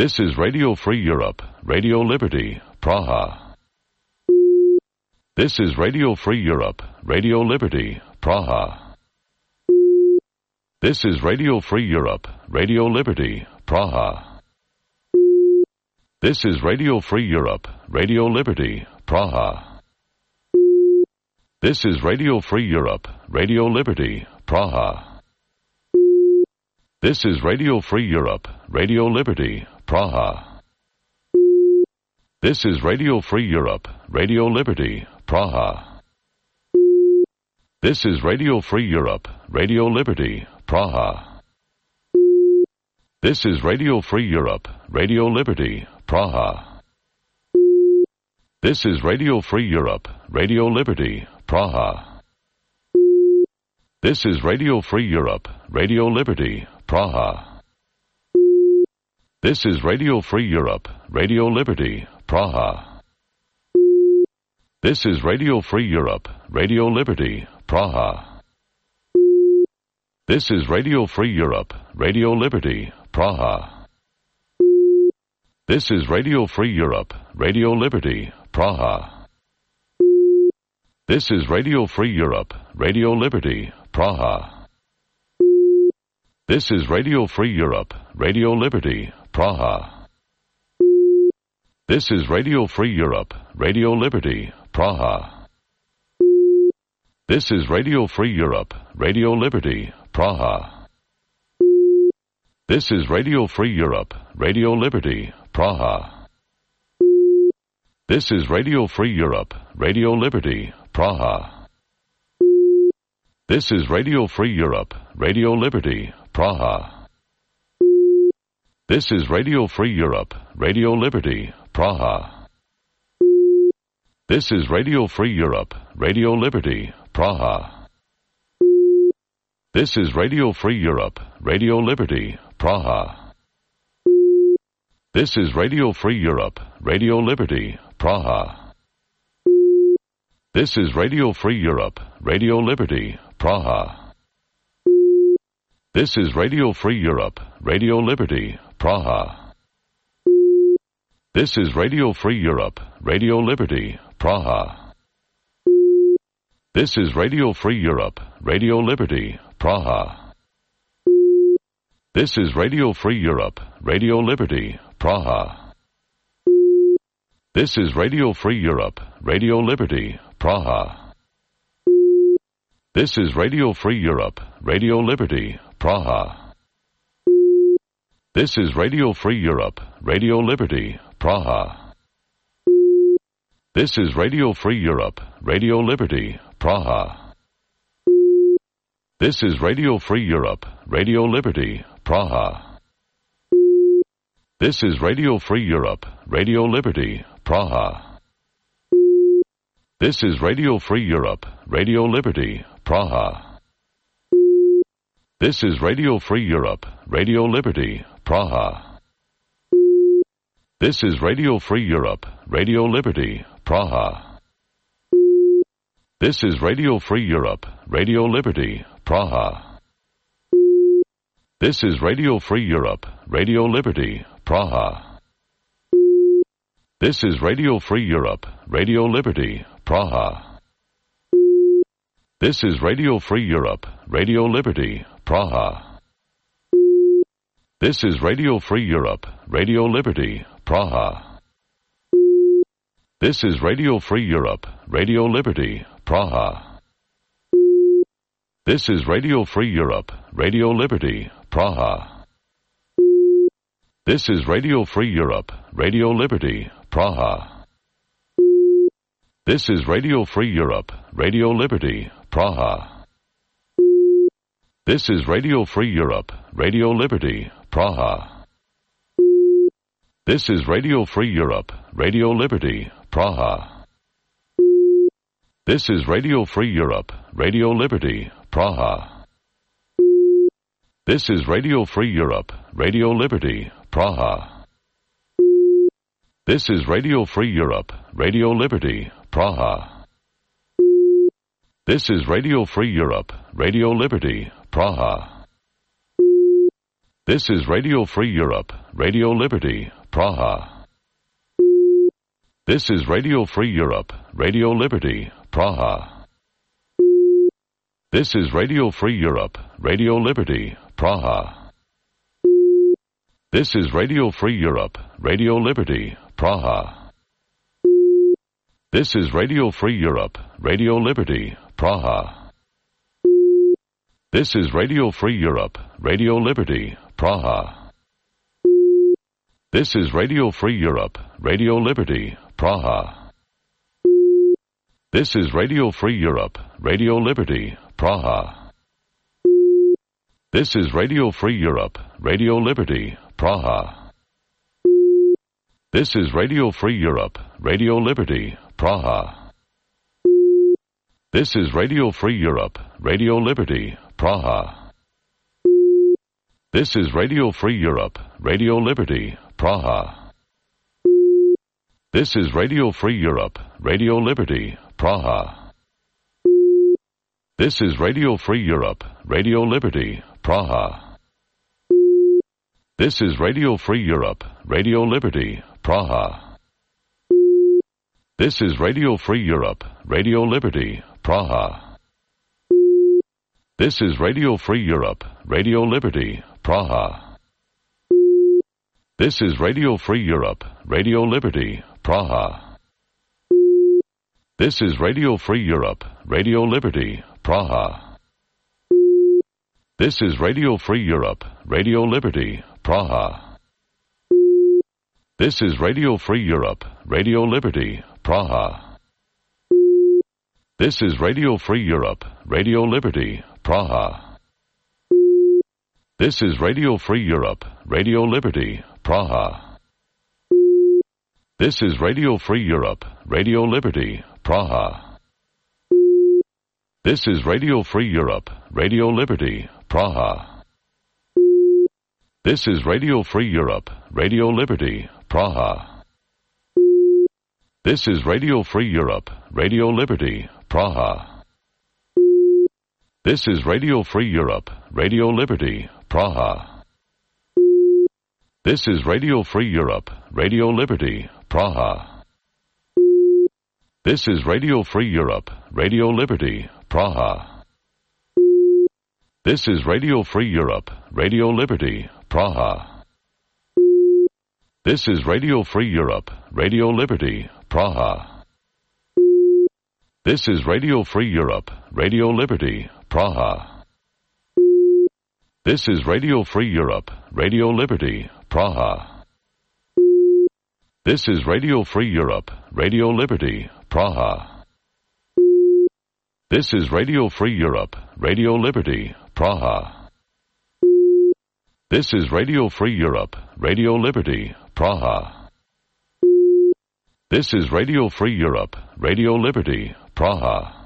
This is Radio Free Europe, Radio Liberty, Praha. This is Radio Free Europe, Radio Liberty, Praha. This is Radio Free Europe, Radio Liberty, Praha. This is Radio Free Europe, Radio Liberty, Praha. This is Radio Free Europe, Radio Liberty, Praha. This is Radio Free Europe, Radio Liberty, Praha. This is Radio Free Europe, Radio Liberty, Praha. This is Radio Free Europe, Radio Liberty, Praha. This is Radio Free Europe, Radio Liberty, Praha. This is Radio Free Europe, Radio Liberty, Praha. This is Radio Free Europe, Radio Liberty, Praha. This is Radio Free Europe, Radio Liberty, Praha. This is Radio Free Europe, Radio Liberty, Praha. This is Radio Free Europe, Radio Liberty, Praha. This is Radio Free Europe, Radio Liberty, Praha. This is Radio Free Europe, Radio Liberty, Praha. This is Radio Free Europe, Radio Liberty, Praha. This is Radio Free Europe, Radio Liberty, Praha. This is Radio Free Europe, Radio Liberty, Praha. This is Radio Free Europe, Radio Liberty, Praha. This is Radio Free Europe, Radio Liberty, Praha. This is Radio Free Europe, Radio Liberty, Praha. This is Radio Free Europe, Radio Liberty, Praha. This is Radio Free Europe, Radio Liberty, Praha. This is Radio Free Europe, Radio Liberty, Praha. This is Radio Free Europe, Radio Liberty, Praha. This is Radio Free Europe, Radio Liberty, Praha. This is Radio Free Europe, Radio Liberty, Praha. This is Radio Free Europe, Radio Liberty, Praha. This is Radio Free Europe, Radio Liberty, Praha. This is Radio Free Europe, Radio Liberty, Praha. This is Radio Free Europe, Radio Liberty, Praha. This is Radio Free Europe, Radio Liberty, Praha. This is Radio Free Europe, Radio Liberty, Praha. This is Radio Free Europe, Radio Liberty, Praha. This is Radio Free Europe, Radio Liberty, Praha. This is Radio Free Europe, Radio Liberty, Praha. This is Radio Free Europe, Radio Liberty, Praha. This is Radio Free Europe, Radio Liberty, Praha. This is Radio Free Europe, Radio Liberty, Praha. This is Radio Free Europe, Radio Liberty, Praha. This is Radio Free Europe, Radio Liberty, Praha. This is Radio Free Europe, Radio Liberty, Praha. This is Radio Free Europe, Radio Liberty, Praha. This is Radio Free Europe, Radio Liberty, Praha. This is Radio Free Europe, Radio Liberty, Praha. This is Radio Free Europe, Radio Liberty, Praha. This is Radio Free Europe, Radio Liberty, Praha. This is Radio Free Europe, Radio Liberty, Praha. This is Radio Free Europe, Radio Liberty, Praha. This is Radio Free Europe, Radio Liberty, Praha. This is Radio Free Europe, Radio Liberty, Praha. This is Radio Free Europe, Radio Liberty, Praha. This is Radio Free Europe, Radio Liberty, Praha. This is Radio Free Europe, Radio Liberty, Praha. This is Radio Free Europe, Radio Liberty, Praha. This is Radio Free Europe, Radio Liberty, Praha. This is Radio Free Europe, Radio Liberty, Praha. This is Radio Free Europe, Radio Liberty, Praha. This is Radio Free Europe, Radio Liberty, Praha. This is Radio Free Europe, Radio Liberty, Praha. This is Radio Free Europe, Radio Liberty, Praha. This is Radio Free Europe, Radio Liberty, Praha. This is Radio Free Europe, Radio Liberty, Praha. This is Radio Free Europe, Radio Liberty, Praha. This is Radio Free Europe, Radio Liberty, Praha. This is Radio Free Europe, Radio Liberty, Praha. This is Radio Free Europe, Radio Liberty, Praha. This is Radio Free Europe, Radio Liberty, Praha. This is Radio Free Europe, Radio Liberty, Praha. This is Radio Free Europe, Radio Liberty, Praha. This is Radio Free Europe, Radio Liberty, Praha. This is Radio Free Europe, Radio Liberty, Praha. This is Radio Free Europe, Radio Liberty, Praha. This is Radio Free Europe, Radio Liberty, Praha. This is Radio Free Europe, Radio Liberty, Praha. This is Radio Free Europe, Radio Liberty, Praha. This is Radio Free Europe, Radio Liberty, Praha. This is Radio Free Europe, Radio Liberty, Praha. This is Radio Free Europe, Radio Liberty, Praha. This is Radio Free Europe, Radio Liberty, Praha. This is Radio Free Europe, Radio Liberty, Praha. This is Radio Free Europe, Radio Liberty, Praha. This is Radio Free Europe, Radio Liberty, Praha. This is Radio Free Europe, Radio Liberty, Praha. This is Radio Free Europe, Radio Liberty, Praha. This is Radio Free Europe, Radio Liberty, Praha. This is Radio Free Europe, Radio Liberty, Praha. This is Radio Free Europe, Radio Liberty, Praha. This is Radio Free Europe, Radio Liberty, Praha. This is Radio Free Europe, Radio Liberty, Praha. This is Radio Free Europe, Radio Liberty, Praha. This is Radio Free Europe, Radio Liberty, Praha.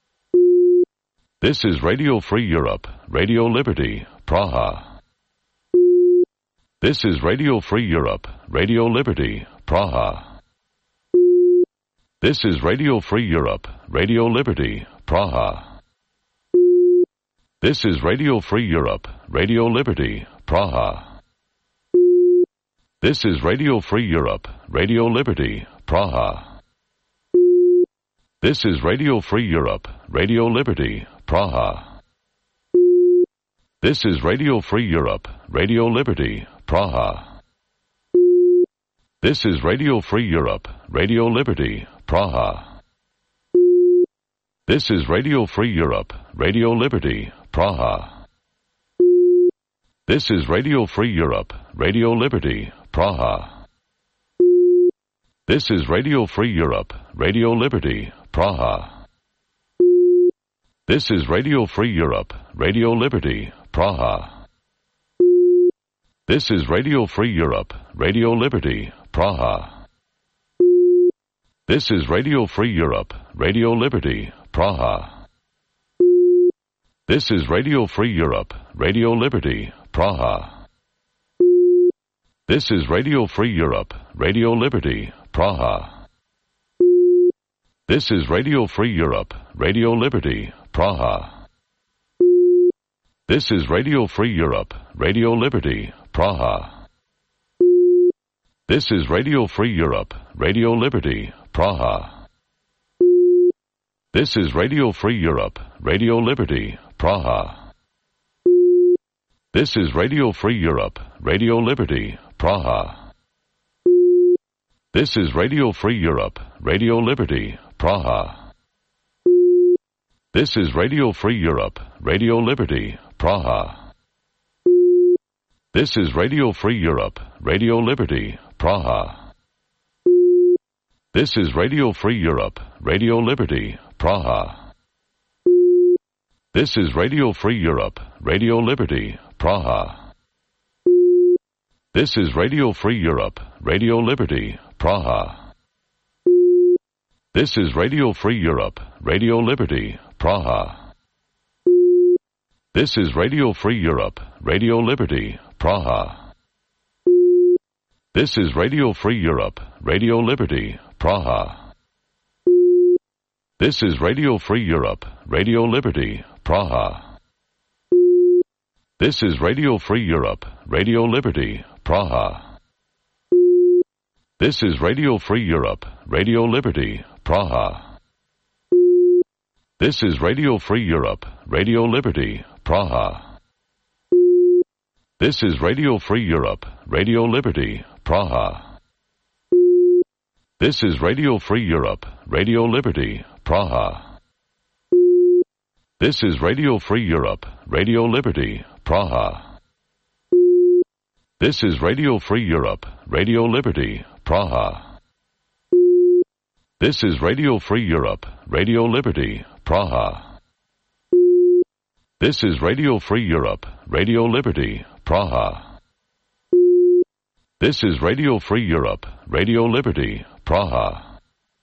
This is Radio Free Europe, Radio Liberty, Praha. This is Radio Free Europe, Radio Liberty, Praha. This is Radio Free Europe, Radio Liberty, Praha. This is Radio Free Europe, Radio Liberty, Praha. This is Radio Free Europe, Radio Liberty, Praha. This is Radio Free Europe, Radio Liberty, Praha. This is Radio Free Europe, Radio Liberty, Praha. This is Radio Free Europe, Radio Liberty, Praha. This is Radio Free Europe, Radio Liberty, Praha. This is Radio Free Europe, Radio Liberty, Praha. This is Radio Free Europe, Radio Liberty, Praha. This is Radio Free Europe, Radio Liberty, Praha. This is Radio Free Europe, Radio Liberty, Praha. This is Radio Free Europe, Radio Liberty, Praha. This is Radio Free Europe, Radio Liberty, Praha. This is Radio Free Europe, Radio Liberty, Praha. This is Radio Free Europe, Radio Liberty, Praha. This is Radio Free Europe, Radio Liberty, Praha. This is Radio Free Europe, Radio Liberty, Praha. This is Radio Free Europe, Radio Liberty, Praha. This is Radio Free Europe, Radio Liberty, Praha. This is Radio Free Europe, Radio Liberty, Praha. This is Radio Free Europe, Radio Liberty, Praha. This is Radio Free Europe, Radio Liberty, Praha. This is Radio Free Europe, Radio Liberty, Praha. This is Radio Free Europe, Radio Liberty, Praha. This is Radio Free Europe, Radio Liberty, Praha. This is Radio Free Europe, Radio Liberty, Praha. This is Radio Free Europe, Radio Liberty, Praha. This is Radio Free Europe, Radio Liberty, Praha. This is Radio Free Europe, Radio Liberty, Praha. This is Radio Free Europe, Radio Liberty, Praha. This is Radio Free Europe, Radio Liberty, Praha. This is Radio Free Europe, Radio Liberty, Praha. This is Radio Free Europe, Radio Liberty, Praha. This is Radio Free Europe, Radio Liberty, Praha. This is Radio Free Europe, Radio Liberty, Praha. This is Radio Free Europe, Radio Liberty, Praha. This is Radio Free Europe, Radio Liberty, Praha. This is Radio Free Europe, Radio Liberty, Praha. This is Radio Free Europe, Radio Liberty, Praha.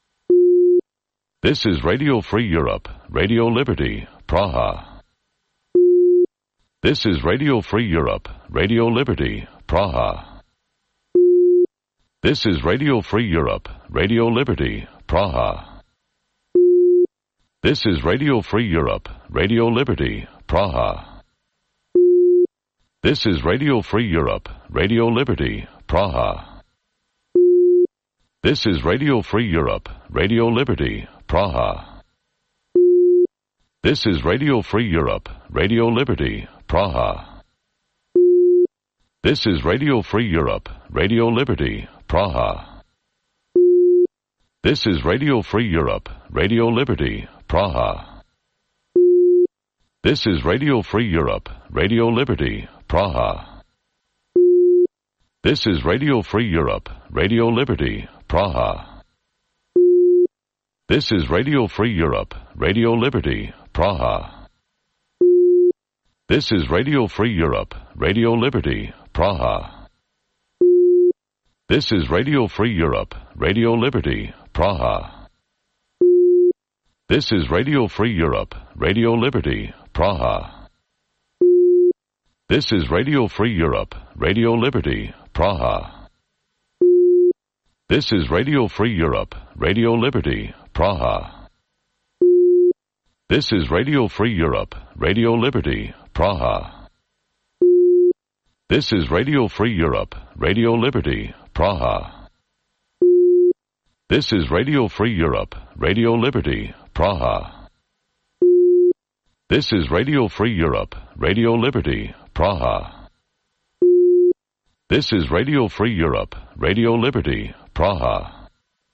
This is Radio Free Europe, Radio Liberty, Praha. This is Radio Free Europe, Radio Liberty, Praha. This is Radio Free Europe, Radio Liberty, Praha. This is Radio Free Europe, Radio Liberty, Praha. This is Radio Free Europe, Radio Liberty, Praha. This is Radio Free Europe, Radio Liberty, Praha. This is Radio Free Europe, Radio Liberty, Praha. This is Radio Free Europe, Radio Liberty, Praha. This is Radio Free Europe, Radio Liberty, Praha. This is Radio Free Europe, Radio Liberty, Praha. This is Radio Free Europe, Radio Liberty, Praha. This is Radio Free Europe, Radio Liberty, Praha. This is Radio Free Europe, Radio Liberty, Praha. This is Radio Free Europe, Radio Liberty, Praha. This is Radio Free Europe, Radio Liberty, Praha. This is Radio Free Europe, Radio Liberty, Praha. This is Radio Free Europe, Radio Liberty, Praha. This is Radio Free Europe, Radio Liberty, Praha. This is Radio Free Europe, Radio Liberty, Praha. This is Radio Free Europe, Radio Liberty, Praha. This is Radio Free Europe, Radio Liberty, Praha. This is Radio Free Europe, Radio Liberty, Praha.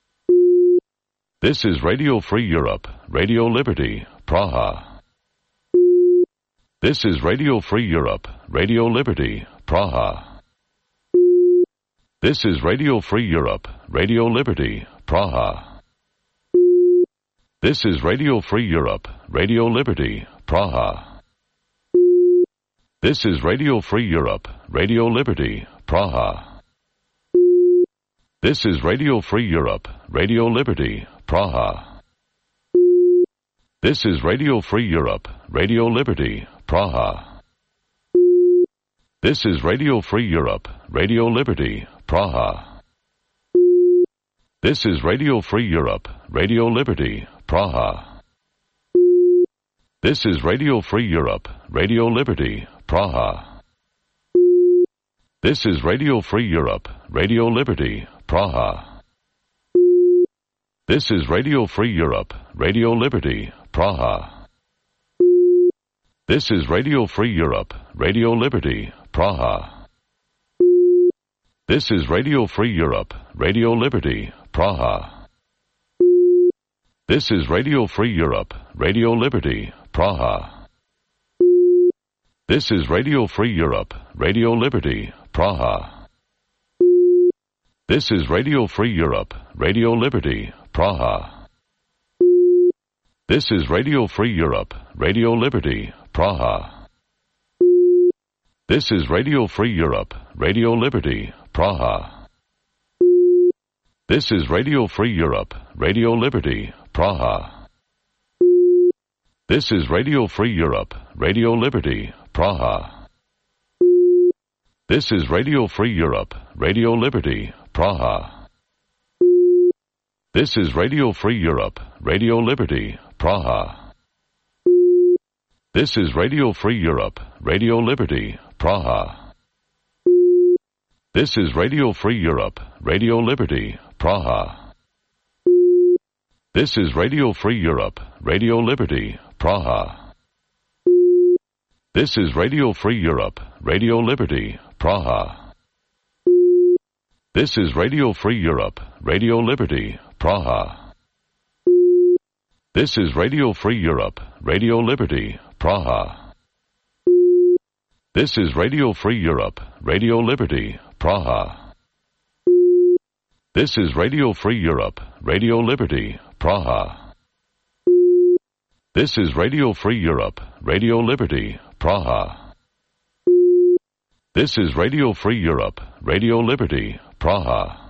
This is Radio Free Europe, Radio Liberty, Praha. This is Radio Free Europe, Radio Liberty, Praha. This is Radio Free Europe, Radio Liberty, Praha. This is Radio Free Europe, Radio Liberty, Praha. This is Radio Free Europe, Radio Liberty, Praha. This is Radio Free Europe, Radio Liberty, Praha. This is Radio Free Europe, Radio Liberty, Praha. This is Radio Free Europe, Radio Liberty, Praha. This is Radio Free Europe, Radio Liberty, Praha. This is Radio Free Europe, Radio Liberty, Praha. This is Radio Free Europe, Radio Liberty, Praha. This is Radio Free Europe, Radio Liberty, Praha. This is Radio Free Europe, Radio Liberty, Praha. This is Radio Free Europe, Radio Liberty, Praha. This is Radio Free Europe, Radio Liberty, Praha. This is Radio Free Europe, Radio Liberty, Praha. This is Radio Free Europe, Radio Liberty, Praha. This is Radio Free Europe, Radio Liberty, Praha. This is Radio Free Europe, Radio Liberty, Praha. This is Radio Free Europe, Radio Liberty, Praha. This is Radio Free Europe, Radio Liberty, Praha. This is Radio Free Europe, Radio Liberty, Praha. This is Radio Free Europe, Radio Liberty, Praha. This is Radio Free Europe, Radio Liberty, Praha. This is Radio Free Europe, Radio Liberty, Praha. This is Radio Free Europe, Radio Liberty, Praha. This is Radio Free Europe, Radio Liberty, Praha. This is Radio Free Europe, Radio Liberty, Praha. This is Radio Free Europe, Radio Liberty, Praha. This is Radio Free Europe, Radio Liberty, Praha. This is Radio Free Europe, Radio Liberty, Praha. This is Radio Free Europe, Radio Liberty, Praha. This is Radio Free Europe, Radio Liberty, Praha.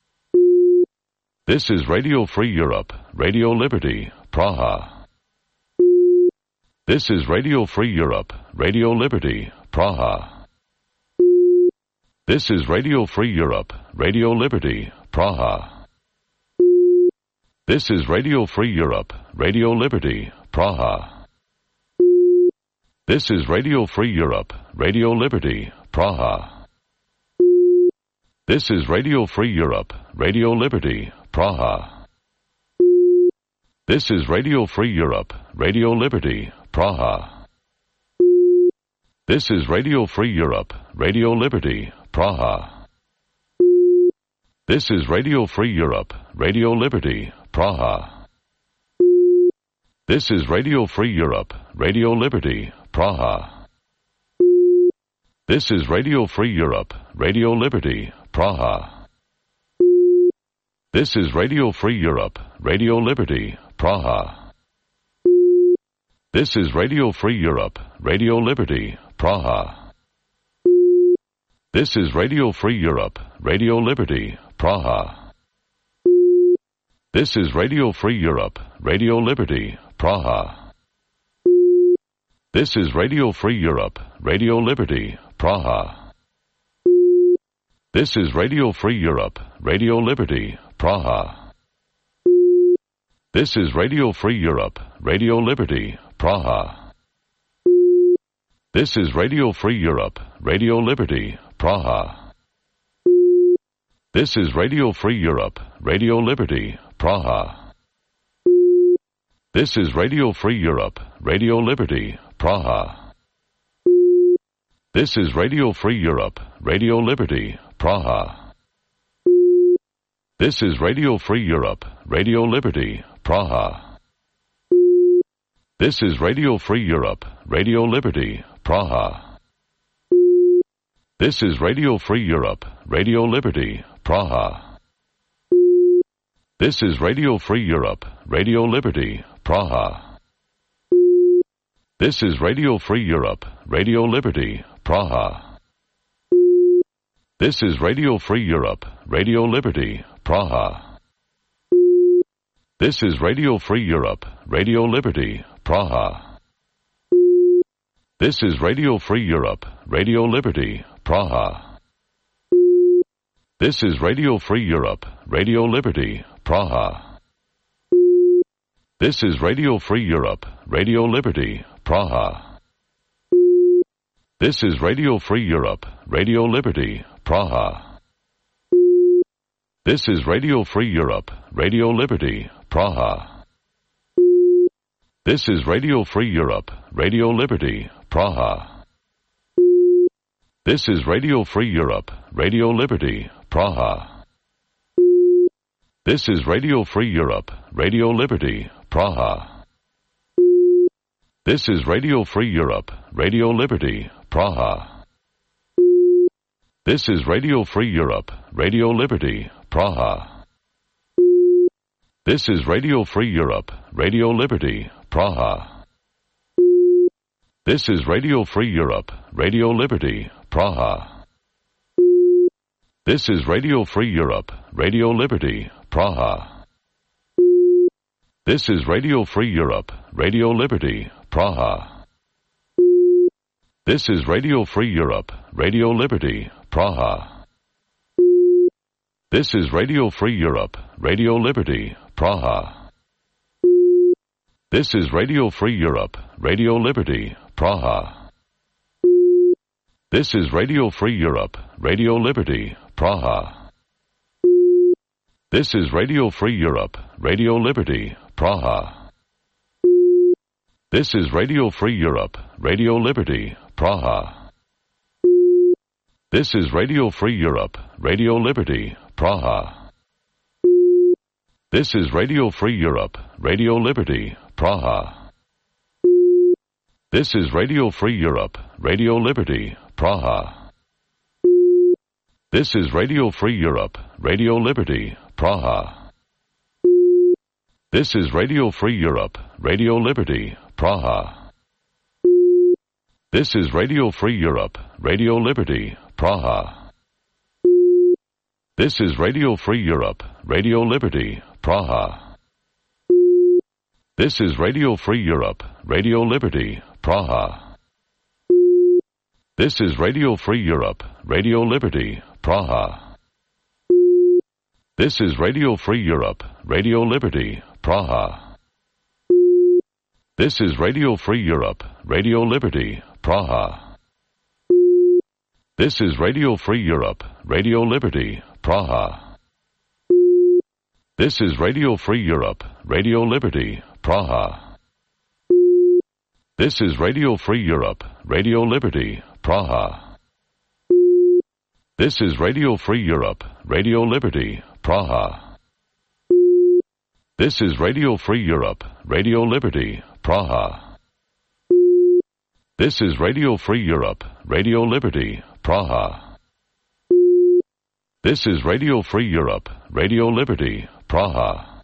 This is Radio Free Europe, Radio Liberty, Praha. This is Radio Free Europe, Radio Liberty, Praha. This is Radio Free Europe, Radio Liberty, Praha. This is Radio Free Europe, Radio Liberty, Praha. This is Radio Free Europe, Radio Liberty, Praha. This is Radio Free Europe, Radio Liberty, Praha. This is Radio Free Europe, Radio Liberty, Praha. This is Radio Free Europe, Radio Liberty, Praha. This is Radio Free Europe, Radio Liberty, Praha. This is Radio Free Europe, Radio Liberty, Praha. This is Radio Free Europe, Radio Liberty, Praha. This is Radio Free Europe, Radio Liberty, Praha. This is Radio Free Europe, Radio Liberty, Praha. This is Radio Free Europe, Radio Liberty, Praha. This is Radio Free Europe, Radio Liberty, Praha. This is Radio Free Europe, Radio Liberty, Praha. This is Radio Free Europe, Radio Liberty, Praha. This is Radio Free Europe, Radio Liberty, Praha. This is Radio Free Europe, Radio Liberty, Praha. This is Radio Free Europe, Radio Liberty, Praha. This is Radio Free Europe, Radio Liberty, Praha. This is Radio Free Europe, Radio Liberty, Praha. This is Radio Free Europe, Radio Liberty, Praha. This is Radio Free Europe, Radio Liberty, Praha. This is Radio Free Europe, Radio Liberty, Praha. This is Radio Free Europe, Radio Liberty, Praha. This is Radio Free Europe, Radio Liberty, Praha. This is Radio Free Europe, Radio Liberty, Praha. This is Radio Free Europe, Radio Liberty, Praha. This is Radio Free Europe, Radio Liberty, Praha. This is Radio Free Europe, Radio Liberty, Praha. This is Radio Free Europe, Radio Liberty, Praha. This is Radio Free Europe, Radio Liberty, Praha. This is Radio Free Europe, Radio Liberty, Praha. This is Radio Free Europe, Radio Liberty, Praha. This is Radio Free Europe, Radio Liberty, Praha. This is Radio Free Europe, Radio Liberty, Praha. This is Radio Free Europe, Radio Liberty, Praha. This is Radio Free Europe, Radio Liberty, Praha. This is Radio Free Europe, Radio Liberty, Praha. This is Radio Free Europe, Radio Liberty, Praha. This is Radio Free Europe, Radio Liberty, Praha. This is Radio Free Europe, Radio Liberty, Praha. This is Radio Free Europe, Radio Liberty, Praha. This is Radio Free Europe, Radio Liberty, Praha. This is Radio Free Europe, Radio Liberty, Praha. This is Radio Free Europe, Radio Liberty, Praha. This is Radio Free Europe, Radio Liberty, Praha. This is Radio Free Europe, Radio Liberty, Praha. This is Radio Free Europe, Radio Liberty, Praha. This is Radio Free Europe, Radio Liberty, Praha. This is Radio Free Europe, Radio Liberty, Praha. This is Radio Free Europe, Radio Liberty, Praha. This is Radio Free Europe, Radio Liberty, Praha. This is Radio Free Europe, Radio Liberty, Praha. This is Radio Free Europe, Radio Liberty, Praha. This is Radio Free Europe, Radio Liberty, Praha. This is Radio Free Europe, Radio Liberty, Praha. This is Radio Free Europe, Radio Liberty, Praha. This is Radio Free Europe, Radio Liberty, Praha. This is Radio Free Europe, Radio Liberty, Praha. This is Radio Free Europe, Radio Liberty, Praha. This is Radio Free Europe, Radio Liberty, Praha. This is Radio Free Europe, Radio Liberty, Praha. This is Radio Free Europe, Radio Liberty, Praha. This is Radio Free Europe, Radio Liberty, Praha. This is Radio Free Europe, Radio Liberty, Praha.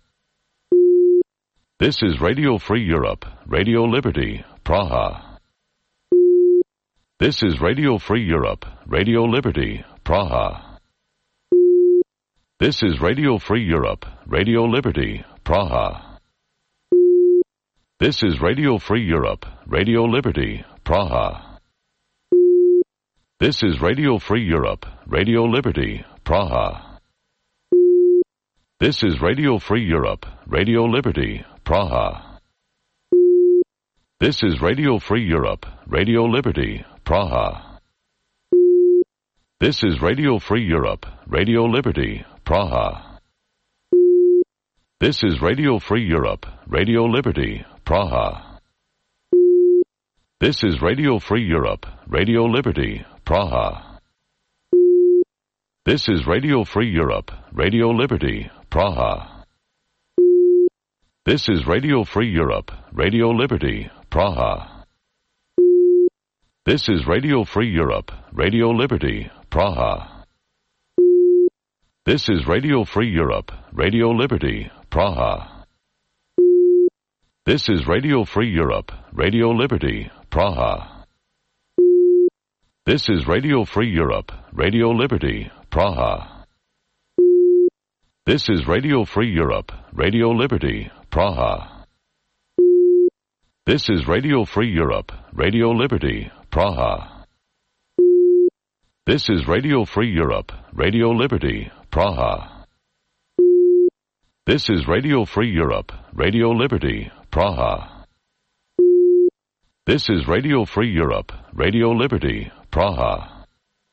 This is Radio Free Europe, Radio Liberty, Praha. This is Radio Free Europe, Radio Liberty, Praha. This is Radio Free Europe, Radio Liberty, Praha. This is Radio Free Europe, Radio Liberty, Praha. This is Radio Free Europe, Radio Liberty, Praha. This is Radio Free Europe, Radio Liberty, Praha. This is Radio Free Europe, Radio Liberty, Praha. This is Radio Free Europe, Radio Liberty, Praha. This is Radio Free Europe, Radio Liberty, Praha. This is Radio Free Europe, Radio Liberty, Praha. This is Radio Free Europe, Radio Liberty, Praha. This is Radio Free Europe, Radio Liberty, Praha. This is Radio Free Europe, Radio Liberty, Praha. This is Radio Free Europe, Radio Liberty, Praha. This is Radio Free Europe, Radio Liberty, Praha. This is Radio Free Europe, Radio Liberty, Praha. This is Radio Free Europe, Radio Liberty, Praha. This is Radio Free Europe, Radio Liberty, Praha. This is Radio Free Europe, Radio Liberty, Praha. This is Radio Free Europe, Radio Liberty, Praha. This is Radio Free Europe, Radio Liberty, Praha.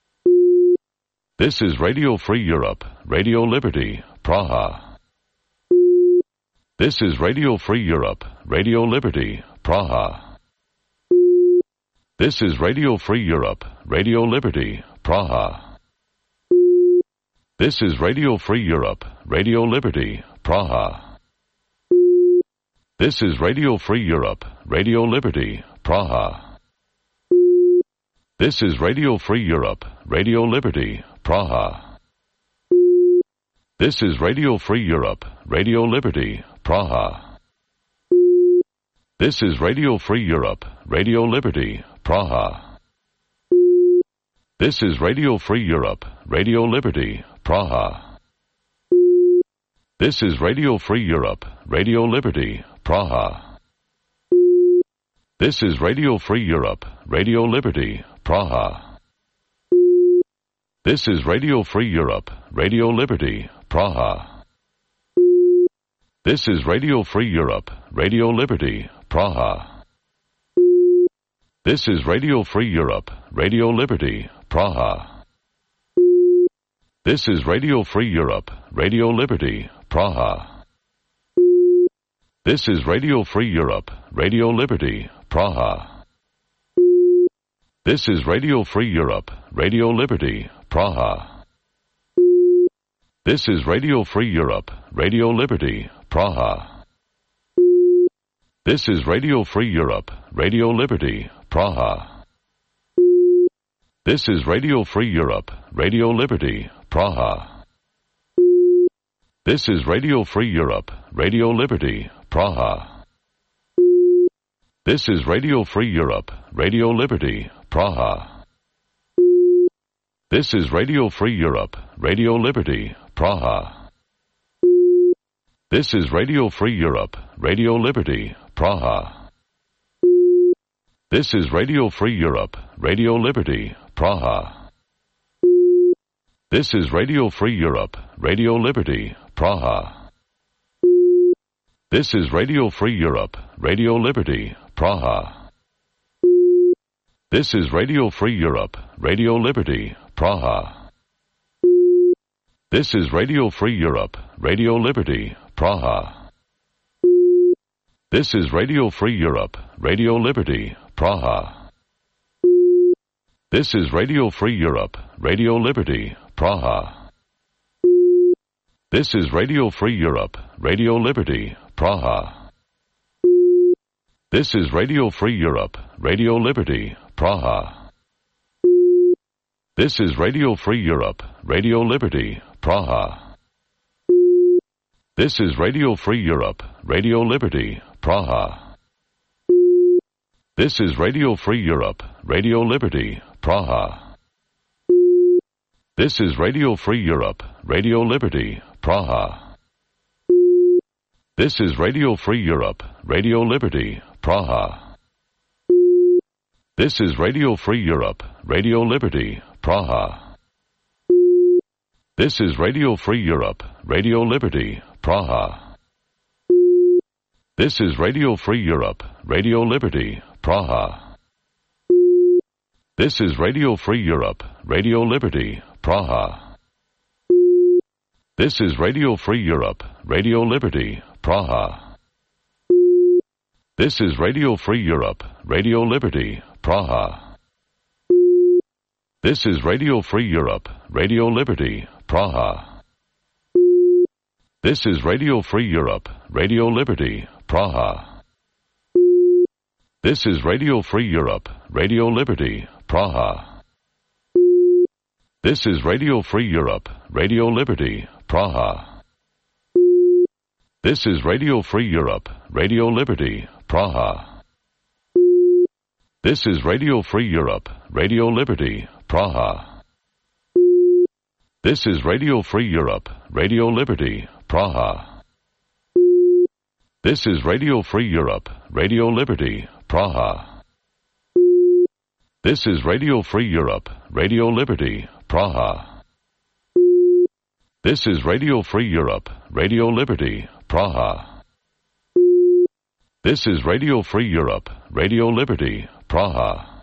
This is Radio Free Europe, Radio Liberty, Praha. This is Radio Free Europe, Radio Liberty, Praha. This is Radio Free Europe, Radio Liberty, Praha. This is Radio Free Europe, Radio Liberty, Praha. This is Radio Free Europe, Radio Liberty, Praha. This is Radio Free Europe, Radio Liberty, Praha. This is Radio Free Europe, Radio Liberty, Praha. This is Radio Free Europe, Radio Liberty, Praha. This is Radio Free Europe, Radio Liberty, Praha. This is Radio Free Europe, Radio Liberty, Praha. This is Radio Free Europe, Radio Liberty, Praha. This is Radio Free Europe, Radio Liberty, Praha. This is Radio Free Europe, Radio Liberty, Praha. This is Radio Free Europe, Radio Liberty, Praha. This is Radio Free Europe, Radio Liberty, Praha. This is Radio Free Europe, Radio Liberty, Praha. This is Radio Free Europe, Radio Liberty, Praha. This is Radio Free Europe, Radio Liberty, Praha. This is Radio Free Europe, Radio Liberty, Praha. This is Radio Free Europe, Radio Liberty, Praha. This is Radio Free Europe, Radio Liberty, Praha. This is Radio Free Europe, Radio Liberty, Praha. This is Radio Free Europe, Radio Liberty, Praha. This is Radio Free Europe, Radio Liberty, Praha. This is Radio Free Europe, Radio Liberty, Praha. This is Radio Free Europe, Radio Liberty, Praha. This is Radio Free Europe, Radio Liberty, Praha. This is Radio Free Europe, Radio Liberty, Praha. This is Radio Free Europe, Radio Liberty, Praha. This is Radio Free Europe, Radio Liberty, Praha. This is Radio Free Europe, Radio Liberty, Praha. This is Radio Free Europe, Radio Liberty, Praha. This is Radio Free Europe, Radio Liberty, Praha. This is Radio Free Europe, Radio Liberty, Praha. This is Radio Free Europe, Radio Liberty, Praha. This is Radio Free Europe, Radio Liberty, Praha. This is Radio Free Europe, Radio Liberty, Praha. This is Radio Free Europe, Radio Liberty, Praha. This is Radio Free Europe, Radio Liberty, Praha. This is Radio Free Europe, Radio Liberty, Praha. This is Radio Free Europe, Radio Liberty, Praha. This is Radio Free Europe, Radio Liberty, Praha. This is Radio Free Europe, Radio Liberty, Praha. This is Radio Free Europe, Radio Liberty, Praha. This is Radio Free Europe, Radio Liberty, Praha. This is Radio Free Europe, Radio Liberty, Praha. This is Radio Free Europe, Radio Liberty, Praha. This is Radio Free Europe, Radio Liberty, Praha. This is Radio Free Europe, Radio Liberty, Praha. This is Radio Free Europe, Radio Liberty, Praha. This is Radio Free Europe, Radio Liberty, Praha. This is Radio Free Europe, Radio Liberty, Praha. This is Radio Free Europe, Radio Liberty, Praha. This is Radio Free Europe, Radio Liberty, Praha. This is Radio Free Europe, Radio Liberty, Praha.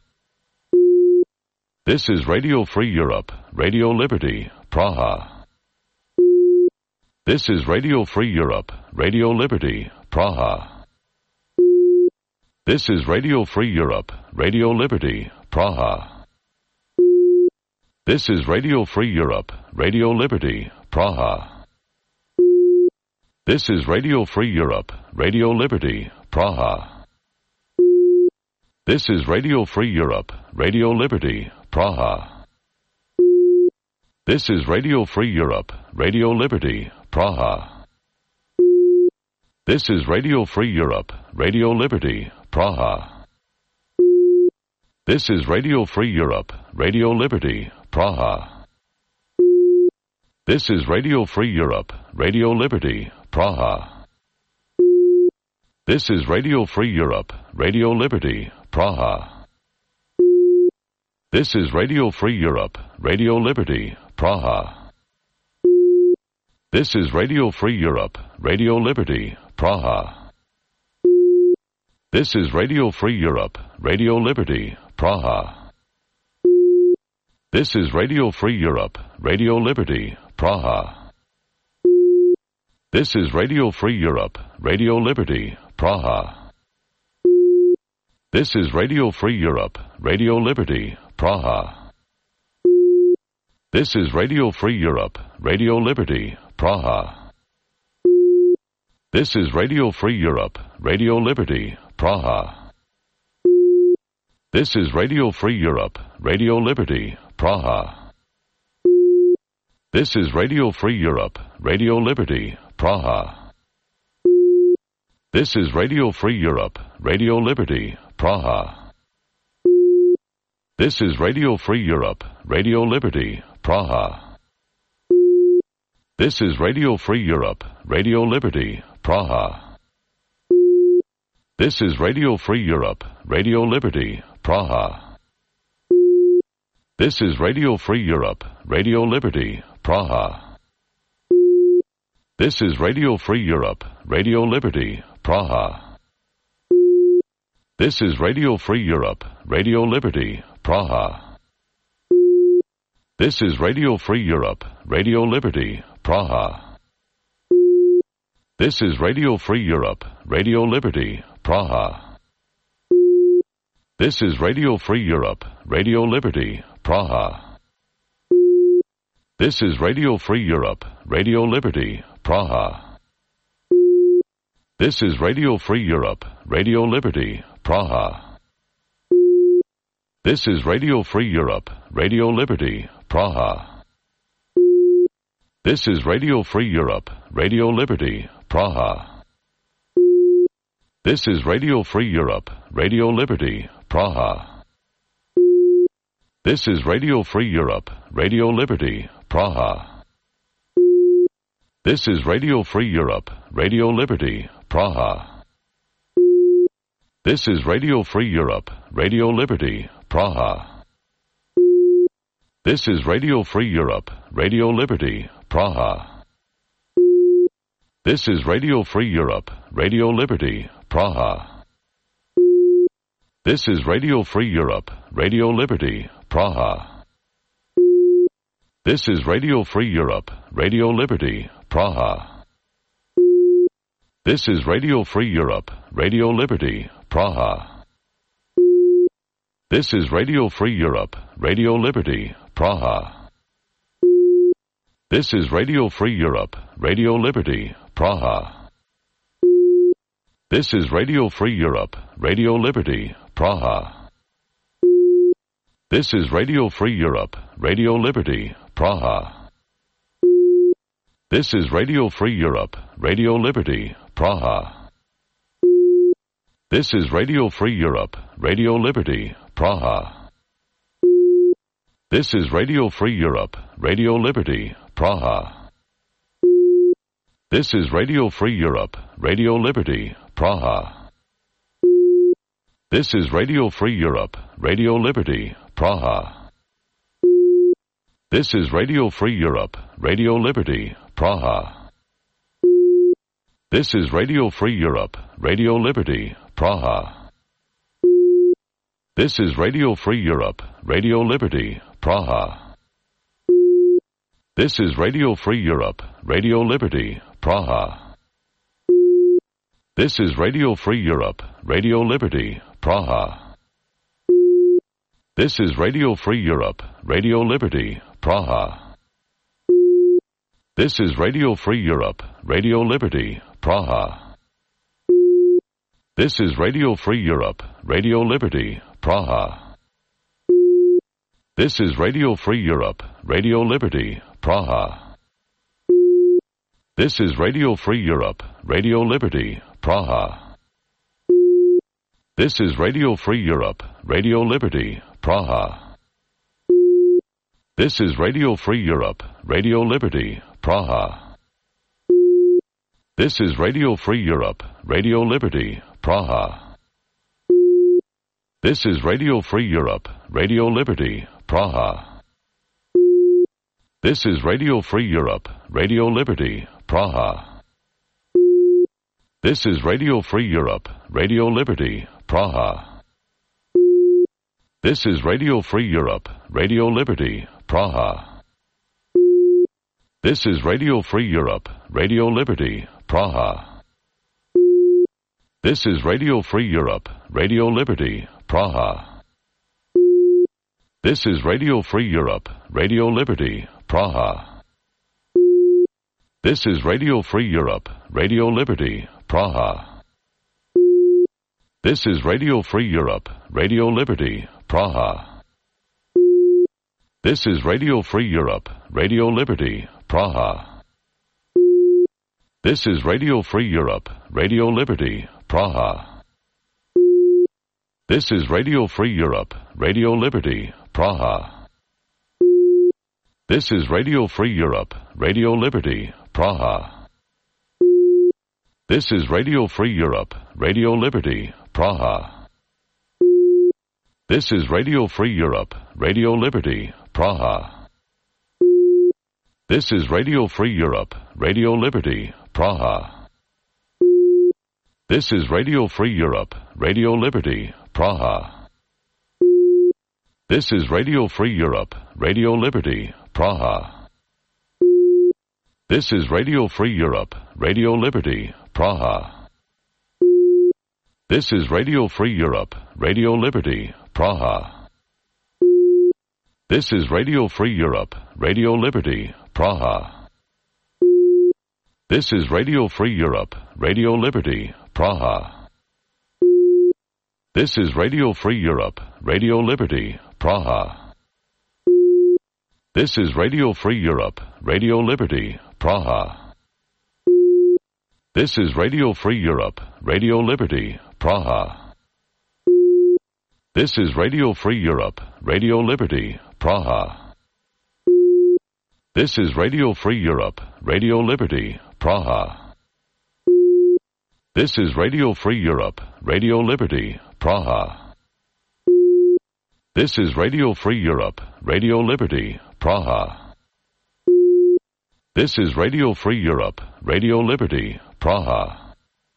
This is Radio Free Europe, Radio Liberty, Praha. This is Radio Free Europe, Radio Liberty, Praha. This is Radio Free Europe, Radio Liberty, Praha. This is Radio Free Europe, Radio Liberty, Praha. This is Radio Free Europe, Radio Liberty, Praha. This is Radio Free Europe, Radio Liberty, Praha. This is Radio Free Europe, Radio Liberty, Praha. This is Radio Free Europe, Radio Liberty, Praha. This is Radio Free Europe, Radio Liberty, Praha. This is Radio Free Europe, Radio Liberty, Praha. This is Radio Free Europe, Radio Liberty, Praha. This is Radio Free Europe, Radio Liberty, Praha. This is Radio Free Europe, Radio Liberty, Praha. This is Radio Free Europe, Radio Liberty, Praha. This is Radio Free Europe, Radio Liberty, Praha. This is Radio Free Europe, Radio Liberty, Praha. This is Radio Free Europe, Radio Liberty, Praha. This is Radio Free Europe, Radio Liberty, Praha. This is Radio Free Europe, Radio Liberty, Praha. This is Radio Free Europe, Radio Liberty, Praha. This is Radio Free Europe, Radio Liberty, Praha. This is Radio Free Europe, Radio Liberty, Praha. This is Radio Free Europe, Radio Liberty, Praha. This is Radio Free Europe, Radio Liberty, Praha. This is Radio Free Europe, Radio Liberty, Praha. This is Radio Free Europe, Radio Liberty, Praha. This is Radio Free Europe, Radio Liberty, Praha. This is Radio Free Europe, Radio Liberty, Praha. This is Radio Free Europe, Radio Liberty, Praha. This is Radio Free Europe, Radio Liberty, Praha. This is Radio Free Europe, Radio Liberty, Praha. This is Radio Free Europe, Radio Liberty, Praha. This is Radio Free Europe, Radio Liberty, Praha. This is Radio Free Europe, Radio Liberty, Praha. This is Radio Free Europe, Radio Liberty, Praha. This is Radio Free Europe, Radio Liberty, Praha. This is Radio Free Europe, Radio Liberty, Praha. This is Radio Free Europe, Radio Liberty, Praha. This is Radio Free Europe, Radio Liberty, Praha. This is Radio Free Europe, Radio Liberty, Praha. This is Radio Free Europe, Radio Liberty, Praha. This is Radio Free Europe, Radio Liberty, Praha. This is Radio Free Europe, Radio Liberty, Praha. This is Radio Free Europe, Radio Liberty, Praha. This is Radio Free Europe, Radio Liberty, Praha. This is Radio Free Europe, Radio Liberty, Praha. This is Radio Free Europe, Radio Liberty, Praha. This is Radio Free Europe, Radio Liberty, Praha. This is Radio Free Europe, Radio Liberty, Praha. This is Radio Free Europe, Radio Liberty, Praha. This is Radio Free Europe, Radio Liberty, Praha. This is Radio Free Europe, Radio Liberty, Praha. This is Radio Free Europe, Radio Liberty, Praha. This is Radio Free Europe, Radio Liberty, Praha. This is Radio Free Europe, Radio Liberty, Praha. This is Radio Free Europe, Radio Liberty, Praha. This is Radio Free Europe, Radio Liberty, Praha. This is Radio Free Europe, Radio Liberty, Praha. This is Radio Free Europe, Radio Liberty, Praha. This is Radio Free Europe, Radio Liberty, Praha. This is Radio Free Europe, Radio Liberty, Praha. This is Radio Free Europe, Radio Liberty, Praha. This is Radio Free Europe, Radio Liberty, Praha. This is Radio Free Europe, Radio Liberty, Praha. This is Radio Free Europe, Radio Liberty, Praha. This is Radio Free Europe, Radio Liberty, Praha. This is Radio Free Europe, Radio Liberty, Praha. This is Radio Free Europe, Radio Liberty, Praha. This is Radio Free Europe, Radio Liberty, Praha. This is Radio Free Europe, Radio Liberty, Praha. This is Radio Free Europe, Radio Liberty, Praha. This is Radio Free Europe, Radio Liberty, Praha. This is Radio Free Europe, Radio Liberty, Praha. This is Radio Free Europe, Radio Liberty, Praha. This is Radio Free Europe, Radio Liberty, Praha. This is Radio Free Europe, Radio Liberty, Praha. This is Radio Free Europe, Radio Liberty, Praha. This is Radio Free Europe, Radio Liberty, Praha. This is Radio Free Europe, Radio Liberty, Praha. This is Radio Free Europe, Radio Liberty, Praha. This is Radio Free Europe, Radio Liberty, Praha. This is Radio Free Europe, Radio Liberty, Praha. This is Radio Free Europe, Radio Liberty, Praha. This is Radio Free Europe, Radio Liberty, Praha. This is Radio Free Europe, Radio Liberty, Praha. This is Radio Free Europe, Radio Liberty, Praha. This is Radio Free Europe, Radio Liberty, Praha. This is Radio Free Europe, Radio Liberty, Praha. This is Radio Free Europe, Radio Liberty, Praha. This is Radio Free Europe, Radio Liberty, Praha. This is Radio Free Europe, Radio Liberty, Praha. This is Radio Free Europe, Radio Liberty, Praha. This is Radio Free Europe, Radio Liberty, Praha. This is Radio Free Europe, Radio Liberty, Praha. This is Radio Free Europe, Radio Liberty, Praha. This is Radio Free Europe, Radio Liberty, Praha.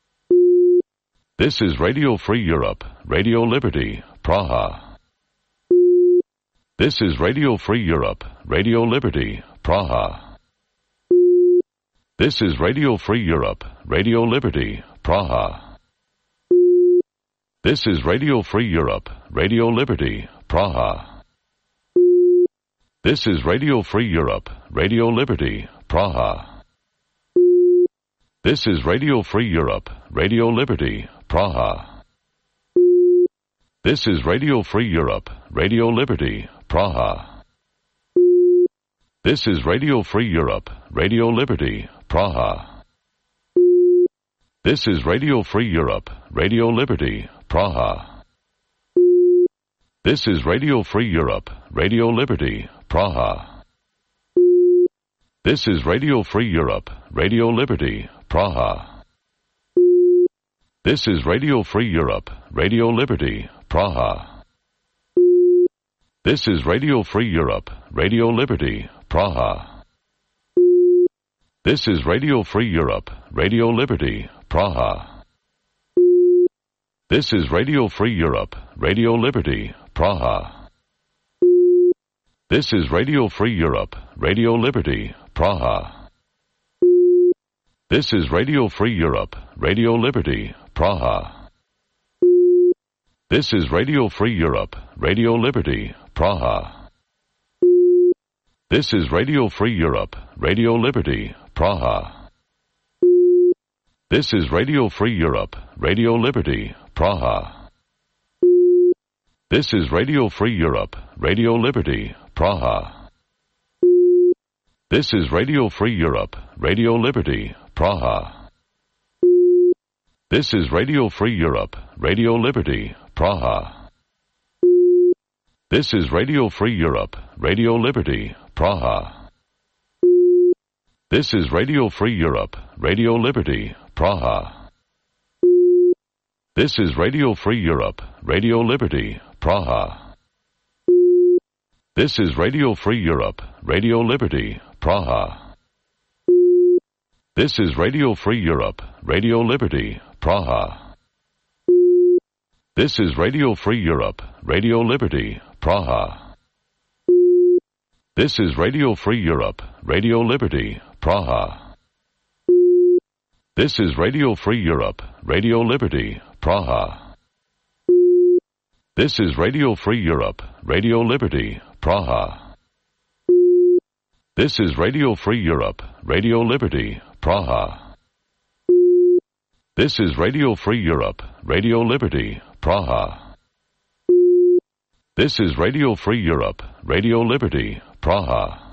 This is Radio Free Europe, Radio Liberty, Praha. This is Radio Free Europe, Radio Liberty, Praha. This is Radio Free Europe, Radio Liberty, Praha. This is Radio Free Europe, Radio Liberty, Praha. This is Radio Free Europe, Radio Liberty, Praha. This is Radio Free Europe, Radio Liberty, Praha. This is Radio Free Europe, Radio Liberty, Praha. This is Radio Free Europe, Radio Liberty, Praha. This is Radio Free Europe, Radio Liberty, Praha. This is Radio Free Europe, Radio Liberty, Praha. This is Radio Free Europe, Radio Liberty, Praha. This is Radio Free Europe, Radio Liberty, Praha. This is Radio Free Europe, Radio Liberty, Praha. This is Radio Free Europe, Radio Liberty, Praha. This is Radio Free Europe, Radio Liberty, Praha. This is Radio Free Europe, Radio Liberty, Praha. This is Radio Free Europe, Radio Liberty, Praha. This is Radio Free Europe, Radio Liberty, Praha. This is Radio Free Europe, Radio Liberty, Praha. This is Radio Free Europe, Radio Liberty, Praha. This is Radio Free Europe, Radio Liberty, Praha. This is Radio Free Europe, Radio Liberty, Praha. This is Radio Free Europe, Radio Liberty, Praha. This is Radio Free Europe, Radio Liberty, Praha. This is Radio Free Europe, Radio Liberty, Praha. This is Radio Free Europe, Radio Liberty, Praha. This is Radio Free Europe, Radio Liberty, Praha. This is Radio Free Europe, Radio Liberty, Praha. This is Radio Free Europe, Radio Liberty, Praha. This is Radio Free Europe, Radio Liberty, Praha. This is Radio Free Europe, Radio Liberty, Praha. This is Radio Free Europe, Radio Liberty, Praha. This is Radio Free Europe, Radio Liberty, Praha. This is Radio Free Europe, Radio Liberty, Praha. This is Radio Free Europe, Radio Liberty, Praha.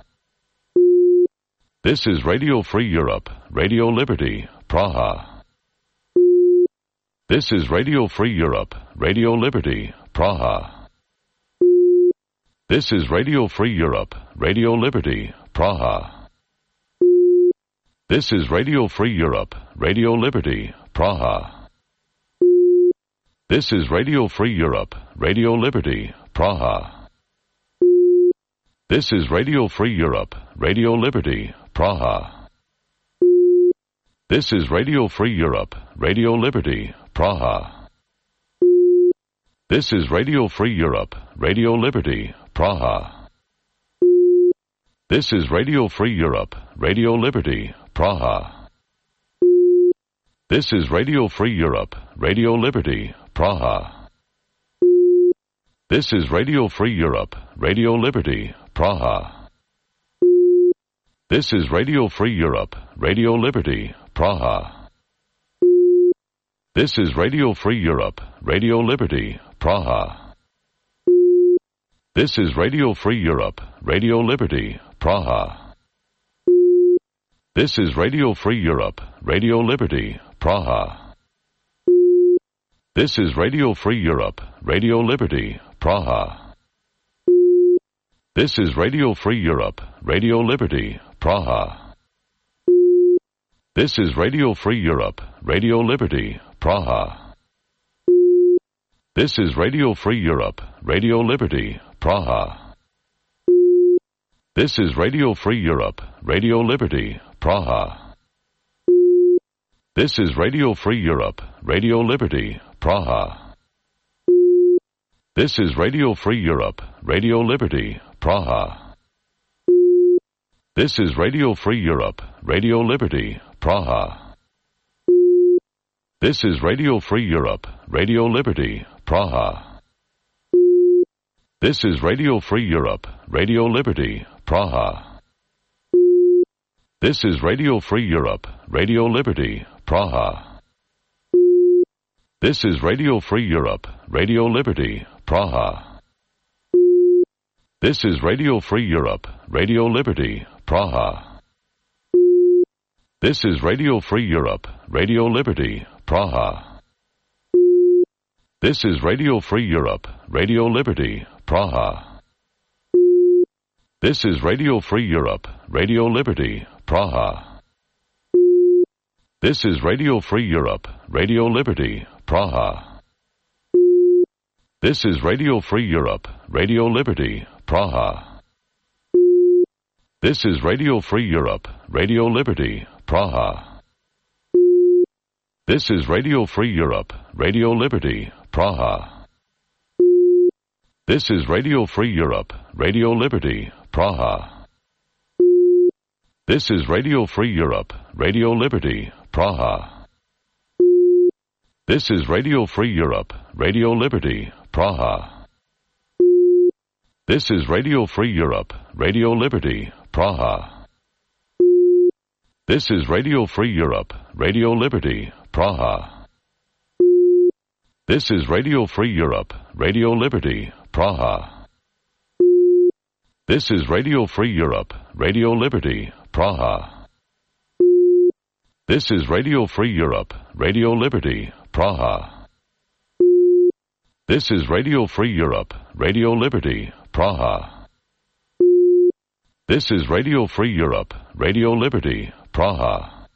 This is Radio Free Europe, Radio Liberty, Praha. This is Radio Free Europe, Radio Liberty, Praha. This is Radio Free Europe, Radio Liberty, Praha. This is Radio Free Europe, Radio Liberty, Praha. This is Radio Free Europe, Radio Liberty, Praha. This is Radio Free Europe, Radio Liberty, Praha. This is Radio Free Europe, Radio Liberty, Praha. This is Radio Free Europe, Radio Liberty, Praha. This is Radio Free Europe, Radio Liberty, Praha. This is Radio Free Europe, Radio Liberty, Praha. This is Radio Free Europe, Radio Liberty, Praha. This is Radio Free Europe, Radio Liberty, Praha. This is Radio Free Europe, Radio Liberty, Praha. This is Radio Free Europe, Radio Liberty, Praha. This is Radio Free Europe, Radio Liberty, Praha. This is Radio Free Europe, Radio Liberty, Praha. This is Radio Free Europe, Radio Liberty, Praha. This is Radio Free Europe, Radio Liberty, Praha. This is Radio Free Europe, Radio Liberty, Praha. This is Radio Free Europe, Radio Liberty, Praha. This is Radio Free Europe, Radio Liberty, Praha. This is Radio Free Europe, Radio Liberty, Praha. This is Radio Free Europe, Radio Liberty, Praha. This is Radio Free Europe, Radio Liberty, Praha. This is Radio Free Europe, Radio Liberty, Praha. This is Radio Free Europe, Radio Liberty, Praha. This is Radio Free Europe, Radio Liberty, Praha. This is Radio Free Europe, Radio Liberty, Praha. This is Radio Free Europe, Radio Liberty, Praha. This is Radio Free Europe, Radio Liberty, Praha. This is Radio Free Europe, Radio Liberty, Praha. This is Radio Free Europe, Radio Liberty, Praha. This is Radio Free Europe, Radio Liberty, Praha. This is Radio Free Europe, Radio Liberty, Praha. This is Radio Free Europe, Radio Liberty, Praha. This is Radio Free Europe, Radio Liberty, Praha. This is Radio Free Europe, Radio Liberty, Praha. This is Radio Free Europe, Radio Liberty, Praha. This is Radio Free Europe, Radio Liberty, Praha. This is Radio Free Europe, Radio Liberty, Praha. This is Radio Free Europe, Radio Liberty, Praha. This is Radio Free Europe, Radio Liberty, Praha. This is Radio Free Europe, Radio Liberty, Praha. This is Radio Free Europe, Radio Liberty, Praha. This is Radio Free Europe, Radio Liberty, Praha.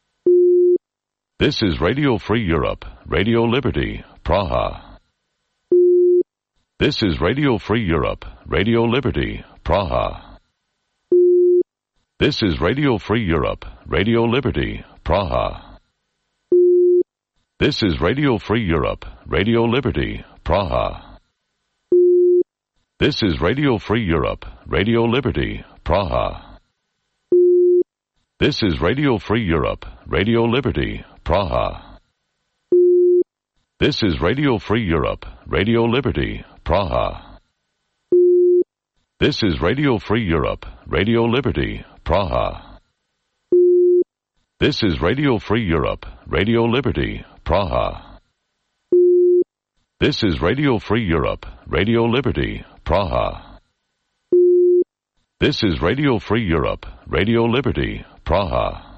This is Radio Free Europe, Radio Liberty, Praha. This is Radio Free Europe, Radio Liberty, Praha. This is Radio Free Europe, Radio Liberty, Praha. This is Radio Free Europe, Radio Liberty, Praha. This is Radio Free Europe, Radio Liberty, Praha. This is Radio Free Europe, Radio Liberty, Praha. This is Radio Free Europe, Radio Liberty, Praha. This is Radio Free Europe, Radio Liberty, Praha. This is Radio Free Europe, Radio Liberty, Praha. This is Radio Free Europe, Radio Liberty, Praha. This is Radio Free Europe, Radio Liberty, Praha.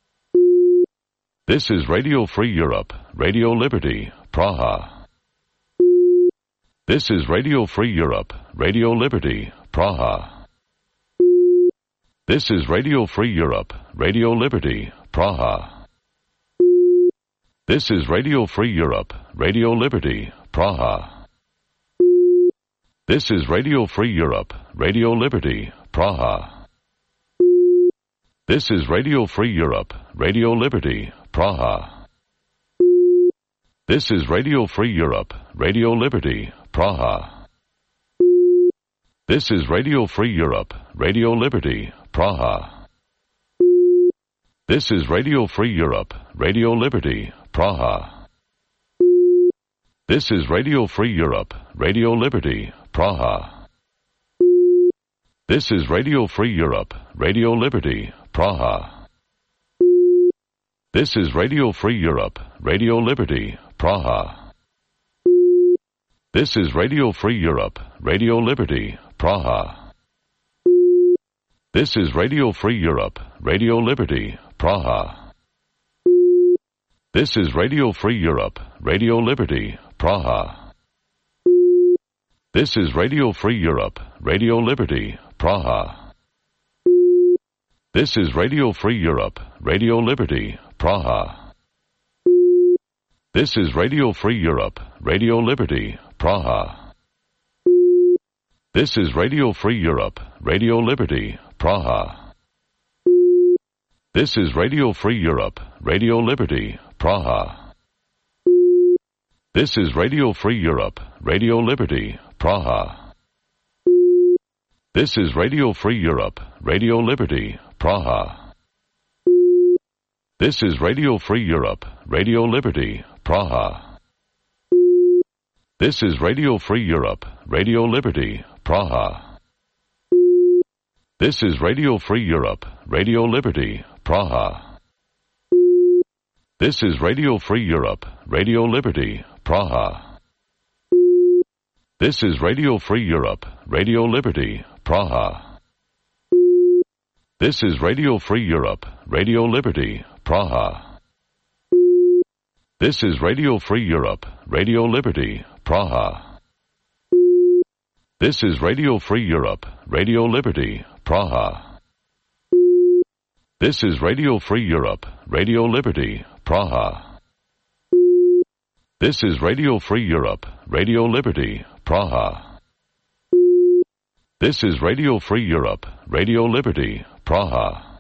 This is Radio Free Europe, Radio Liberty, Praha. This is Radio Free Europe, Radio Liberty, Praha. This is Radio Free Europe, Radio Liberty, Praha. This is Radio Free Europe, Radio Liberty, Praha. This is Radio Free Europe, Radio Liberty, Praha. This is Radio Free Europe, Radio Liberty, Praha. This is Radio Free Europe, Radio Liberty, Praha. This is Radio Free Europe, Radio Liberty, Praha. This is Radio Free Europe, Radio Liberty, Praha. This is Radio Free Europe, Radio Liberty, Praha. This is Radio Free Europe, Radio Liberty, Praha. This is Radio Free Europe, Radio Liberty, Praha. This is Radio Free Europe, Radio Liberty, Praha. This is Radio Free Europe, Radio Liberty, Praha. This is Radio Free Europe, Radio Liberty, Praha. This is Radio Free Europe, Radio Liberty, Praha. This is Radio Free Europe, Radio Liberty, Praha. This is Radio Free Europe, Radio Liberty, Praha. This is Radio Free Europe, Radio Liberty, Praha. This is Radio Free Europe, Radio Liberty, Praha. This is Radio Free Europe, Radio Liberty, Praha. This is Radio Free Europe, Radio Liberty, Praha. This is Radio Free Europe, Radio Liberty, Praha. This is Radio Free Europe, Radio Liberty, Praha. This is Radio Free Europe, Radio Liberty, Praha. This is Radio Free Europe, Radio Liberty, Praha. This is Radio Free Europe, Radio Liberty, Praha. This is Radio Free Europe, Radio Liberty, Praha. This is Radio Free Europe, Radio Liberty, Praha. This is Radio Free Europe, Radio Liberty, Praha. This is Radio Free Europe, Radio Liberty, Praha. This is Radio Free Europe, Radio Liberty, Praha. This is Radio Free Europe, Radio Liberty, Praha.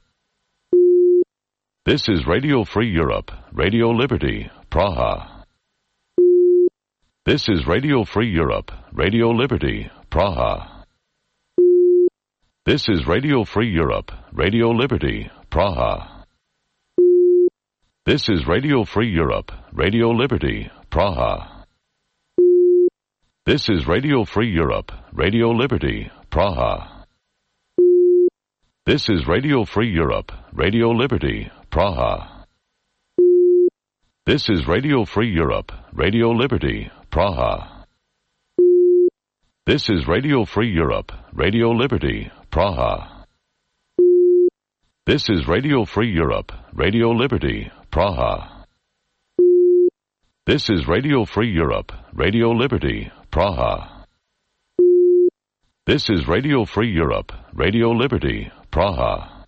This is Radio Free Europe, Radio Liberty, Praha. This is Radio Free Europe, Radio Liberty, Praha. This is Radio Free Europe, Radio Liberty, Praha. This is Radio Free Europe, Radio Liberty, Praha. This is Radio Free Europe, Radio Liberty, Praha. This is Radio Free Europe, Radio Liberty, Praha. This is Radio Free Europe, Radio Liberty, Praha. This is Radio Free Europe, Radio Liberty, Praha. This is Radio Free Europe, Radio Liberty, Praha. This is Radio Free Europe, Radio Liberty, Praha. This is Radio Free Europe, Radio Liberty, Praha.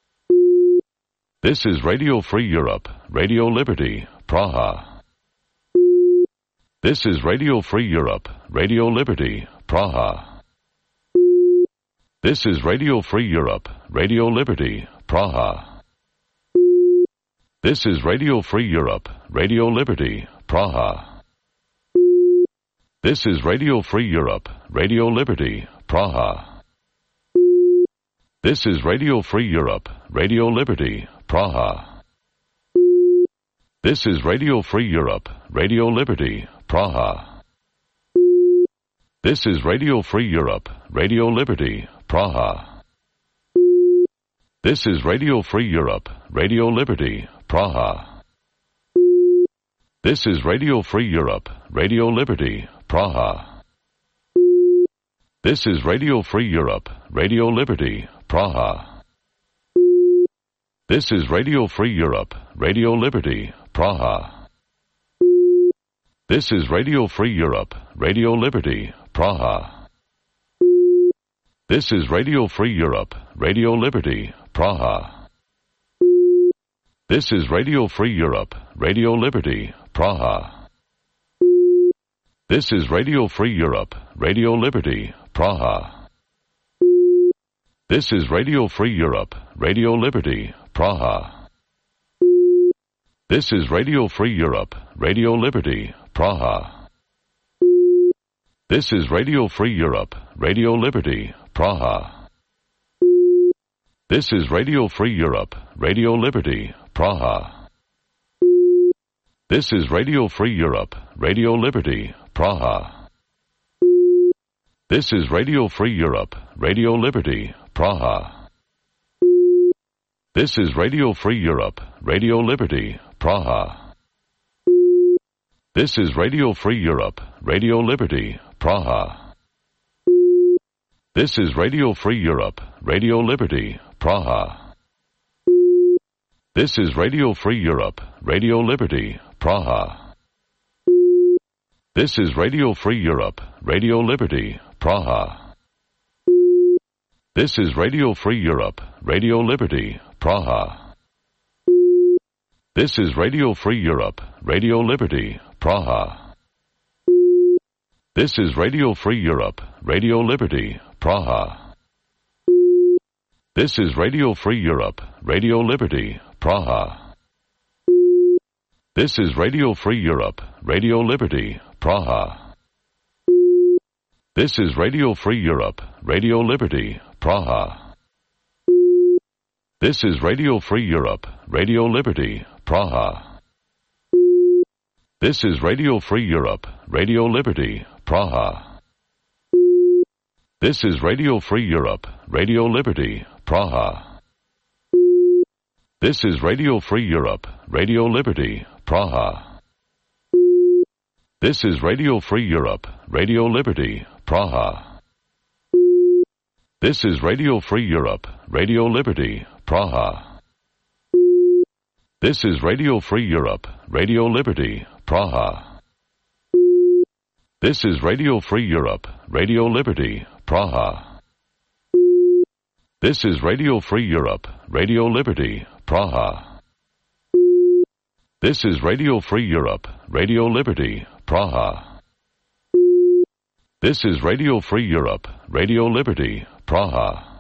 This is Radio Free Europe, Radio Liberty, Praha. This is Radio Free Europe, Radio Liberty, Praha. This is Radio Free Europe, Radio Liberty, Praha. This is Radio Free Europe, Radio Liberty, Praha. This is Radio Free Europe, Radio Liberty, Praha. This is Radio Free Europe, Radio Liberty, Praha. This is Radio Free Europe, Radio Liberty, Praha. This is Radio Free Europe, Radio Liberty, Praha. This is Radio Free Europe, Radio Liberty, Praha. This is Radio Free Europe, Radio Liberty, Praha. This is Radio Free Europe, Radio Liberty, Praha. This is Radio Free Europe, Radio Liberty, Praha. This is Radio Free Europe, Radio Liberty, Praha. This is Radio Free Europe, Radio Liberty, Praha. This is Radio Free Europe, Radio Liberty, Praha. This is Radio Free Europe, Radio Liberty, Praha. This is Radio Free Europe, Radio Liberty, Praha. This is Radio Free Europe, Radio Liberty, Praha. This is Radio Free Europe, Radio Liberty, Praha. This is Radio Free Europe, Radio Liberty, Praha. This is Radio Free Europe, Radio Liberty, Praha. This is Radio Free Europe, Radio Liberty, Praha. This is Radio Free Europe, Radio Liberty, Praha. This is Radio Free Europe, Radio Liberty, Praha. This is Radio Free Europe, Radio Liberty, Praha. This is Radio Free Europe, Radio Liberty, Praha. This is Radio Free Europe, Radio Liberty, Praha. This is Radio Free Europe, Radio Liberty, Praha. This is Radio Free Europe, Radio Liberty, Praha. This is Radio Free Europe, Radio Liberty, Praha. This is Radio Free Europe, Radio Liberty, Praha. This is Radio Free Europe, Radio Liberty, Praha. This is Radio Free Europe, Radio Liberty, Praha. This is Radio Free Europe, Radio Liberty, Praha. This is Radio Free Europe, Radio Liberty, Praha. This is Radio Free Europe, Radio Liberty, Praha. This is Radio Free Europe, Radio Liberty, Praha. This is Radio Free Europe, Radio Liberty, Praha. This is Radio Free Europe, Radio Liberty, Praha. This is Radio Free Europe, Radio Liberty, Praha. This is Radio Free Europe, Radio Liberty, Praha. This is Radio Free Europe, Radio Liberty, Praha. This is Radio Free Europe, Radio Liberty, Praha. This is Radio Free Europe, Radio Liberty, Praha.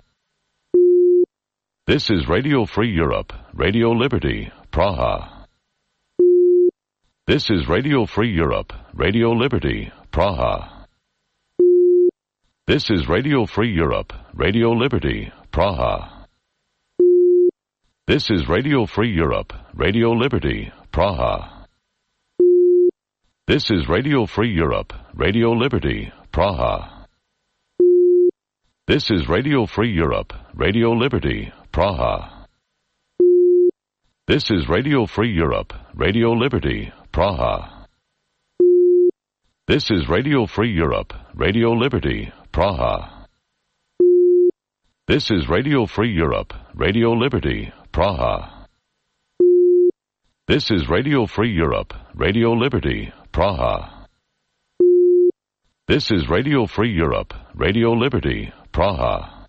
This is Radio Free Europe, Radio Liberty, Praha. This is Radio Free Europe, Radio Liberty, Praha. This is Radio Free Europe, Radio Liberty, Praha. This is Radio Free Europe, Radio Liberty, Praha. This is Radio Free Europe, Radio Liberty, Praha. This is Radio Free Europe, Radio Liberty, Praha. This is Radio Free Europe, Radio Liberty, Praha. This is Radio Free Europe, Radio Liberty, Praha. This is Radio Free Europe, Radio Liberty, Praha. This is Radio Free Europe, Radio Liberty, Praha. This is Radio Free Europe, Radio Liberty, Praha.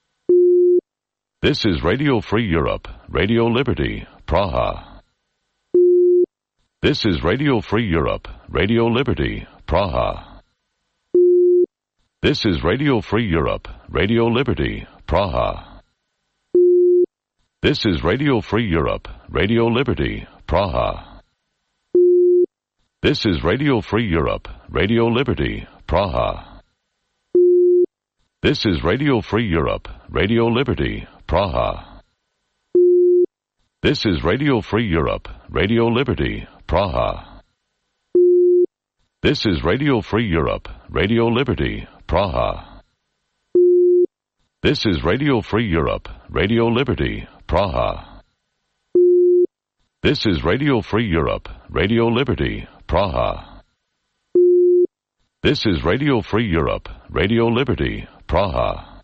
This is Radio Free Europe, Radio Liberty, Praha. This is Radio Free Europe, Radio Liberty, Praha. This is Radio Free Europe, Radio Liberty, Praha. This is Radio Free Europe, Radio Liberty, Praha. This is Radio Free Europe, Radio Liberty, Praha. This is Radio Free Europe, Radio Liberty, Praha. This is Radio Free Europe, Radio Liberty, Praha. This is Radio Free Europe, Radio Liberty, Praha. This is Radio Free Europe, Radio Liberty, Praha. This is Radio Free Europe, Radio Liberty, Praha. This is Radio Free Europe, Radio Liberty, Praha.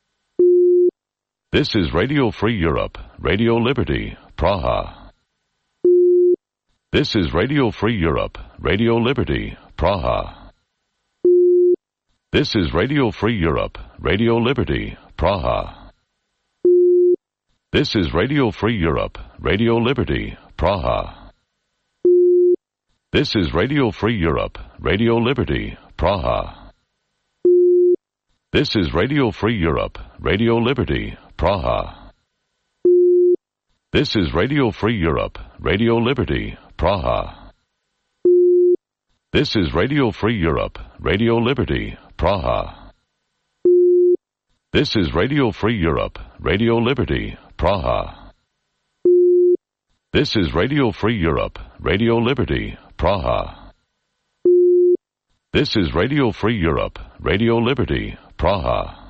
This is Radio Free Europe, Radio Liberty, Praha. This is Radio Free Europe, Radio Liberty, Praha. This is Radio Free Europe, Radio Liberty, Praha. This is Radio Free Europe, Radio Liberty, Praha. This is Radio Free Europe, Radio Liberty, Praha. This is Radio Free Europe, Radio Liberty, Praha. This is Radio Free Europe, Radio Liberty, Praha. This is Radio Free Europe, Radio Liberty, Praha. This is Radio Free Europe, Radio Liberty, Praha. This is Radio Free Europe, Radio Liberty, Praha. This is Radio Free Europe, Radio Liberty, Praha.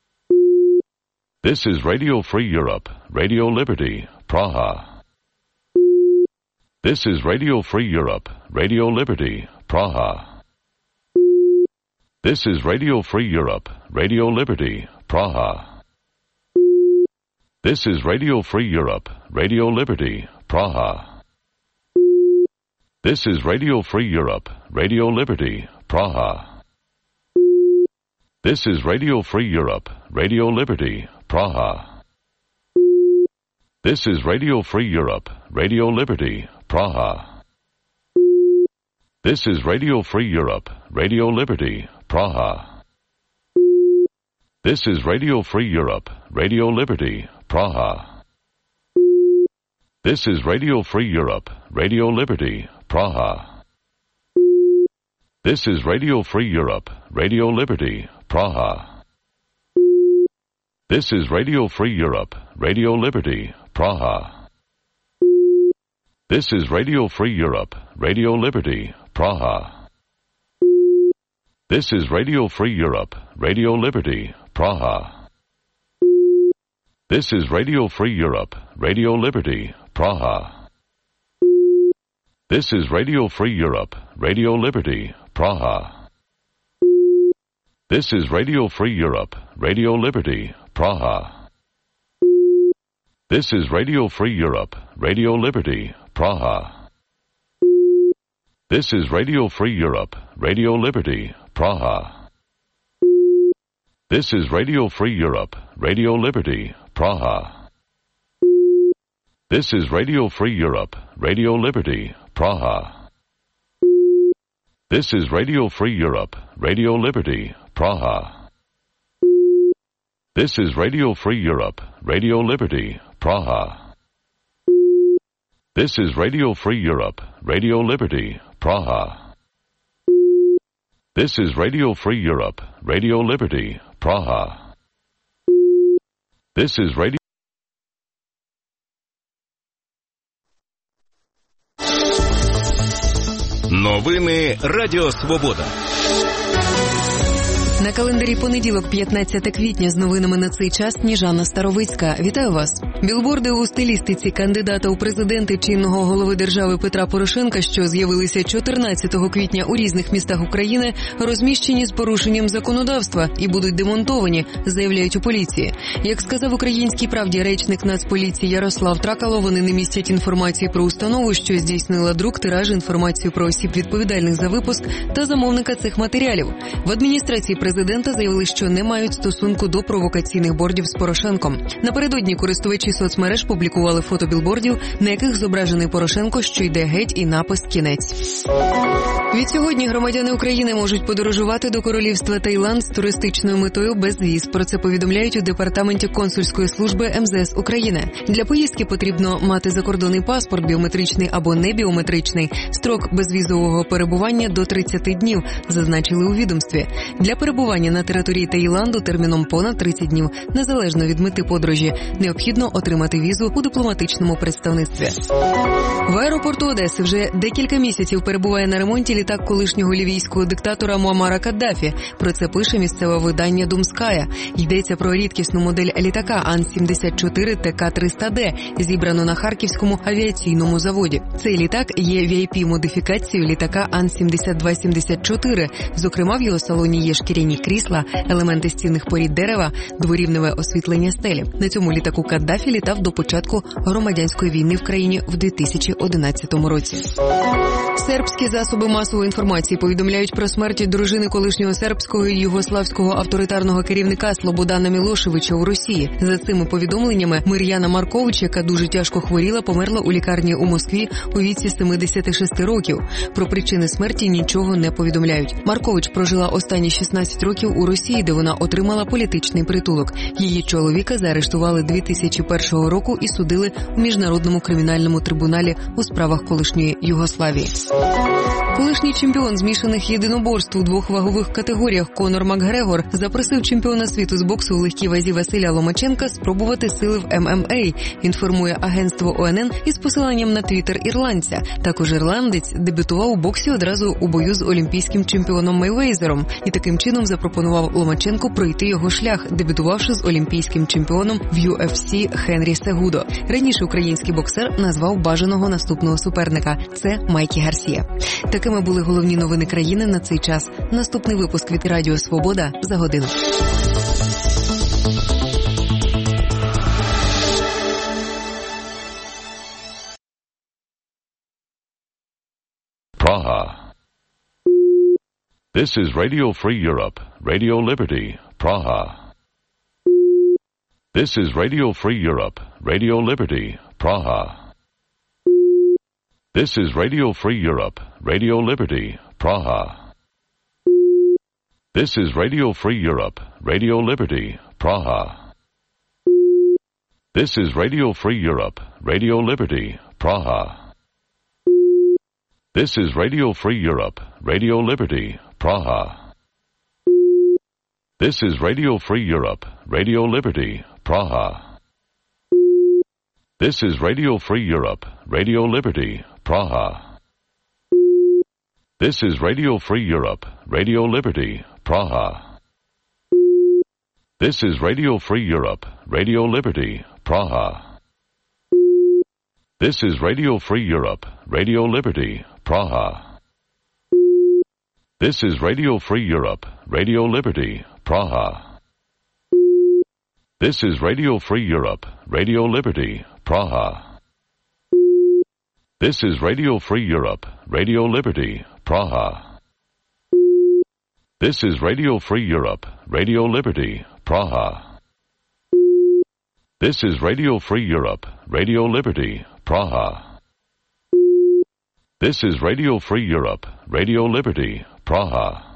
This is Radio Free Europe, Radio Liberty, Praha. This is Radio Free Europe, Radio Liberty, Praha. This is Radio Free Europe, Radio Liberty, Praha. This is Radio Free Europe, Radio Liberty, Praha. This is Radio Free Europe, Radio Liberty, Praha. This is Radio Free Europe, Radio Liberty, Praha. This is Radio Free Europe, Radio Liberty, Praha. This is Radio Free Europe, Radio Liberty, Praha. This is Radio Free Europe, Radio Liberty, Praha. This is Radio Free Europe, Radio Liberty, Praha. This is Radio Free Europe, Radio Liberty, Praha. This is Radio Free Europe, Radio Liberty, Praha. This is Radio Free Europe, Radio Liberty, Praha. This is Radio Free Europe, Radio Liberty, Praha. This is Radio Free Europe, Radio Liberty, Praha. This is Radio Free Europe, Radio Liberty, Praha. This is Radio Free Europe, Radio Liberty, Praha. This is Radio Free Europe, Radio Liberty, Praha. This is Radio Free Europe, Radio Liberty, Praha. This is Radio Free Europe, Radio Liberty, Praha. This is Radio Free Europe, Radio Liberty, Praha. This is Radio Free Europe, Radio Liberty, Praha. This is Radio Free Europe, Radio Liberty, Praha. This is Radio Free Europe, Radio Liberty, Praha. This is Radio Free Europe, Radio Liberty, Praha. This is Radio. Новини Радіо Свобода. На календарі понеділок, 15 квітня, з новинами на цей час Сніжана Старовицька. Вітаю вас. Білборди у стилістиці кандидата у президенти чинного голови держави Петра Порошенка, що з'явилися 14 квітня у різних містах України, розміщені з порушенням законодавства і будуть демонтовані, заявляють у поліції. Як сказав «Українській правді» речник Нацполіції Ярослав Тракало, вони не містять інформації про установу, що здійснила друк, тираж, інформацію про осіб відповідальних за випуск та замовника цих матеріалів. В адміністрації президента заявили, що не мають стосунку до провокаційних бордів з Порошенком. Напередодні користувачі соцмереж публікували фото білбордів, на яких зображений Порошенко, що йде геть, і напис «Кінець». Відсьогодні громадяни України можуть подорожувати до королівства Таїланд з туристичною метою без віз. Про це повідомляють у Департаменті консульської служби МЗС України. Для поїздки потрібно мати закордонний паспорт, біометричний або небіометричний. Строк безвізового перебування до 30 днів, зазначили у відомстві. Для перебування на території Таїланду терміном понад 30 днів, незалежно від мети подорожі, необхідно отримати візу у дипломатичному представництві. В аеропорту Одеси вже декілька місяців перебуває на ремонті літак колишнього лівійського диктатора Муаммара Каддафі. Про це пише місцеве видання «Думская». Йдеться про рідкісну модель літака Ан-74 ТК-300Д, зібрану на Харківському авіаційному заводі. Цей літак є VIP-модифікацією літака Ан-7274. Зокрема, в його салоні є шкіряні крісла, елементи стінних порід дерева, дворівневе освітлення стелі. На цьому літаку Каддафі літав до початку громадянської війни в країні в 2011 році. Сербські засоби масової інформації повідомляють про смерть дружини колишнього сербського і югославського авторитарного керівника Слободана Мілошевича у Росії. За цими повідомленнями, Мир'яна Маркович, яка дуже тяжко хворіла, померла у лікарні у Москві у віці 76 років. Про причини смерті нічого не повідомляють. Маркович прожила останні 16 років у Росії, де вона отримала політичний притулок. Її чоловіка заарештували 2001 року і судили у Міжнародному кримінальному трибуналі у справах колишньої Югославії. Колишній чемпіон змішаних єдиноборств у двох вагових категоріях Конор Макгрегор запросив чемпіона світу з боксу у легкій вазі Василя Ломаченка спробувати сили в ММА, інформує агентство ОНН із посиланням на твіттер ірландця. Також ірландець дебютував у боксі одразу у бою з олімпійським чемпіоном Мейвезером і таким чином запропонував Ломаченку пройти його шлях, дебютувавши з олімпійським чемпіоном в UFC Хенрі Сегудо. Раніше український боксер назвав бажаного наступного суперника – це Майкі Гарсія. Такими були головні новини країни на цей час. Наступний випуск від Радіо Свобода за годину. Praha. This is Radio Free Europe, Radio Liberty, Praha. This is Radio Free Europe, Radio Liberty, Praha. This is Radio Free Europe, Radio Liberty, Praha. This is Radio Free Europe, Radio Liberty, Praha. This is Radio Free Europe, Radio Liberty, Praha. This is Radio Free Europe, Radio Liberty, Praha. This is Radio Free Europe, Radio Liberty, Praha. This is Radio Free Europe, Radio Liberty, Praha. This is Radio Free Europe, Radio Liberty, Praha. This is Radio Free Europe, Radio Liberty, Praha. This is Radio Free Europe, Radio Liberty, Praha. This is Radio Free Europe, Radio Liberty, Praha. This is Radio Free Europe, Radio Liberty, Praha. This is Radio Free Europe, Radio Liberty, Praha. This is Radio Free Europe, Radio Liberty, Praha. This is Radio Free Europe, Radio Liberty, Praha. This is Radio Free Europe, Radio Liberty, Praha.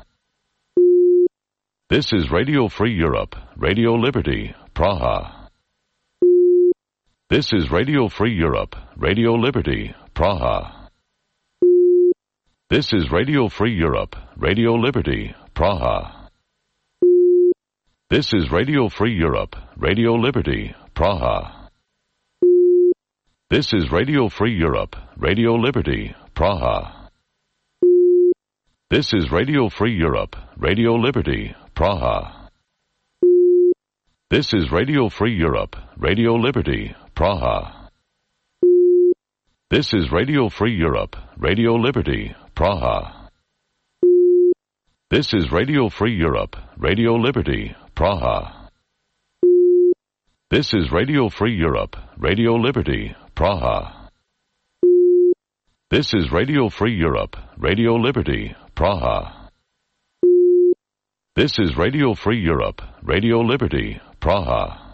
This is Radio Free Europe, Radio Liberty, Praha. This is Radio Free Europe, Radio Liberty, Praha. This is Radio Free Europe, Radio Liberty, Praha. This is Radio Free Europe, Radio Liberty, Praha. This is Radio Free Europe, Radio Liberty, Praha. This is Radio Free Europe, Radio Liberty, Praha. This is Radio Free Europe, Radio Liberty, Praha. This is Radio Free Europe, Radio Liberty, Praha. This is Radio Free Europe, Radio Liberty, Praha. This is Radio Free Europe, Radio Liberty, Praha. This is Radio Free Europe, Radio Liberty, Praha. This is Radio Free Europe, Radio Liberty, Praha.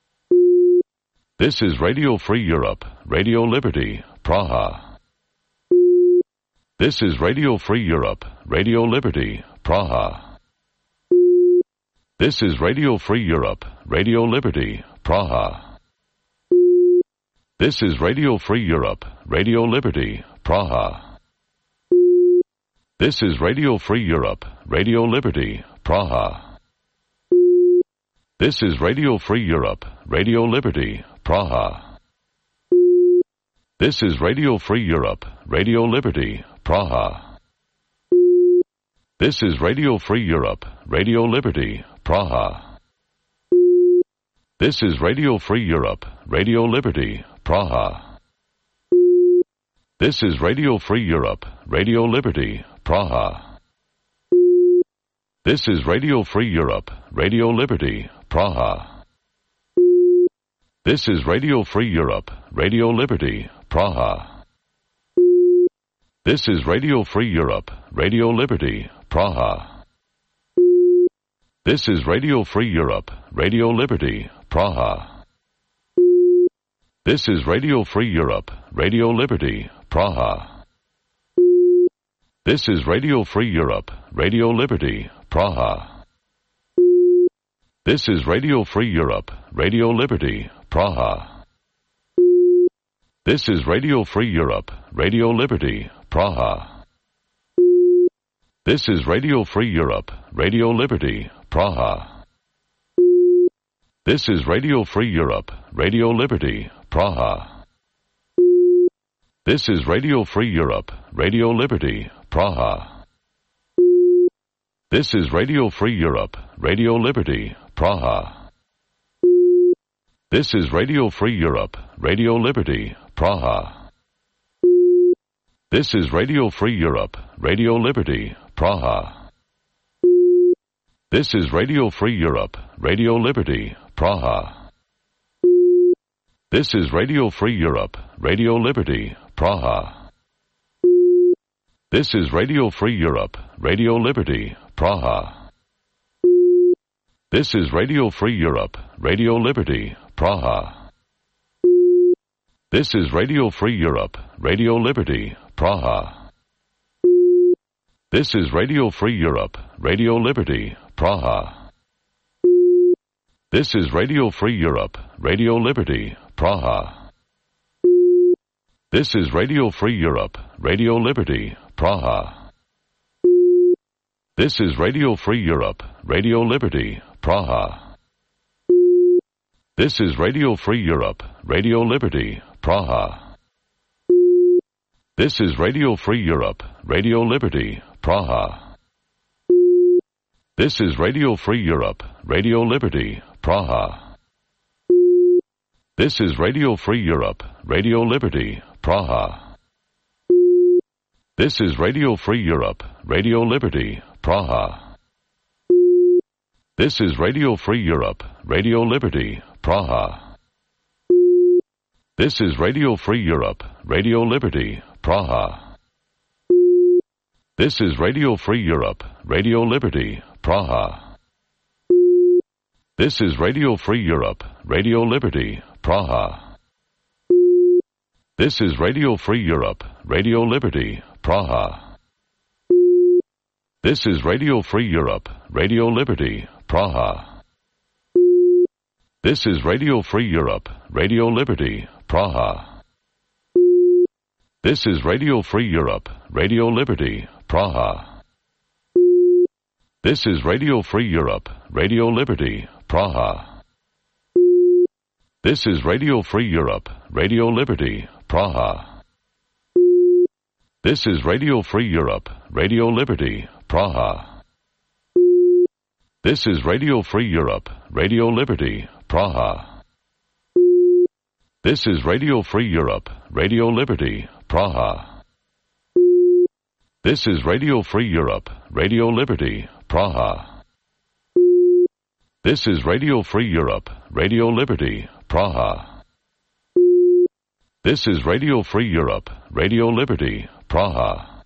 This is Radio Free Europe, Radio Liberty, Praha. This is Radio Free Europe, Radio Liberty, Praha. This is Radio Free Europe, Radio Liberty, Praha. This is Radio Free Europe, Radio Liberty, Praha. This is Radio Free Europe, Radio Liberty, Praha. This is Radio Free Europe, Radio Liberty, Praha. This is Radio Free Europe, Radio Liberty, Praha. This is Radio Free Europe, Radio Liberty, Praha. This is Radio Free Europe, Radio Liberty, Praha. This is Radio Free Europe, Radio Liberty, Praha. This is Radio Free Europe, Radio Liberty, Praha. This is Radio Free Europe, Radio Liberty, Praha. This is Radio Free Europe, Radio Liberty, Praha. This is Radio Free Europe, Radio Liberty, Praha. This is Radio Free Europe, Radio Liberty, Praha. This is Radio Free Europe, Radio Liberty, Praha. This is Radio Free Europe, Radio Liberty, Praha. This is Radio Free Europe, Radio Liberty, Praha. This is Radio Free Europe, Radio Liberty, Praha. This is Radio Free Europe, Radio Liberty, Praha. This is Radio Free Europe, Radio Liberty, Praha. This is Radio Free Europe, Radio Liberty, Praha. This is Radio Free Europe, Radio Liberty, Praha. This is Radio Free Europe, Radio Liberty, Praha. This is Radio Free Europe, Radio Liberty, Praha. This is Radio Free Europe, Radio Liberty, Praha. This is Radio Free Europe, Radio Liberty, Praha. This is Radio Free Europe, Radio Liberty, Praha. This is Radio Free Europe, Radio Liberty, Praha. This is Radio Free Europe, Radio Liberty, Praha. This is Radio Free Europe, Radio Liberty, Praha. This is Radio Free Europe, Radio Liberty, Praha. This is Radio Free Europe, Radio Liberty, Praha. This is Radio Free Europe, Radio Liberty, Praha. This is Radio Free Europe, Radio Liberty, Praha. This is Radio Free Europe, Radio Liberty, Praha. This is Radio Free Europe, Radio Liberty, Praha. This is Radio Free Europe, Radio Liberty, Praha. This is Radio Free Europe, Radio Liberty, Praha. This is Radio Free Europe, Radio Liberty, Praha. This is Radio Free Europe, Radio Liberty, Praha. This is Radio Free Europe, Radio Liberty, Praha. This is Radio Free Europe, Radio Liberty, Praha. This is Radio Free Europe, Radio Liberty, Praha. This is Radio Free Europe, Radio Liberty, Praha. This is Radio Free Europe, Radio Liberty, Praha. This is Radio Free Europe, Radio Liberty, Praha. This is Radio Free Europe, Radio Liberty, Praha. This is Radio Free Europe, Radio Liberty, Praha. This is Radio Free Europe, Radio Liberty, Praha. This is Radio Free Europe, Radio Liberty, Praha. This is Radio Free Europe, Radio Liberty, Praha. This is Radio Free Europe, Radio Liberty, Praha. This is Radio Free Europe, Radio Liberty, Praha.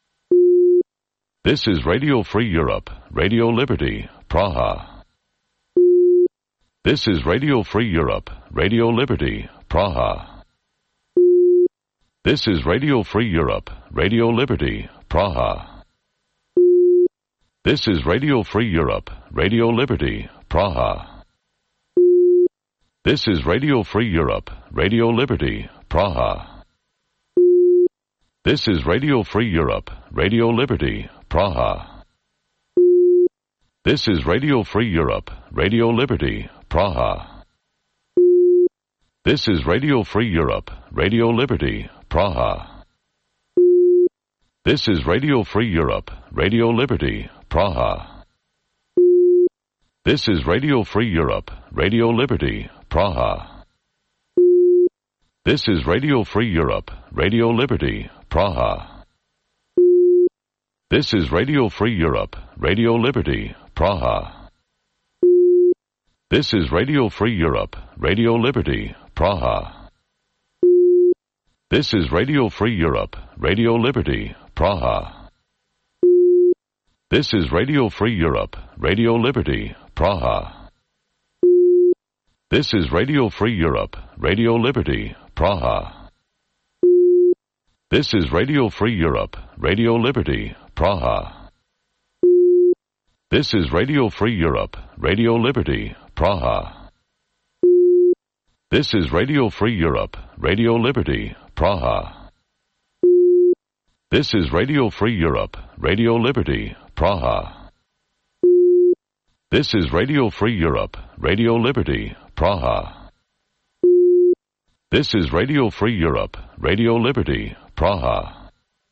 This is Radio Free Europe, Radio Liberty, Praha. This is Radio Free Europe, Radio Liberty, Praha. This is Radio Free Europe, Radio Liberty, Praha. This is Radio Free Europe, Radio Liberty, Praha. This is Radio Free Europe, Radio Liberty, Praha. This is Radio Free Europe, Radio Liberty, Praha. This is Radio Free Europe, Radio Liberty, Praha. This is Radio Free Europe, Radio Liberty, Praha. This is Radio Free Europe, Radio Liberty, Praha. This is Radio Free Europe, Radio Liberty, Praha. This is Radio Free Europe, Radio Liberty, Praha. This is Radio Free Europe, Radio Liberty, Praha. This is Radio Free Europe, Radio Liberty, Praha. This is Radio Free Europe, Radio Liberty, Praha. This is Radio Free Europe, Radio Liberty, Praha. This is Radio Free Europe, Radio Liberty, Praha. This is Radio Free Europe, Radio Liberty, Praha. This is Radio Free Europe, Radio Liberty, Praha. This is Radio Free Europe, Radio Liberty, Praha. This is Radio Free Europe, Radio Liberty, Praha. This is Radio Free Europe, Radio Liberty, Praha. This is Radio Free Europe, Radio Liberty, Praha.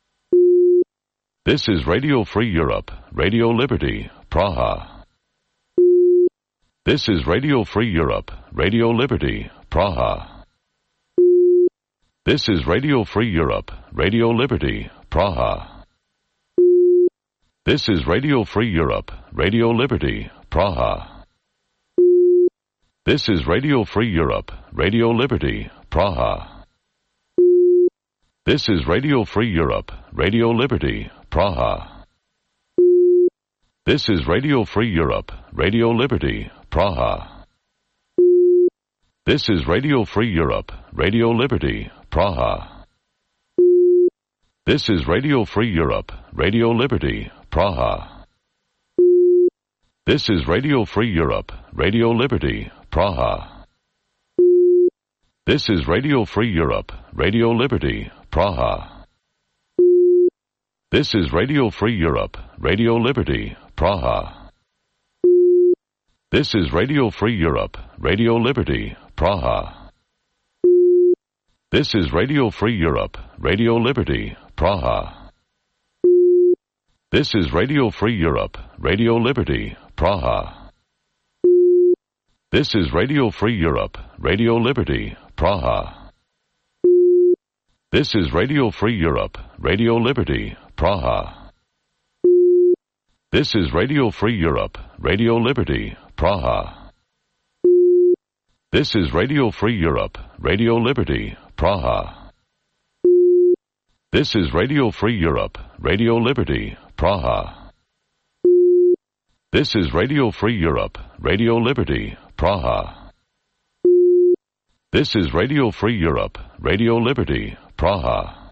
This is Radio Free Europe, Radio Liberty, Praha. This is Radio Free Europe, Radio Liberty, Praha. This is Radio Free Europe, Radio Liberty, Praha. This is Radio Free Europe, Radio Liberty, Praha. This is Radio Free Europe, Radio Liberty, Praha. This is Radio Free Europe, Radio Liberty, Praha. This is Radio Free Europe, Radio Liberty, Praha. This is Radio Free Europe, Radio Liberty, Praha. This is Radio Free Europe, Radio Liberty, Praha. This is Radio Free Europe, Radio Liberty, Praha. This is Radio Free Europe, Radio Liberty, Praha. This is Radio Free Europe, Radio Liberty, Praha. This is Radio Free Europe, Radio Liberty, Praha. This is Radio Free Europe, Radio Liberty, Praha. This is Radio Free Europe, Radio Liberty, Praha. This is Radio Free Europe, Radio Liberty, Praha. This is Radio Free Europe, Radio Liberty, Praha. This is Radio Free Europe, Radio Liberty, Praha. This is Radio Free Europe, Radio Liberty, Praha. This is Radio Free Europe, Radio Liberty, Praha. This is Radio Free Europe, Radio Liberty, Praha. This is Radio Free Europe, Radio Liberty, Praha.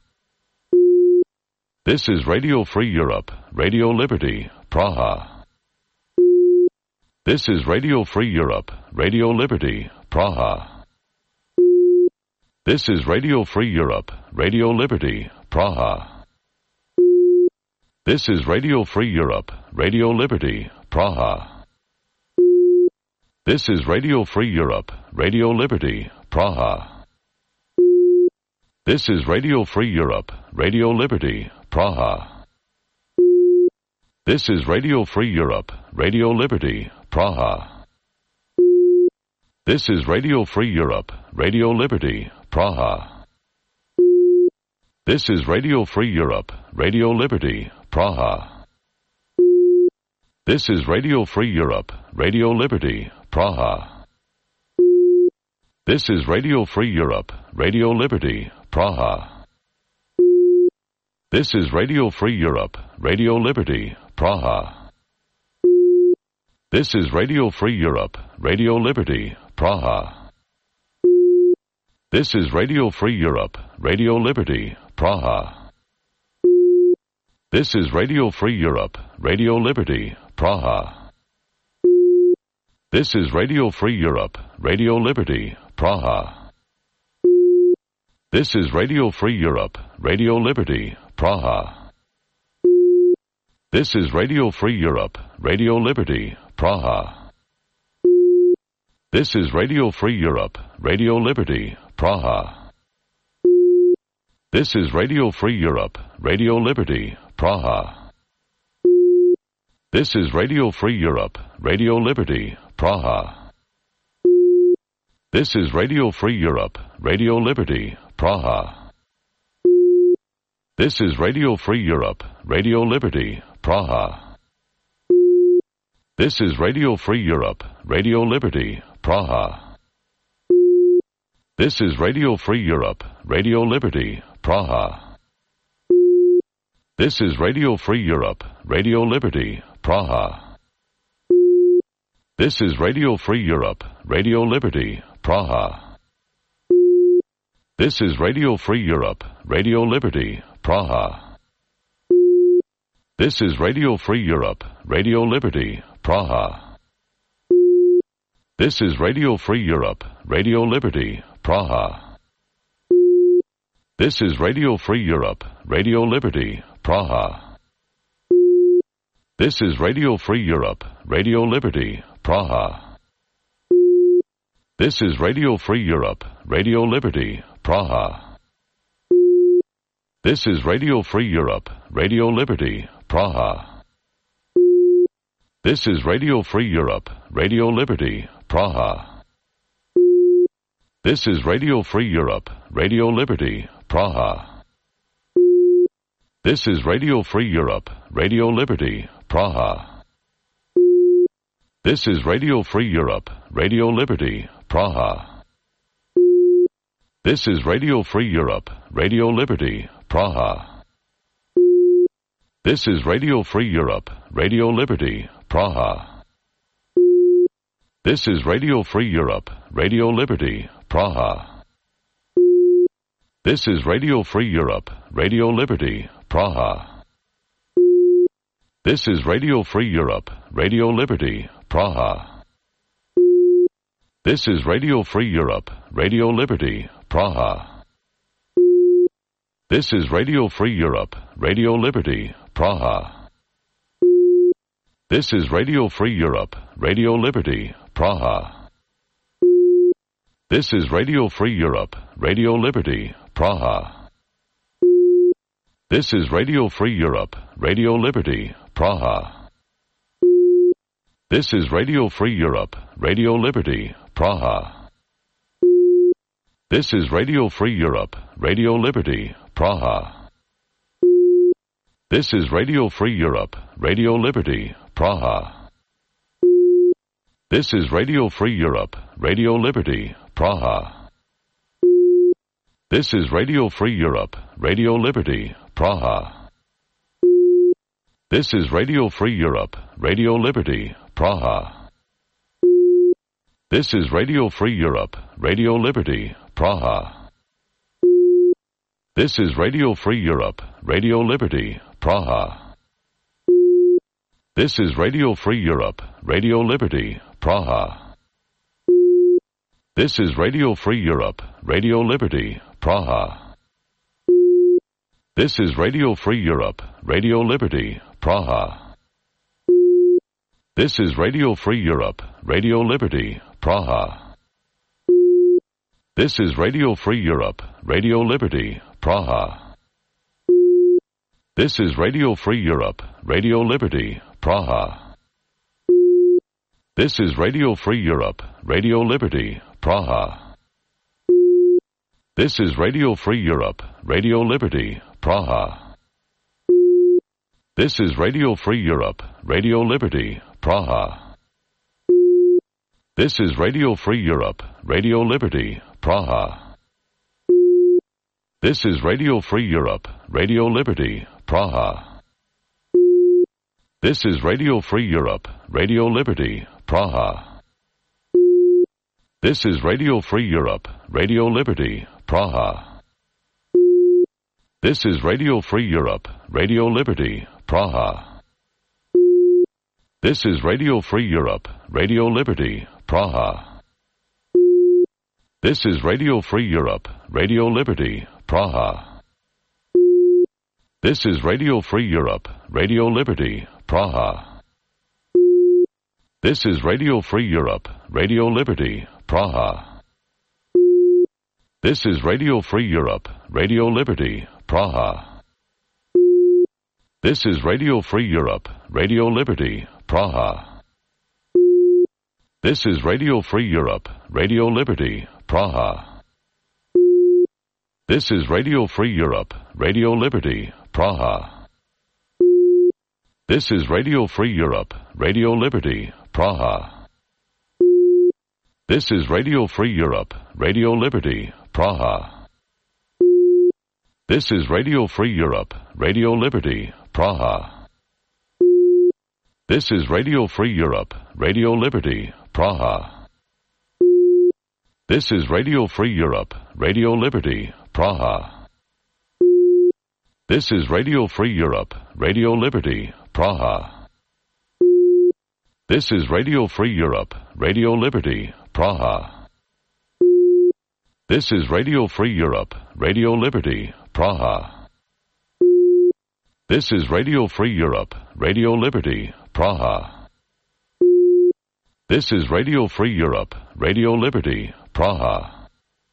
This is Radio Free Europe, Radio Liberty, Praha. This is Radio Free Europe, Radio Liberty, Praha. This is Radio Free Europe, Radio Liberty, Praha. This is Radio Free Europe, Radio Liberty, Praha. This is Radio Free Europe, Radio Liberty, Praha. This is Radio Free Europe, Radio Liberty, Praha. This is Radio Free Europe, Radio Liberty, Praha. This is Radio Free Europe, Radio Liberty, Praha. This is Radio Free Europe, Radio Liberty, Praha. This is Radio Free Europe, Radio Liberty, Praha. This is Radio Free Europe, Radio Liberty, Praha. This is Radio Free Europe, Radio Liberty, Praha. This is Radio Free Europe, Radio Liberty, Praha. This is Radio Free Europe, Radio Liberty, Praha. This is Radio Free Europe, Radio Liberty, Praha. This is Radio Free Europe, Radio Liberty, Praha. This is Radio Free Europe, Radio Liberty, Praha. This is Radio Free Europe, Radio Liberty, Praha. This is Radio Free Europe, Radio Liberty, Praha. This is Radio Free Europe, Radio Liberty, Praha. This is Radio Free Europe, Radio Liberty, Praha. This is Radio Free Europe, Radio Liberty, Praha. This is Radio Free Europe, Radio Liberty, Praha. This is Radio Free Europe, Radio Liberty, Praha. This is Radio Free Europe, Radio Liberty, Praha. This is Radio Free Europe, Radio Liberty, Praha. This is Radio Free Europe, Radio Liberty, Praha. This is Radio Free Europe, Radio Liberty, Praha. This is Radio Free Europe, Radio Liberty, Praha. This is Radio Free Europe, Radio Liberty, Praha. This is Radio Free Europe, Radio Liberty, Praha. This is Radio Free Europe, Radio Liberty, Praha. This is Radio Free Europe, Radio Liberty, Praha. This is Radio Free Europe, Radio Liberty, Praha. This is Radio Free Europe, Radio Liberty, Praha. This is Radio Free Europe, Radio Liberty, Praha. This is Radio Free Europe, Radio Liberty, Praha. This is Radio Free Europe, Radio Liberty, Praha. This is Radio Free Europe, Radio Liberty, Praha. This is Radio Free Europe, Radio Liberty, Praha. This is Radio Free Europe, Radio Liberty, Praha. This is Radio Free Europe, Radio Liberty, Praha. This is Radio Free Europe, Radio Liberty, Praha. This is Radio Free Europe, Radio Liberty, Praha. This is Radio Free Europe, Radio Liberty, Praha. This is Radio Free Europe, Radio Liberty, Praha. This is Radio Free Europe, Radio Liberty, Praha. This is Radio Free Europe, Radio Liberty, Praha. This is Radio Free Europe, Radio Liberty, Praha. This is Radio Free Europe, Radio Liberty, Praha. This is Radio Free Europe, Radio Liberty, Praha. This is Radio Free Europe, Radio Liberty, Praha. This is Radio Free Europe, Radio Liberty, Praha. This is Radio Free Europe, Radio Liberty, Praha. This is Radio Free Europe, Radio Liberty, Praha. This is Radio Free Europe, Radio Liberty, Praha. This is Radio Free Europe, Radio Liberty, Praha. This is Radio Free Europe, Radio Liberty, Praha. This is Radio Free Europe, Radio Liberty, Praha. This is Radio Free Europe, Radio Liberty, Praha. This is Radio Free Europe, Radio Liberty, Praha. This is Radio Free Europe, Radio Liberty, Praha. This is Radio Free Europe, Radio Liberty, Praha. This is Radio Free Europe, Radio Liberty, Praha. This is Radio Free Europe, Radio Liberty, Praha. This is Radio Free Europe, Radio Liberty, Praha. This is Radio Free Europe, Radio Liberty, Praha. This is Radio Free Europe, Radio Liberty, Praha. This is Radio Free Europe, Radio Liberty, Praha. This is Radio Free Europe, Radio Liberty, Praha. This is Radio Free Europe, Radio Liberty, Praha. This is Radio Free Europe, Radio Liberty, Praha. This is Radio Free Europe, Radio Liberty, Praha. This is Radio Free Europe, Radio Liberty, Praha. This is Radio Free Europe, Radio Liberty, Praha. This is Radio Free Europe, Radio Liberty, Praha. This is Radio Free Europe, Radio Liberty, Praha. This is Radio Free Europe, Radio Liberty, Praha. This is Radio Free Europe, Radio Liberty, Praha. This is Radio Free Europe, Radio Liberty, Praha. This is Radio Free Europe, Radio Liberty, Praha. This is Radio Free Europe, Radio Liberty, Praha. This is Radio Free Europe, Radio Liberty, Praha. This is Radio Free Europe, Radio Liberty, Praha. This is Radio Free Europe, Radio Liberty, Praha. This is Radio Free Europe, Radio Liberty, Praha. This is Radio Free Europe, Radio Liberty, Praha. This is Radio Free Europe, Radio Liberty, Praha.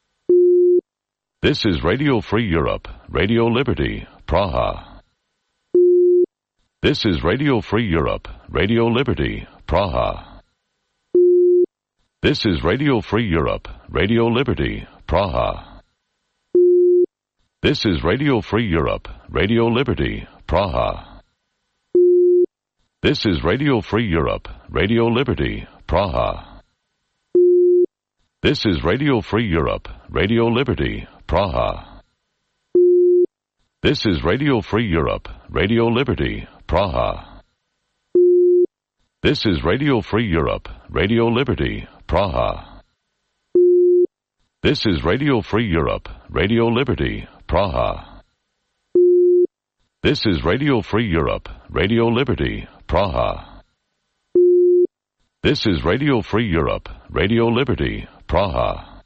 This is Radio Free Europe, Radio Liberty, Praha. This is Radio Free Europe, Radio Liberty, Praha. This is Radio Free Europe, Radio Liberty, Praha. This is Radio Free Europe, Radio Liberty, Praha. This is Radio Free Europe, Radio Liberty, Praha. This is Radio Free Europe, Radio Liberty, Praha. This is Radio Free Europe, Radio Liberty, Praha. This is Radio Free Europe, Radio Liberty, Praha. This is Radio Free Europe, Radio Liberty, Praha. This is Radio Free Europe, Radio Liberty, Praha. This is Radio Free Europe, Radio Liberty, Praha.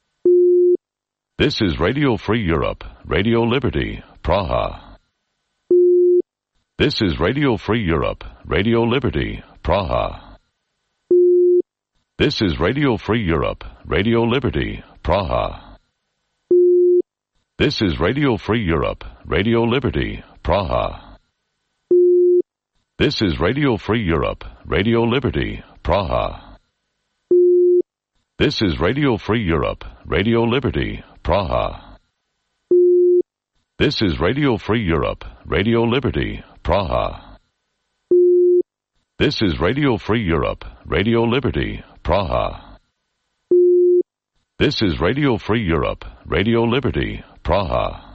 This is Radio Free Europe, Radio Liberty, Praha. This is Radio Free Europe, Radio Liberty, Praha. This is Radio Free Europe, Radio Liberty, Praha. This is Radio Free Europe, Radio Liberty, Praha. This is Radio Free Europe, Radio Liberty, Praha. This is Radio Free Europe, Radio Liberty, Praha. This is Radio Free Europe, Radio Liberty, Praha. This is Radio Free Europe, Radio Liberty, Praha. This is Radio Free Europe, Radio Liberty, Praha.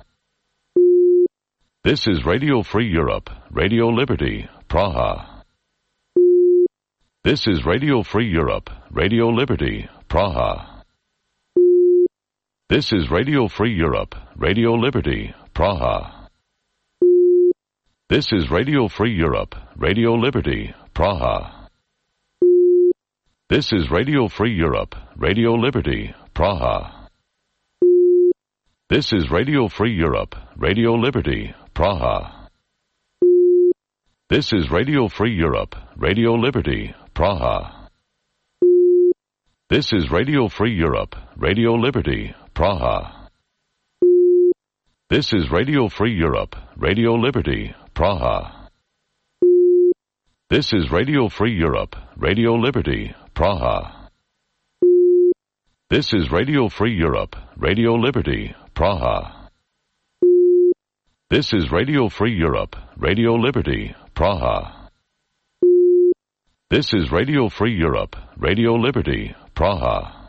This is Radio Free Europe, Radio Liberty, Praha. This is Radio Free Europe, Radio Liberty, Praha. This is Radio Free Europe, Radio Liberty, Praha. This is Radio Free Europe, Radio Liberty, Praha. This is Radio Free Europe, Radio Liberty, Praha. This is Radio Free Europe, Radio Liberty, Praha. This is Radio Free Europe, Radio Liberty, Praha. This is Radio Free Europe, Radio Liberty, Praha. This is Radio Free Europe, Radio Liberty, Praha. This is Radio Free Europe, Radio Liberty, Praha. This is Radio Free Europe, Radio Liberty, Praha. This is Radio Free Europe, Radio Liberty, Praha. This is Radio Free Europe, Radio Liberty, Praha.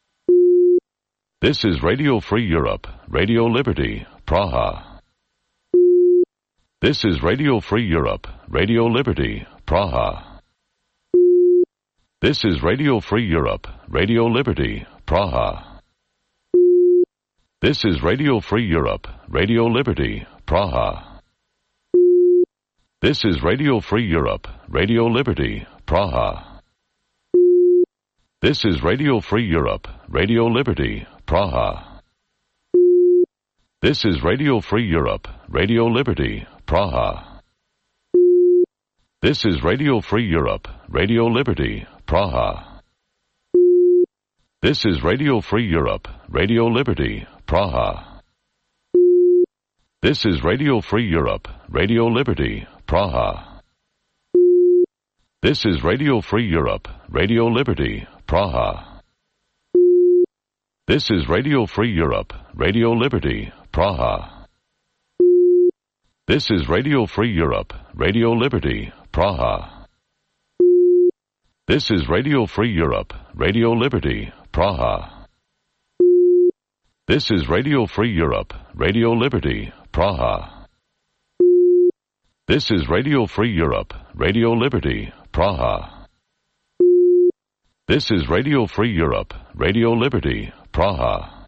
This is Radio Free Europe, Radio Liberty, Praha. This is Radio Free Europe, Radio Liberty, Praha. This is Radio Free Europe, Radio Liberty, Praha. This is Radio Free Europe, Radio Liberty, Praha. This is Radio Free Europe, Radio Liberty, Praha. This is Radio Free Europe, Radio Liberty, Praha. This is Radio Free Europe, Radio Liberty, Praha. This is Radio Free Europe, Radio Liberty, Praha. This is Radio Free Europe, Radio Liberty, Praha. This is Radio Free Europe, Radio Liberty, Praha. This is Radio Free Europe, Radio Liberty, Praha. This is Radio Free Europe, Radio Liberty, Praha. This is Radio Free Europe, Radio Liberty, Praha. This is Radio Free Europe, Radio Liberty, Praha. This is Radio Free Europe, Radio Liberty, Praha. This is Radio Free Europe, Radio Liberty, Praha. This is Radio Free Europe, Radio Liberty, Praha.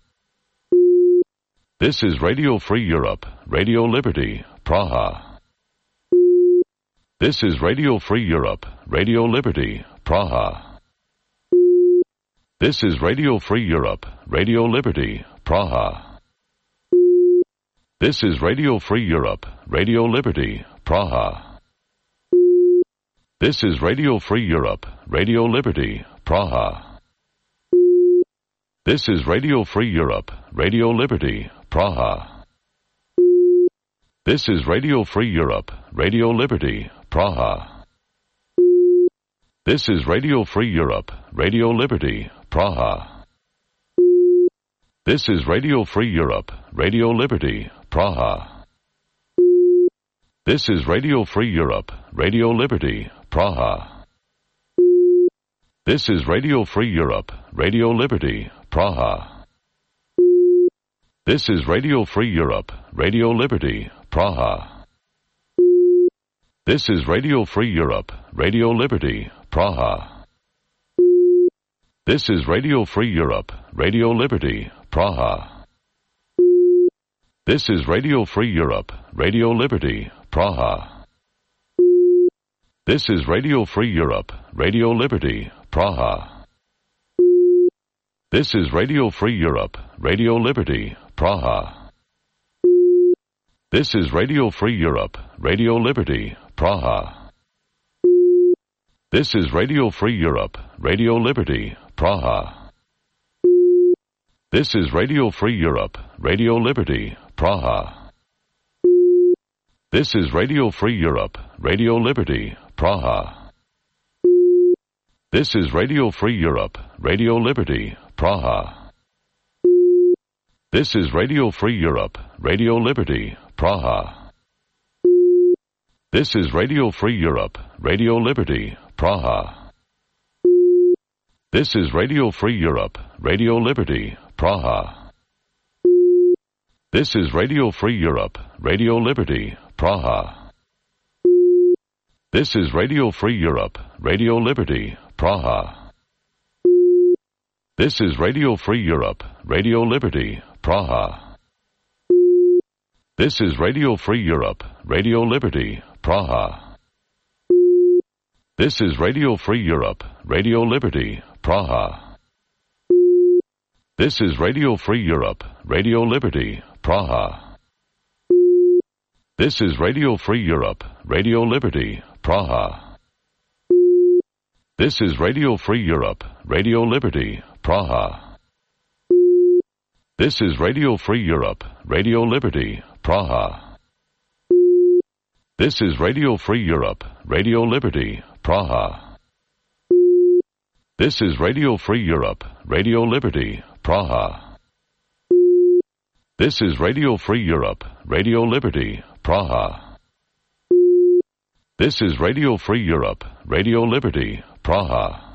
This is Radio Free Europe, Radio Liberty, Praha. This is Radio Free Europe, Radio Liberty, Praha. This is Radio Free Europe, Radio Liberty, Praha. This is Radio Free Europe, Radio Liberty, Praha. This is Radio Free Europe, Radio Liberty, Praha. This is Radio Free Europe, Radio Liberty, Praha. This is Radio Free Europe, Radio Liberty, Praha. This is Radio Free Europe, Radio Liberty, Praha. This is Radio Free Europe, Radio Liberty, Praha. This is Radio Free Europe, Radio Liberty, Praha. This is Radio Free Europe, Radio Liberty, Praha. This is Radio Free Europe, Radio Liberty, Praha. This is Radio Free Europe, Radio Liberty, Praha. This is Radio Free Europe, Radio Liberty, Praha. This is Radio Free Europe, Radio Liberty, Praha. This is Radio Free Europe, Radio Liberty, Praha. This is Radio Free Europe, Radio Liberty, Praha. This is Radio Free Europe, Radio Liberty, Praha. This is Radio Free Europe, Radio Liberty, Praha. This is Radio Free Europe, Radio Liberty, Praha. This is Radio Free Europe, Radio Liberty, Praha. This is Radio Free Europe, Radio Liberty, Praha. This is Radio Free Europe, Radio Liberty, Praha. This is Radio Free Europe, Radio Liberty, Praha. This is Radio Free Europe, Radio Liberty, Praha. This is Radio Free Europe, Radio Liberty, Praha. This is Radio Free Europe, Radio Liberty, Praha. This is Radio Free Europe, Radio Liberty, Praha. This is Radio Free Europe, Radio Liberty, Praha. This is Radio Free Europe, Radio Liberty, Praha. This is Radio Free Europe, Radio Liberty, Praha. This is Radio Free Europe, Radio Liberty, Praha. This is Radio Free Europe, Radio Liberty, Praha. This is Radio Free Europe, Radio Liberty, Praha. This is Radio Free Europe, Radio Liberty, Praha. This is Radio Free Europe, Radio Liberty, Praha. This is Radio Free Europe, Radio Liberty, Praha. This is Radio Free Europe, Radio Liberty, Praha.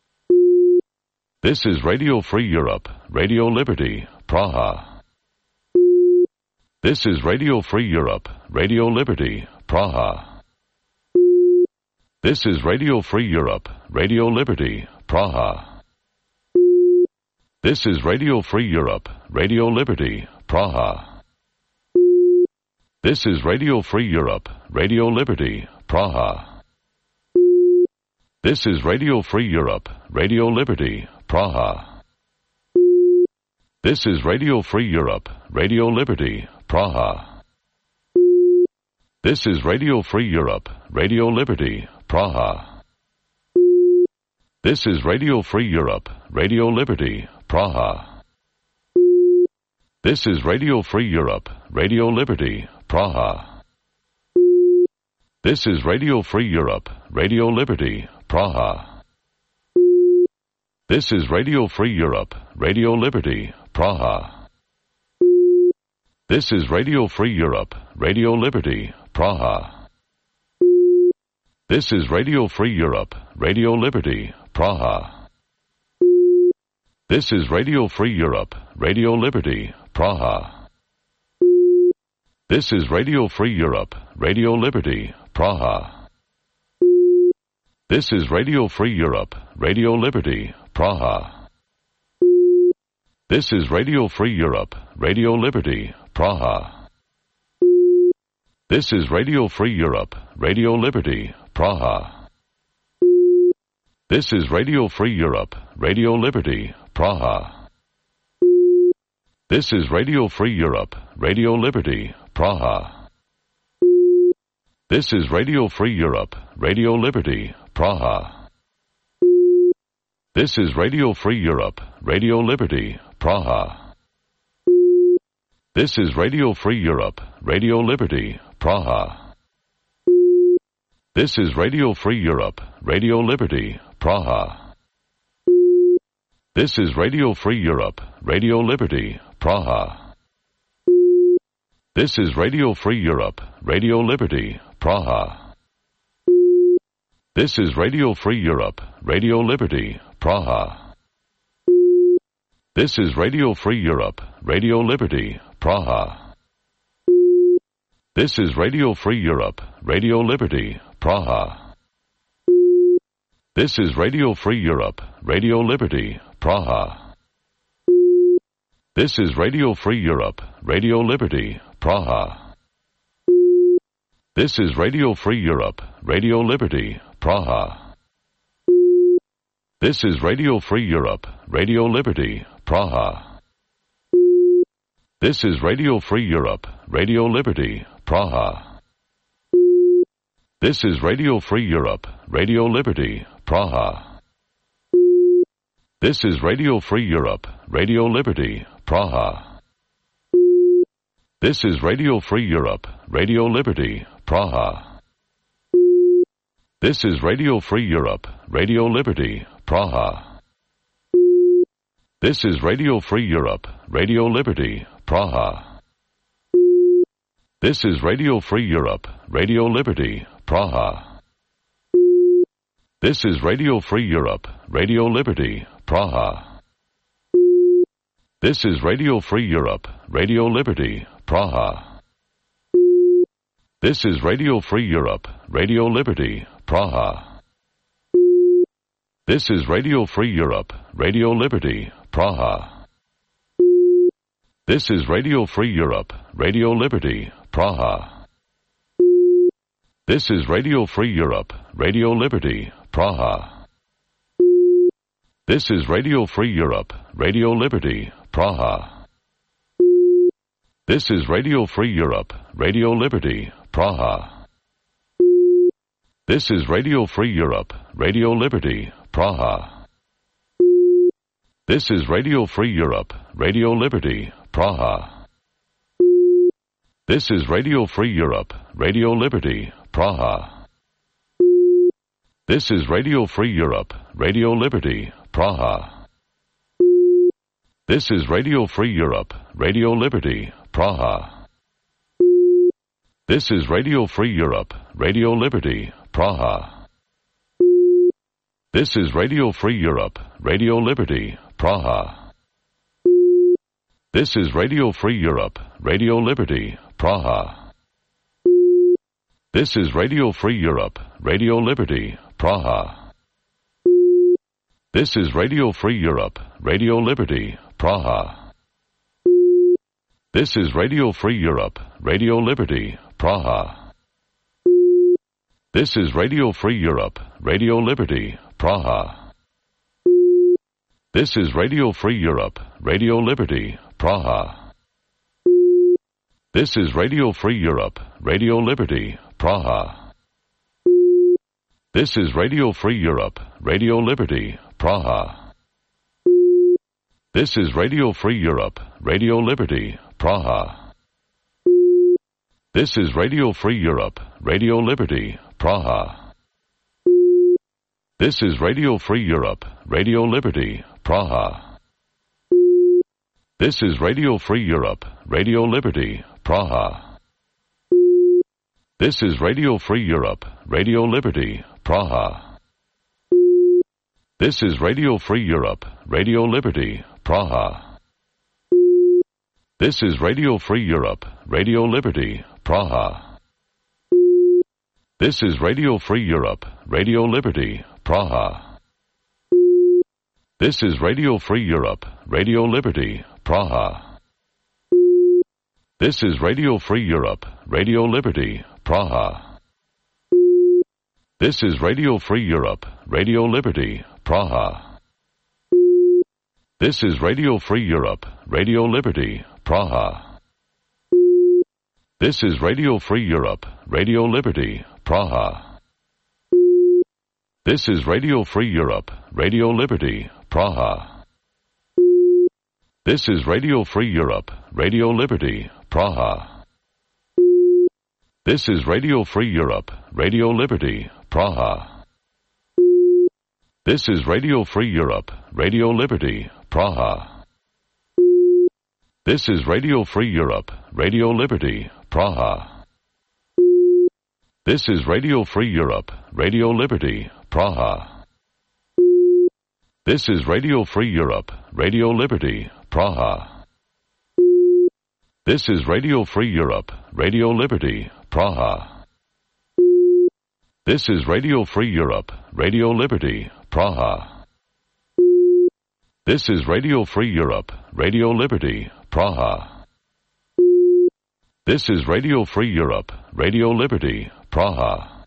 This is Radio Free Europe, Radio Liberty, Praha. This is Radio Free Europe, Radio Liberty, Praha. This is Radio Free Europe, Radio Liberty, Praha. This is Radio Free Europe, Radio Liberty, Praha. This is Radio Free Europe, Radio Liberty, Praha. This is Radio Free Europe, Radio Liberty, Praha. This is Radio Free Europe, Radio Liberty, Praha. This is Radio Free Europe, Radio Liberty, Praha. This is Radio Free Europe, Radio Liberty, Praha. This is Radio Free Europe, Radio Liberty, Praha. This is Radio Free Europe, Radio Liberty, Praha. This is Radio Free Europe, Radio Liberty, Praha. This is Radio Free Europe, Radio Liberty, Praha. This is Radio Free Europe, Radio Liberty, Praha. This is Radio Free Europe, Radio Liberty, Praha. This is Radio Free Europe, Radio Liberty, Praha. This is Radio Free Europe, Radio Liberty, Praha. This is Radio Free Europe, Radio Liberty, Praha. This is Radio Free Europe, Radio Liberty, Praha. This is Radio Free Europe, Radio Liberty, Praha. This is Radio Free Europe, Radio Liberty, Praha. This is Radio Free Europe, Radio Liberty, Praha. This is Radio Free Europe, Radio Liberty, Praha. This is Radio Free Europe, Radio Liberty, Praha. This is Radio Free Europe, Radio Liberty, Praha. This is Radio Free Europe, Radio Liberty, Praha. This is Radio Free Europe, Radio Liberty, Praha. This is Radio Free Europe, Radio Liberty, Praha. This is Radio Free Europe, Radio Liberty, Praha. This is Radio Free Europe, Radio Liberty, Praha. This is Radio Free Europe, Radio Liberty, Praha. This is Radio Free Europe, Radio Liberty, Praha. This is Radio Free Europe, Radio Liberty, Praha. This is Radio Free Europe, Radio Liberty, Praha. This is Radio Free Europe, Radio Liberty, Praha. This is Radio Free Europe, Radio Liberty, Praha. This is Radio Free Europe, Radio Liberty, Praha. This is Radio Free Europe, Radio Liberty, Praha. This is Radio Free Europe, Radio Liberty, Praha. This is Radio Free Europe, Radio Liberty, Praha. This is Radio Free Europe, Radio Liberty, Praha. This is Radio Free Europe, Radio Liberty, Praha. This is Radio Free Europe, Radio Liberty, Praha. This is Radio Free Europe, Radio Liberty, Praha. This is Radio Free Europe, Radio Liberty, Praha. This is Radio Free Europe, Radio Liberty, Praha. This is Radio Free Europe, Radio Liberty, Praha. This is Radio Free Europe, Radio Liberty, Praha. This is Radio Free Europe, Radio Liberty, Praha. This is Radio Free Europe, Radio Liberty, Praha. This is Radio Free Europe, Radio Liberty, Praha. This is Radio Free Europe, Radio Liberty, Praha. This is Radio Free Europe, Radio Liberty, Praha. This is Radio Free Europe, Radio Liberty, Praha. This is Radio Free Europe, Radio Liberty, Praha. This is Radio Free Europe, Radio Liberty, Praha. This is Radio Free Europe, Radio Liberty, Praha. This is Radio Free Europe, Radio Liberty, Praha. This is Radio Free Europe, Radio Liberty, Praha. This is Radio Free Europe, Radio Liberty, Praha. This is Radio Free Europe, Radio Liberty, Praha. This is Radio Free Europe, Radio Liberty, Praha. This is Radio Free Europe, Radio Liberty, Praha. This is Radio Free Europe, Radio Liberty, Praha. This is Radio Free Europe, Radio Liberty, Praha. This is Radio Free Europe, Radio Liberty, Praha. This is Radio Free Europe, Radio Liberty, Praha. This is Radio Free Europe, Radio Liberty, Praha. This is Radio Free Europe, Radio Liberty, Praha. This is Radio Free Europe, Radio Liberty, Praha. This is Radio Free Europe, Radio Liberty, Praha. This is Radio Free Europe, Radio Liberty, Praha. This is Radio Free Europe, Radio Liberty, Praha. This is Radio Free Europe, Radio Liberty, Praha. This is Radio Free Europe, Radio Liberty, Praha. This is Radio Free Europe, Radio Liberty, Praha. This is Radio Free Europe, Radio Liberty, Praha. This is Radio Free Europe, Radio Liberty, Praha. This is Radio Free Europe, Radio Liberty, Praha. This is Radio Free Europe, Radio Liberty, Praha. This is Radio Free Europe, Radio Liberty, Praha. This is Radio Free Europe, Radio Liberty, Praha. This is Radio Free Europe, Radio Liberty, Praha. This is Radio Free Europe, Radio Liberty, Praha. This is Radio Free Europe, Radio Liberty, Praha. This is Radio Free Europe, Radio Liberty, Praha. This is Radio Free Europe, Radio Liberty, Praha. This is Radio Free Europe, Radio Liberty, Praha.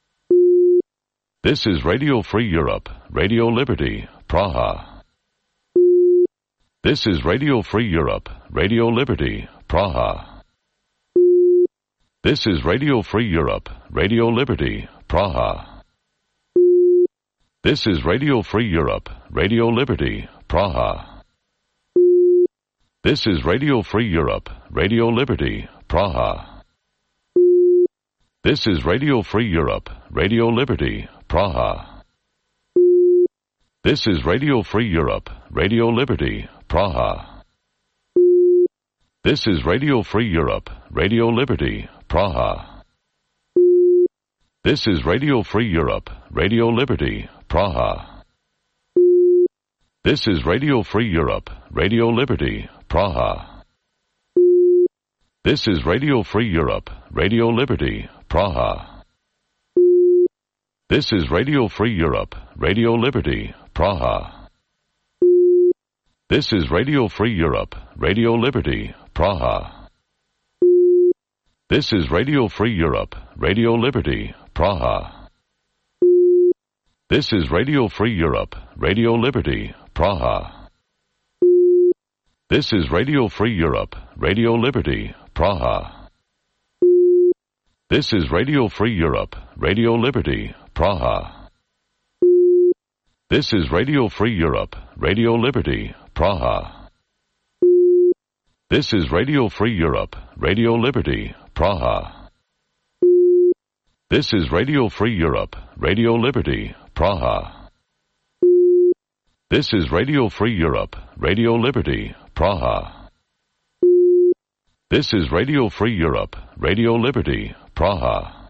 This is Radio Free Europe, Radio Liberty, Praha. This is Radio Free Europe, Radio Liberty, Praha. This is Radio Free Europe, Radio Liberty, Praha. This is Radio Free Europe, Radio Liberty, Praha. This is Radio Free Europe, Radio Liberty, Praha. This is Radio Free Europe, Radio Liberty, Praha. This is Radio Free Europe, Radio Liberty, Praha. This is Radio Free Europe, Radio Liberty, Praha. This is Radio Free Europe, Radio Liberty, Praha. This is Radio Free Europe, Radio Liberty, Praha. This is Radio Free Europe, Radio Liberty, Praha. This is Radio Free Europe, Radio Liberty, Praha. This is Radio Free Europe, Radio Liberty, Praha. This is Radio Free Europe, Radio Liberty, Praha. This is Radio Free Europe, Radio Liberty, Praha. This is Radio Free Europe, Radio Liberty, Praha. This is Radio Free Europe, Radio Liberty, Praha. This is Radio Free Europe, Radio Liberty, Praha. This is Radio Free Europe, Radio Liberty, Praha. This is Radio Free Europe, Radio Liberty, Praha. This is Radio Free Europe, Radio Liberty, Praha. This is Radio Free Europe, Radio Liberty, Praha.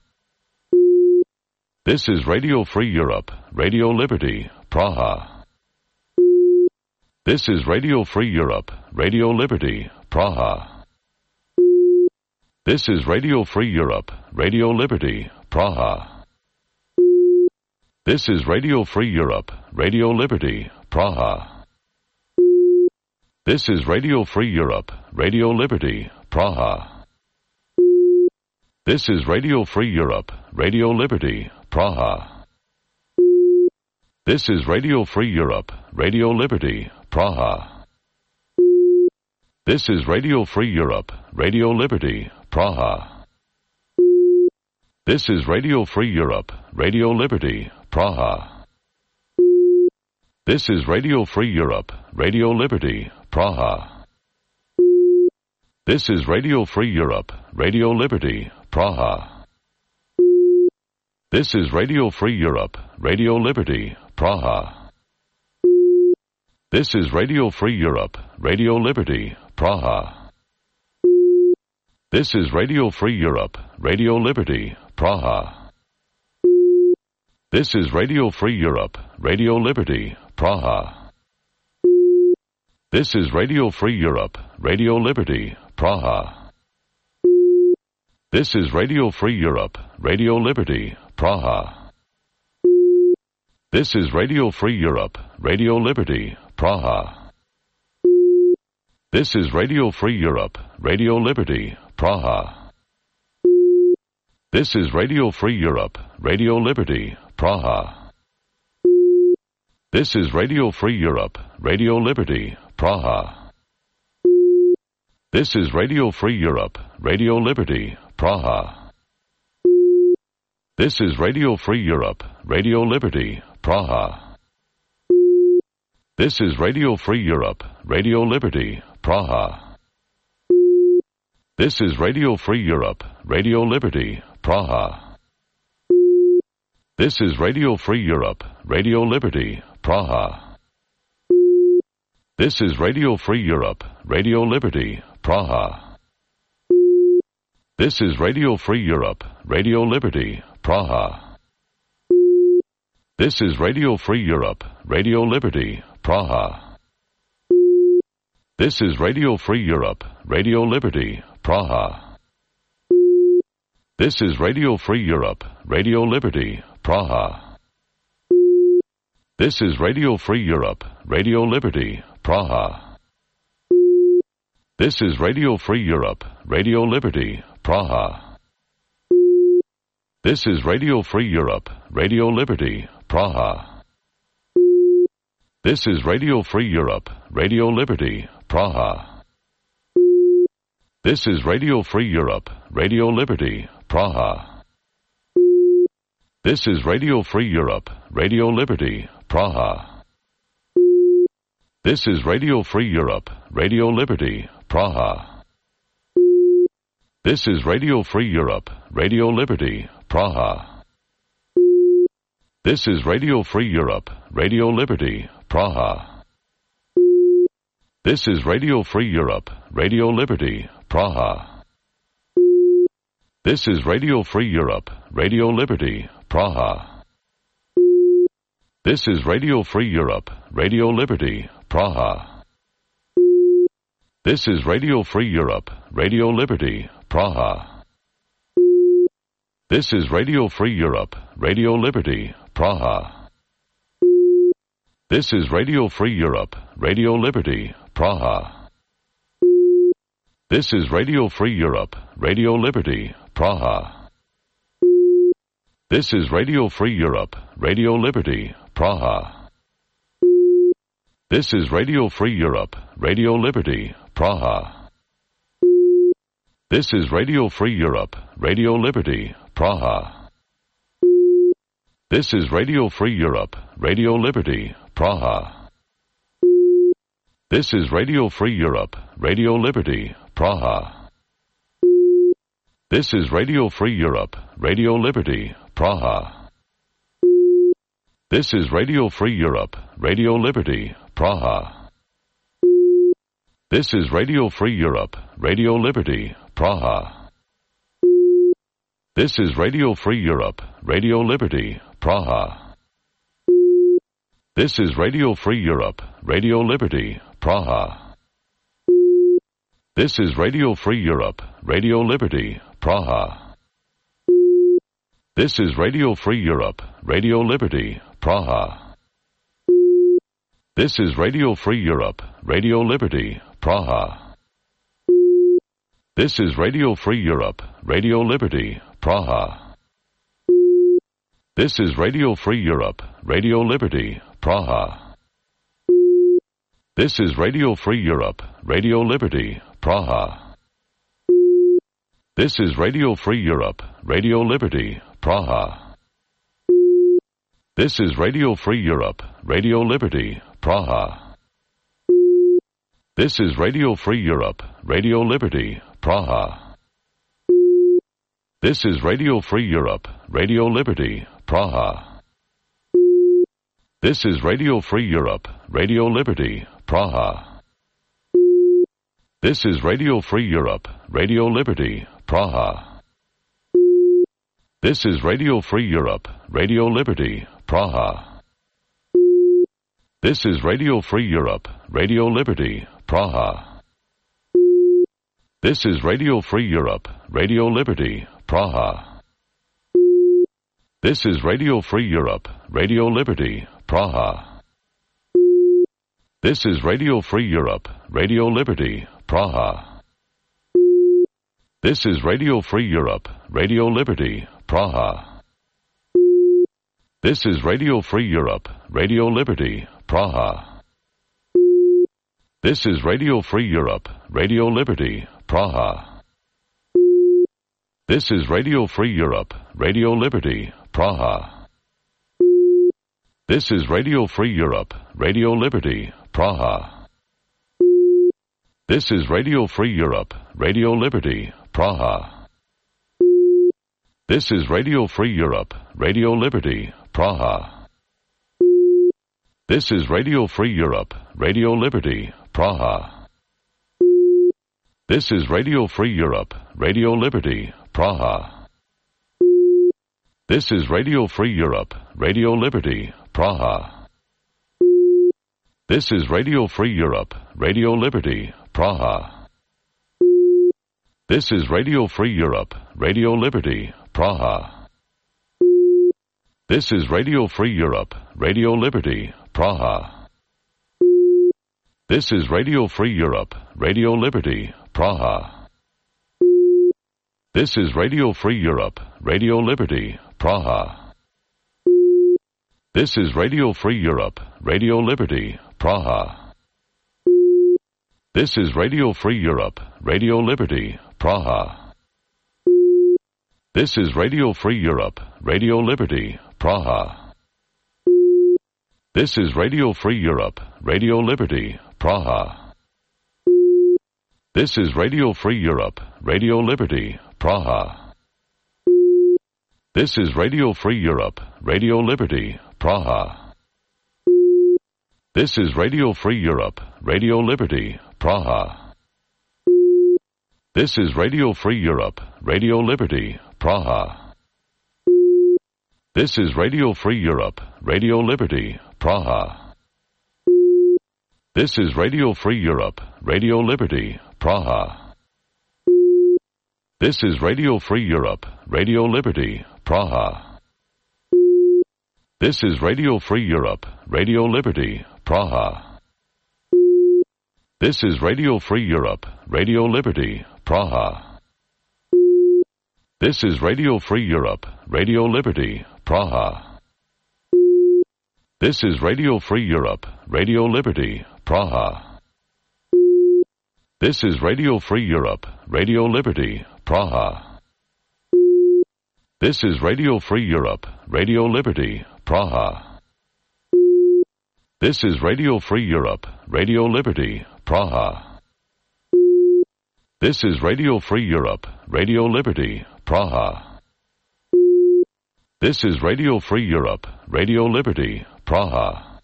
This is Radio Free Europe, Radio Liberty, Praha. This is Radio Free Europe, Radio Liberty, Praha. This is Radio Free Europe, Radio Liberty, Praha. This is Radio Free Europe, Radio Liberty, Praha. This is Radio Free Europe, Radio Liberty, Praha. This is Radio Free Europe, Radio Liberty, Praha. This is Radio Free Europe, Radio Liberty, Praha. This is Radio Free Europe, Radio Liberty, Praha. This is Radio Free Europe, Radio Liberty, Praha. This is Radio Free Europe, Radio Liberty, Praha. This is Radio Free Europe, Radio Liberty, Praha. This is Radio Free Europe, Radio Liberty, Praha. This is Radio Free Europe, Radio Liberty, Praha. This is Radio Free Europe, Radio Liberty, Praha. This is Radio Free Europe, Radio Liberty, Praha. This is Radio Free Europe, Radio Liberty, Praha. This is Radio Free Europe, Radio Liberty, Praha. This is Radio Free Europe, Radio Liberty, Praha. This is Radio Free Europe, Radio Liberty, Praha. This is Radio Free Europe, Radio Liberty, Praha. This is Radio Free Europe, Radio Liberty, Praha. This is Radio Free Europe, Radio Liberty, Praha. This is Radio Free Europe, Radio Liberty, Praha. This is Radio Free Europe, Radio Liberty, Praha. This is Radio Free Europe, Radio Liberty, Praha. This is Radio Free Europe, Radio Liberty, Praha. This is Radio Free Europe, Radio Liberty, Praha. This is Radio Free Europe, Radio Liberty, Praha. This is Radio Free Europe, Radio Liberty, Praha. This is Radio Free Europe, Radio Liberty, Praha. This is Radio Free Europe, Radio Liberty, Praha. This is Radio Free Europe, Radio Liberty, Praha. This is Radio Free Europe, Radio Liberty, Praha. This is Radio Free Europe, Radio Liberty, Praha. This is Radio Free Europe, Radio Liberty, Praha. This is Radio Free Europe, Radio Liberty, Praha. This is Radio Free Europe, Radio Liberty, Praha. This is Radio Free Europe, Radio Liberty, Praha. This is Radio Free Europe, Radio Liberty, Praha. This is Radio Free Europe, Radio Liberty, Praha. This is Radio Free Europe, Radio Liberty, Praha. This is Radio Free Europe, Radio Liberty, Praha. This is Radio Free Europe, Radio Liberty, Praha. This is Radio Free Europe, Radio Liberty, Praha. This is Radio Free Europe, Radio Liberty, Praha. This is Radio Free Europe, Radio Liberty, Praha. This is Radio Free Europe, Radio Liberty, Praha. This is Radio Free Europe, Radio Liberty, Praha. This is Radio Free Europe, Radio Liberty, Praha. This is Radio Free Europe, Radio Liberty, Praha. This is Radio Free Europe, Radio Liberty, Praha. This is Radio Free Europe, Radio Liberty, Praha. This is Radio Free Europe, Radio Liberty, Praha. This is Radio Free Europe, Radio Liberty, Praha. This is Radio Free Europe, Radio Liberty, Praha. This is Radio Free Europe, Radio Liberty, Praha. This is Radio Free Europe, Radio Liberty, Praha. This is Radio Free Europe, Radio Liberty, Praha. This is Radio Free Europe, Radio Liberty, Praha. This is Radio Free Europe, Radio Liberty, Praha. This is Radio Free Europe, Radio Liberty, Praha. This is Radio Free Europe, Radio Liberty, Praha. This is Radio Free Europe, Radio Liberty, Praha. This is Radio Free Europe, Radio Liberty, Praha. This is Radio Free Europe, Radio Liberty, Praha. This is Radio Free Europe, Radio Liberty, Praha. This is Radio Free Europe, Radio Liberty, Praha. This is Radio Free Europe, Radio Liberty, Praha. This is Radio Free Europe, Radio Liberty, Praha. This is Radio Free Europe, Radio Liberty, Praha. This is Radio Free Europe, Radio Liberty, Praha. This is Radio Free Europe, Radio Liberty, Praha. This is Radio Free Europe, Radio Liberty, Praha. This is Radio Free Europe, Radio Liberty, Praha. This is Radio Free Europe, Radio Liberty, Praha. This is Radio Free Europe, Radio Liberty, Praha. This is Radio Free Europe, Radio Liberty, Praha. This is Radio Free Europe, Radio Liberty, Praha. This is Radio Free Europe, Radio Liberty, Praha. This is Radio Free Europe, Radio Liberty, Praha. This is Radio Free Europe, Radio Liberty, Praha. This is Radio Free Europe, Radio Liberty, Praha. This is Radio Free Europe, Radio Liberty, Praha. This is Radio Free Europe, Radio Liberty, Praha. This is Radio Free Europe, Radio Liberty, Praha. This is Radio Free Europe, Radio Liberty, Praha. This is Radio Free Europe, Radio Liberty, Praha. This is Radio Free Europe, Radio Liberty, Praha. This is Radio Free Europe, Radio Liberty, Praha. This is Radio Free Europe, Radio Liberty, Praha. This is Radio Free Europe, Radio Liberty, Praha. This is Radio Free Europe, Radio Liberty, Praha. This is Radio Free Europe, Radio Liberty, Praha. This is Radio Free Europe, Radio Liberty, Praha. This is Radio Free Europe, Radio Liberty, Praha. This is Radio Free Europe, Radio Liberty, Praha. This is Radio Free Europe, Radio Liberty, Praha. This is Radio Free Europe, Radio Liberty, Praha. This is Radio Free Europe, Radio Liberty, Praha. This is Radio Free Europe, Radio Liberty, Praha. This is Radio Free Europe, Radio Liberty, Praha. This is Radio Free Europe, Radio Liberty, Praha. This is Radio Free Europe, Radio Liberty, Praha. This is Radio Free Europe, Radio Liberty, Praha. This is Radio Free Europe, Radio Liberty, Praha. This is Radio Free Europe, Radio Liberty, Praha. This is Radio Free Europe, Radio Liberty, Praha. This is Radio Free Europe, Radio Liberty, Praha. This is Radio Free Europe, Radio Liberty, Praha.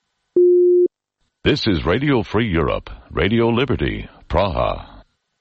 This is Radio Free Europe, Radio Liberty, Praha.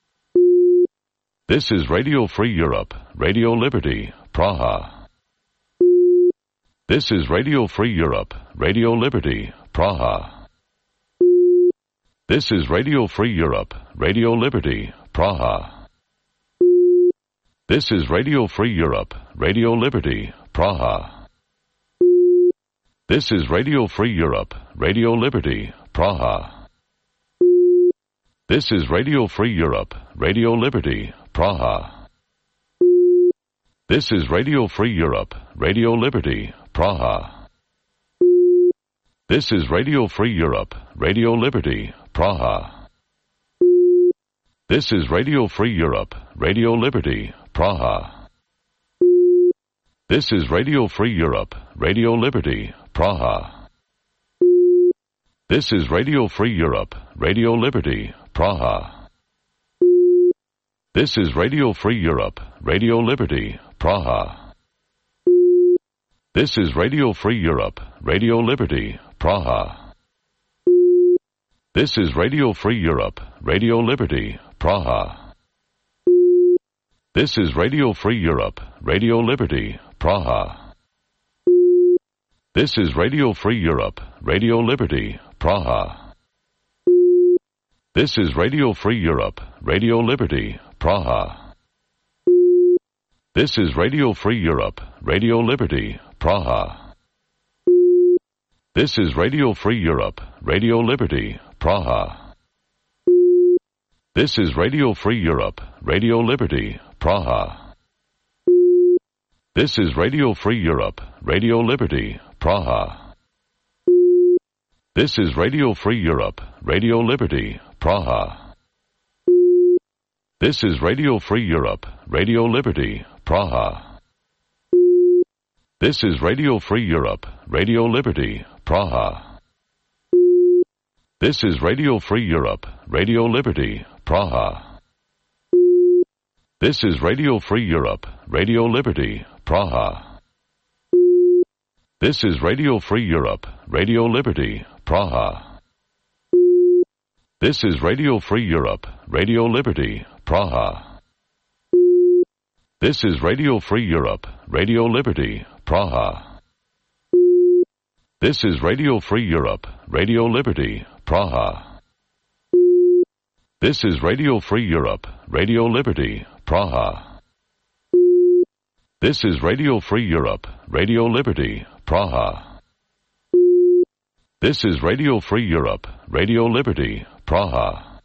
This is Radio Free Europe, Radio Liberty, Praha. This is Radio Free Europe, Radio Liberty, Praha. This is Radio Free Europe, Radio Liberty, Praha. This is Radio Free Europe, Radio Liberty, Praha. This is Radio Free Europe, Radio Liberty, Praha. This is Radio Free Europe, Radio Liberty, Praha. This is Radio Free Europe, Radio Liberty, Praha. This is Radio Free Europe, Radio Liberty, Praha. This is Radio Free Europe, Radio Liberty, Praha. This is Radio Free Europe, Radio Liberty, Praha. This is Radio Free Europe, Radio Liberty, Praha. This is Radio Free Europe, Radio Liberty, Praha. This is Radio Free Europe, Radio Liberty, Praha. This is Radio Free Europe, Radio Liberty, Praha. This is Radio Free Europe, Radio Liberty, Praha. This is Radio Free Europe, Radio Liberty, Praha. This is Radio Free Europe, Radio Liberty, Praha. This is Radio Free Europe, Radio Liberty, Praha. This is Radio Free Europe, Radio Liberty, Praha. This is Radio Free Europe, Radio Liberty, Praha. This is Radio Free Europe, Radio Liberty, Praha. This is Radio Free Europe, Radio Liberty, Praha. This is Radio Free Europe, Radio Liberty, Praha. This is Radio Free Europe, Radio Liberty, Praha. This is Radio Free Europe, Radio Liberty, Praha. This is Radio Free Europe, Radio Liberty, Praha. This is Radio Free Europe, Radio Liberty, Praha. This is Radio Free Europe, Radio Liberty, Praha. This is Radio Free Europe, Radio Liberty, Praha. This is Radio Free Europe, Radio Liberty, Praha. This is Radio Free Europe, Radio Liberty, Praha. This is Radio Free Europe, Radio Liberty, Praha. This is Radio Free Europe, Radio Liberty, Praha.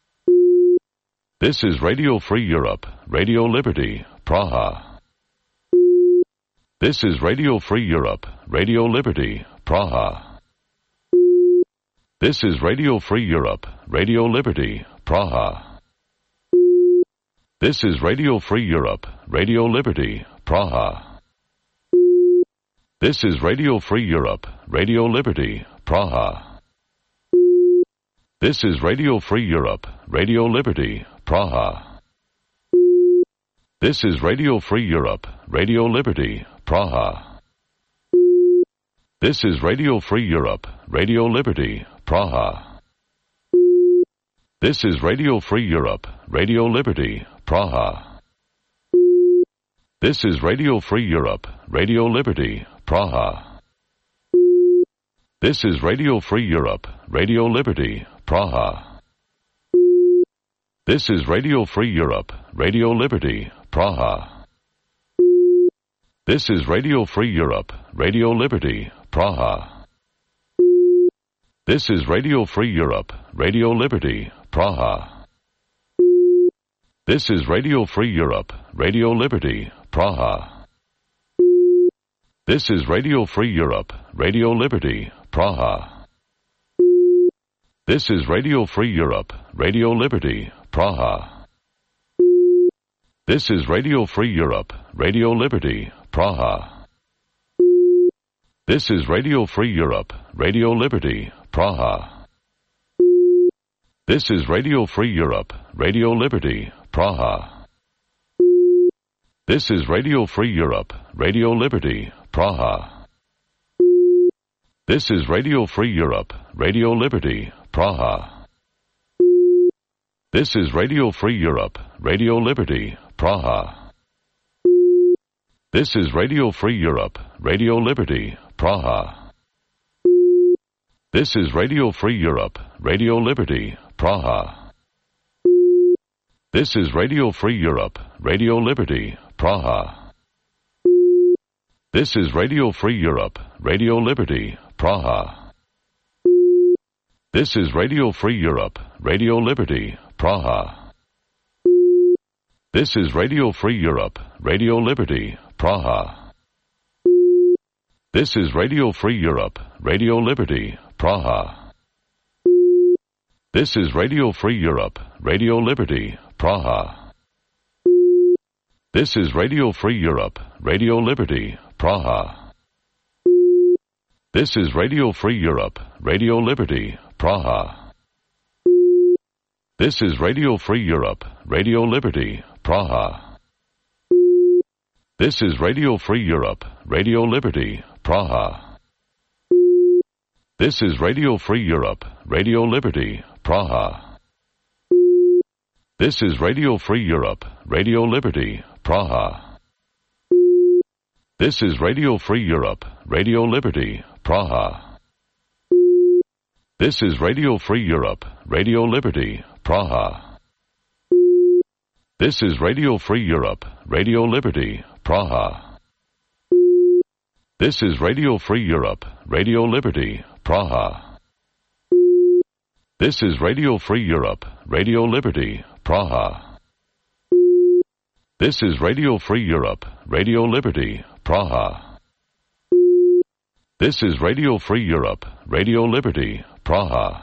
This is Radio Free Europe, Radio Liberty, Praha. This is Radio Free Europe, Radio Liberty, Praha. This is Radio Free Europe, Radio Liberty, Praha. This is Radio Free Europe, Radio Liberty, Praha. This is Radio Free Europe, Radio Liberty, Praha. This is Radio Free Europe, Radio Liberty, Praha. This is Radio Free Europe, Radio Liberty, Praha. This is Radio Free Europe, Radio Liberty, Praha. This is Radio Free Europe, Radio Liberty, Praha. This is Radio Free Europe, Radio Liberty, Praha. This is Radio Free Europe, Radio Liberty, Praha. This is Radio Free Europe, Radio Liberty, Praha. This is Radio Free Europe, Radio Liberty, Praha. This is Radio Free Europe, Radio Liberty, Praha. This is Radio Free Europe, Radio Liberty, Praha. This is Radio Free Europe, Radio Liberty, Praha. This is Radio Free Europe, Radio Liberty, Praha. This is Radio Free Europe, Radio Liberty, Praha. This is Radio Free Europe, Radio Liberty, Praha. This is Radio Free Europe, Radio Liberty, Praha. This is Radio Free Europe, Radio Liberty, Praha. This is Radio Free Europe, Radio Liberty, Praha. This is Radio Free Europe, Radio Liberty, Praha. This is Radio Free Europe, Radio Liberty, Praha. This is Radio Free Europe, Radio Liberty, Praha. This is Radio Free Europe, Radio Liberty, Praha. This is Radio Free Europe, Radio Liberty, Praha. This is Radio Free Europe, Radio Liberty, Praha. This is Radio Free Europe, Radio Liberty, Praha. This is Radio Free Europe, Radio Liberty, Praha. This is Radio Free Europe, Radio Liberty, Praha. This is Radio Free Europe, Radio Liberty, Praha. This is Radio Free Europe, Radio Liberty, Praha. This is Radio Free Europe, Radio Liberty, Praha. This is Radio Free Europe, Radio Liberty, Praha. This is Radio Free Europe, Radio Liberty, Praha. This is Radio Free Europe, Radio Liberty, Praha. This is Radio Free Europe, Radio Liberty, Praha. This is Radio Free Europe, Radio Liberty, Praha. This is Radio Free Europe, Radio Liberty, Praha. This is Radio Free Europe, Radio Liberty, Praha. This is Radio Free Europe, Radio Liberty, Praha. This is Radio Free Europe, Radio Liberty, Praha. This is Radio Free Europe, Radio Liberty, Praha.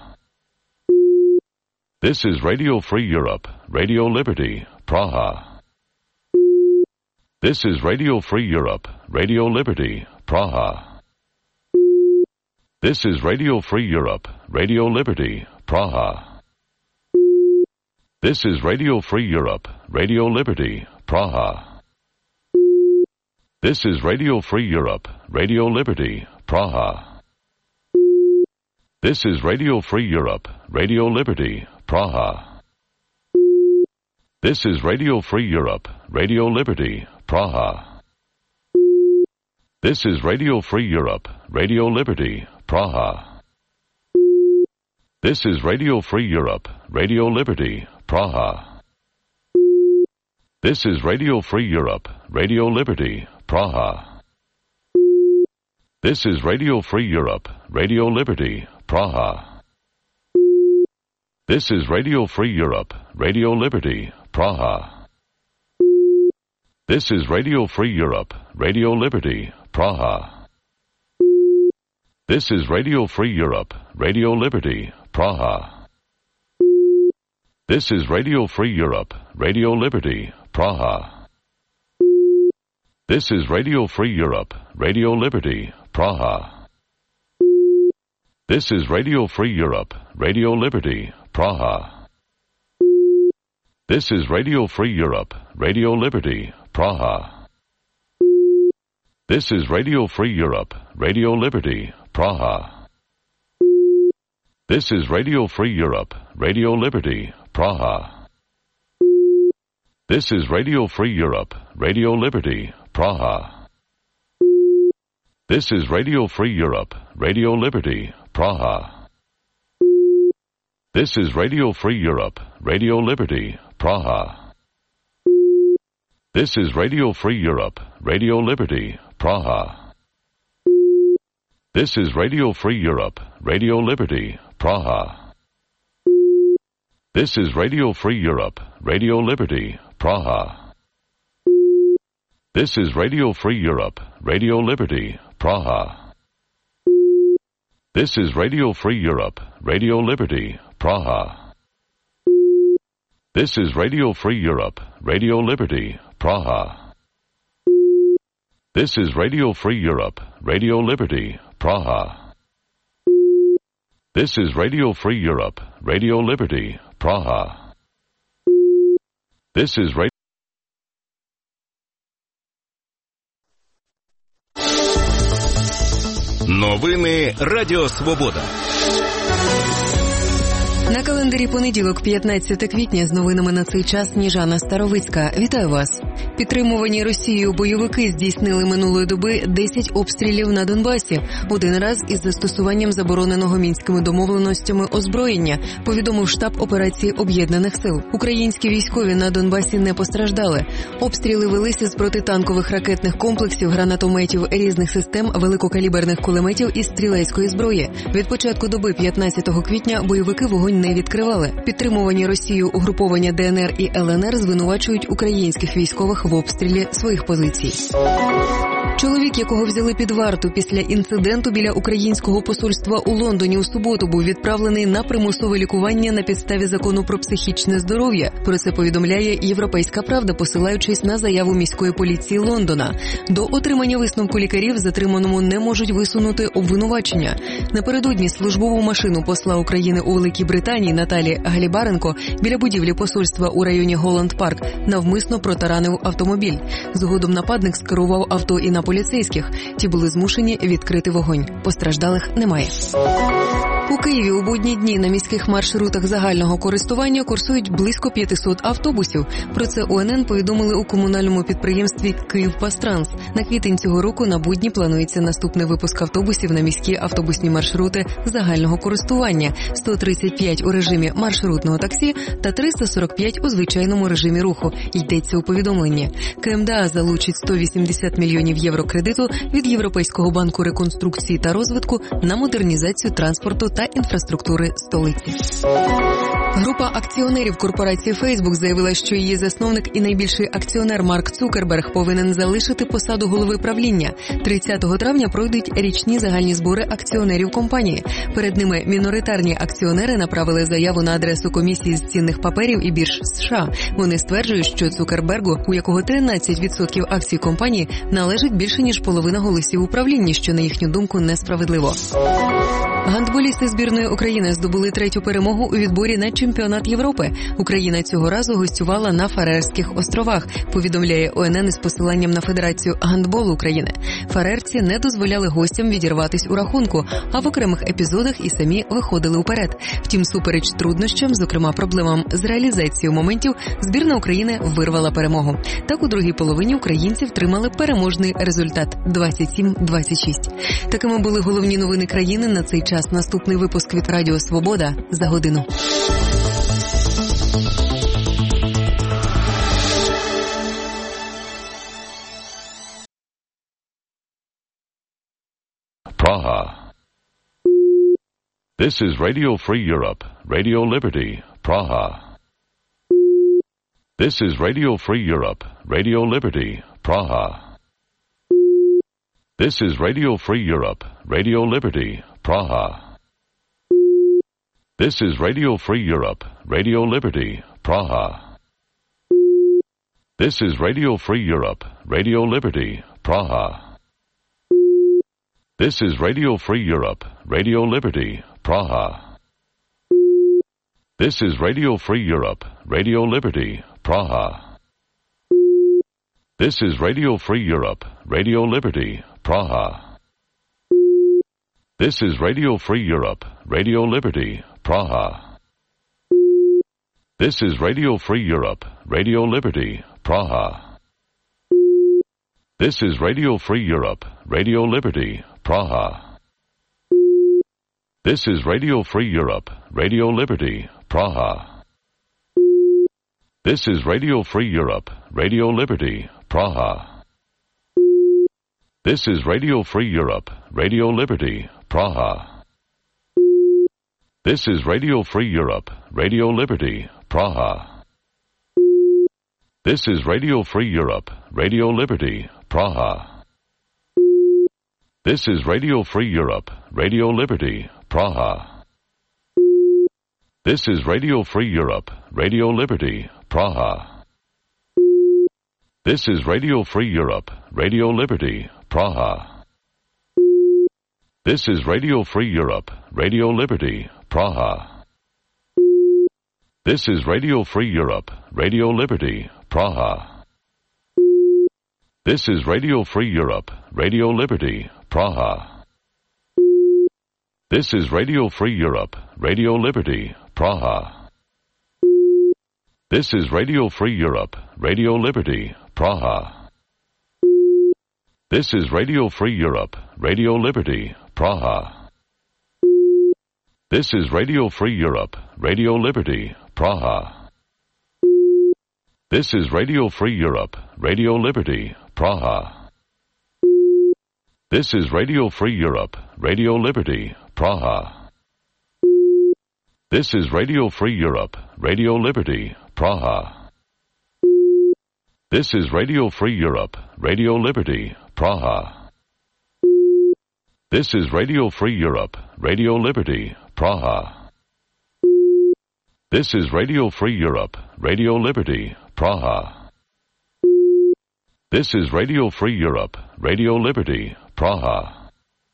This is Radio Free Europe, Radio Liberty, Praha. This is Radio Free Europe, Radio Liberty, Praha. This is Radio Free Europe, Radio Liberty, Praha. This is Radio Free Europe, Radio Liberty, Praha. This is Radio Free Europe, Radio Liberty, Praha. This is Radio Free Europe, Radio Liberty, Praha. This is Radio Free Europe, Radio Liberty, Praha. This is Radio Free Europe, Radio Liberty, Praha. This is Radio Free Europe, Radio Liberty, Praha. This is Radio Free Europe, Radio Liberty, Praha. This is Radio Free Europe, Radio Liberty, Praha. This is Radio Free Europe, Radio Liberty, Praha. This is Radio Free Europe, Radio Liberty, Praha. This is Radio Free Europe, Radio Liberty, Praha. This is Radio Free Europe, Radio Liberty, Praha. This is Radio Free Europe, Radio Liberty, Praha. This is Radio Free Europe, Radio Liberty, Praha. This is Radio Free Europe, Radio Liberty, Praha. This is Radio Free Europe, Radio Liberty, Praha. This is Radio Free Europe, Radio Liberty, Praha. This is Radio Free Europe, Radio Liberty, Praha. This is Radio Free Europe, Radio Liberty, Praha. This is Radio Free Europe, Radio Liberty, Praha. This is Radio Free Europe, Radio Liberty, Praha. This is Radio Free Europe, Radio Liberty, Praha. This is Radio Free Europe, Radio Liberty, Praha. This is Radio Free Europe, Radio Liberty, Praha. This is Radio Free Europe, Radio Liberty, Praha. This is Radio Free Europe, Radio Liberty, Praha. This is Radio Free Europe, Radio Liberty, Praha. This is Radio Free Europe, Radio Liberty, Praha. This is Radio. Новини Радіо Свобода. На календарі понеділок, 15 квітня, з новинами на цей час Сніжана Старовицька. Вітаю вас. Підтримувані Росією бойовики здійснили минулої доби 10 обстрілів на Донбасі. Один раз із застосуванням забороненого мінськими домовленостями озброєння, повідомив штаб операції Об'єднаних сил. Українські військові на Донбасі не постраждали. Обстріли велися з протитанкових ракетних комплексів, гранатометів, різних систем, великокаліберних кулеметів і стрілецької зброї. Від початку доби 15 квітня бойовики вогонь не відкривали. Підтримувані Росією угруповання ДНР і ЛНР звинувачують українських військових в обстрілі своїх позицій. Чоловік, якого взяли під варту після інциденту біля українського посольства у Лондоні у суботу, був відправлений на примусове лікування на підставі закону про психічне здоров'я. Про це повідомляє «Європейська правда», посилаючись на заяву міської поліції Лондона. До отримання висновку лікарів затриманому не можуть висунути обвинувачення. Напередодні службову машину посла України у Великій Британії Наталі Галібаренко біля будівлі посольства у районі Голланд-Парк навмисно протаранив автомобіль. Згодом нападник скерував авто і на поліцейських. Ті були змушені відкрити вогонь. Постраждалих немає. У Києві у будні дні на міських маршрутах загального користування курсують близько 500 автобусів. Про це УНН повідомили у комунальному підприємстві «Київпастранс». На квітень цього року на будні планується наступний випуск автобусів на міські автобусні маршрути загального користування. 135 у режимі маршрутного таксі та 345 у звичайному режимі руху. Йдеться у повідомленні. КМДА залучить 180 мільйонів євро кредиту від Європейського банку реконструкції та розвитку на модернізацію транспорту та інфраструктури столиці. Група акціонерів корпорації Facebook заявила, що її засновник і найбільший акціонер Марк Цукерберг повинен залишити посаду голови правління. 30 травня пройдуть річні загальні збори акціонерів компанії. Перед ними міноритарні акціонери направили заяву на адресу комісії з цінних паперів і бірж США. Вони стверджують, що Цукербергу, у якого 13% акцій компанії, належить більше, ніж половина голосів у правлінні, що, на їхню думку, несправедливо. Гандболісти збірної України здобули 3-ю перемогу у відборі на чемпіонат Європи. Україна цього разу гостювала на Фарерських островах, повідомляє ОНН із посиланням на Федерацію гандболу України. Фарерці не дозволяли гостям відірватись у рахунку, а в окремих епізодах і самі виходили уперед. Втім, супереч труднощам, зокрема проблемам з реалізацією моментів, збірна України вирвала перемогу. Так, у другій половині українці втримали переможний результат – 27-26. Такими були головні новини країни на цей час. Наступний випуск від Радіо Свобода за годину. Praha. This is Radio Free Europe, Radio Liberty, Praha. This is Radio Free Europe, Radio Liberty, Praha. This is Radio Free Europe, Radio Liberty, Praha. This is Radio Free Europe, Radio Liberty, Praha. This is Radio Free Europe, Radio Liberty, Praha. This is Radio Free Europe, Radio Liberty, Praha. This is Radio Free Europe, Radio Liberty, Praha. This is Radio Free Europe, Radio Liberty, Praha. This is Radio Free Europe, Radio Liberty, Praha. This is Radio Free Europe, Radio Liberty, Praha. This is Radio Free Europe, Radio Liberty, Praha. This is Radio Free Europe, Radio Liberty, Praha. This is Radio Free Europe, Radio Liberty, Praha. This is Radio Free Europe, Radio Liberty, Praha. This is Radio Free Europe, Radio Liberty, Praha. This is Radio Free Europe, Radio Liberty, Praha. This is Radio Free Europe, Radio Liberty, Praha. This is Radio Free Europe, Radio Liberty, Praha. This is Radio Free Europe, Radio Liberty, Praha. This is Radio Free Europe, Radio Liberty, Praha. This is Radio Free Europe, Radio Liberty, Praha. This is Radio Free Europe, Radio Liberty, Praha. This is Radio Free Europe, Radio Liberty, Praha. This is Radio Free Europe, Radio Liberty, Praha. This is Radio Free Europe, Radio Liberty, Praha. This is Radio Free Europe, Radio Liberty, Praha. This is Radio Free Europe, Radio Liberty, Praha. This is Radio Free Europe, Radio Liberty, Praha. This is Radio Free Europe, Radio Liberty, Praha. This is Radio Free Europe, Radio Liberty, Praha. This is Radio Free Europe, Radio Liberty, Praha. This is Radio Free Europe, Radio Liberty, Praha. This is Radio Free Europe, Radio Liberty, Praha.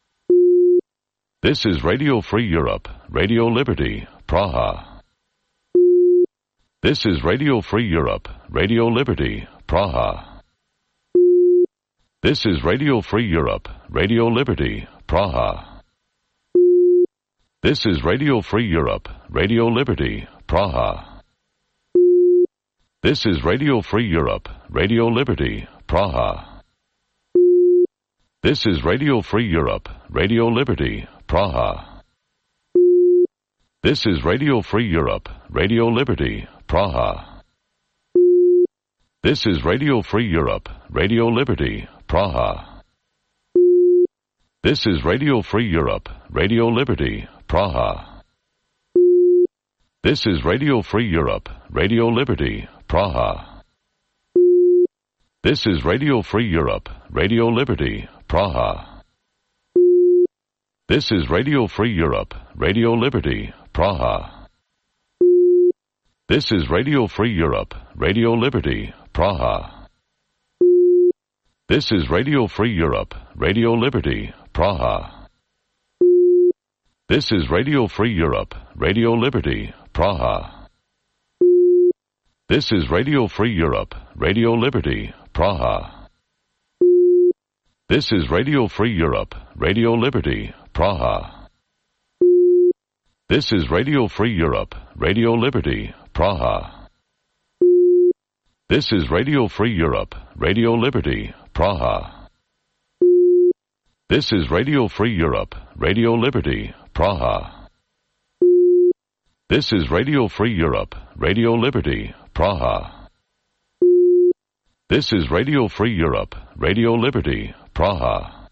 This is Radio Free Europe, Radio Liberty, Praha. This is Radio Free Europe, Radio Liberty, Praha. This is Radio Free Europe, Radio Liberty, Praha. This is Radio Free Europe, Radio Liberty, Praha. This is Radio Free Europe, Radio Liberty, Praha. This is Radio Free Europe, Radio Liberty, Praha. This is Radio Free Europe, Radio Liberty, Praha. This is Radio Free Europe, Radio Liberty, Praha. This is Radio Free Europe, Radio Liberty, Praha. This is Radio Free Europe, Radio Liberty, Praha. This is Radio Free Europe, Radio Liberty, Praha. This is Radio Free Europe, Radio Liberty, Praha. This is Radio Free Europe, Radio Liberty, Praha. This is Radio Free Europe, Radio Liberty, Praha. This is Radio Free Europe, Radio Liberty, Praha. This is Radio Free Europe, Radio Liberty, Praha. This is Radio Free Europe, Radio Liberty, Praha. This is Radio Free Europe, Radio Liberty, Praha. This is Radio Free Europe, Radio Liberty, Praha. This is Radio Free Europe, Radio Liberty, Praha. This is Radio Free Europe, Radio Liberty, Praha. This is Radio Free Europe, Radio Liberty, Praha.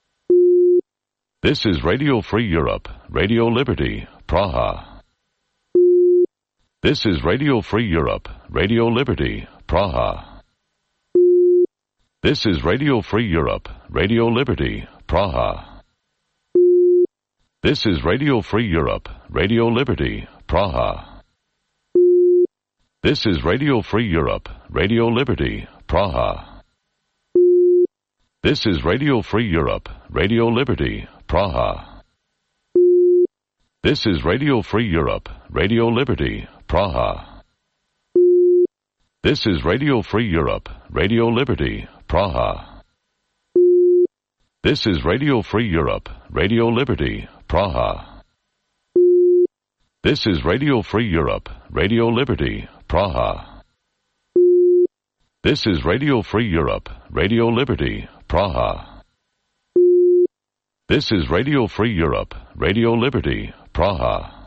This is Radio Free Europe, Radio Liberty, Praha. This is Radio Free Europe, Radio Liberty, Praha. This is Radio Free Europe, Radio Liberty, Praha. This is Radio Free Europe, Radio Liberty, Praha. This is Radio Free Europe, Radio Liberty, Praha. This is Radio Free Europe, Radio Liberty, Praha. This is Radio Free Europe, Radio Liberty, Praha. This is Radio Free Europe, Radio Liberty, Praha. This is Radio Free Europe, Radio Liberty, Praha. This is Radio Free Europe, Radio Liberty, Praha. This is Radio Free Europe, Radio Liberty, Praha. This is Radio Free Europe, Radio Liberty, Praha.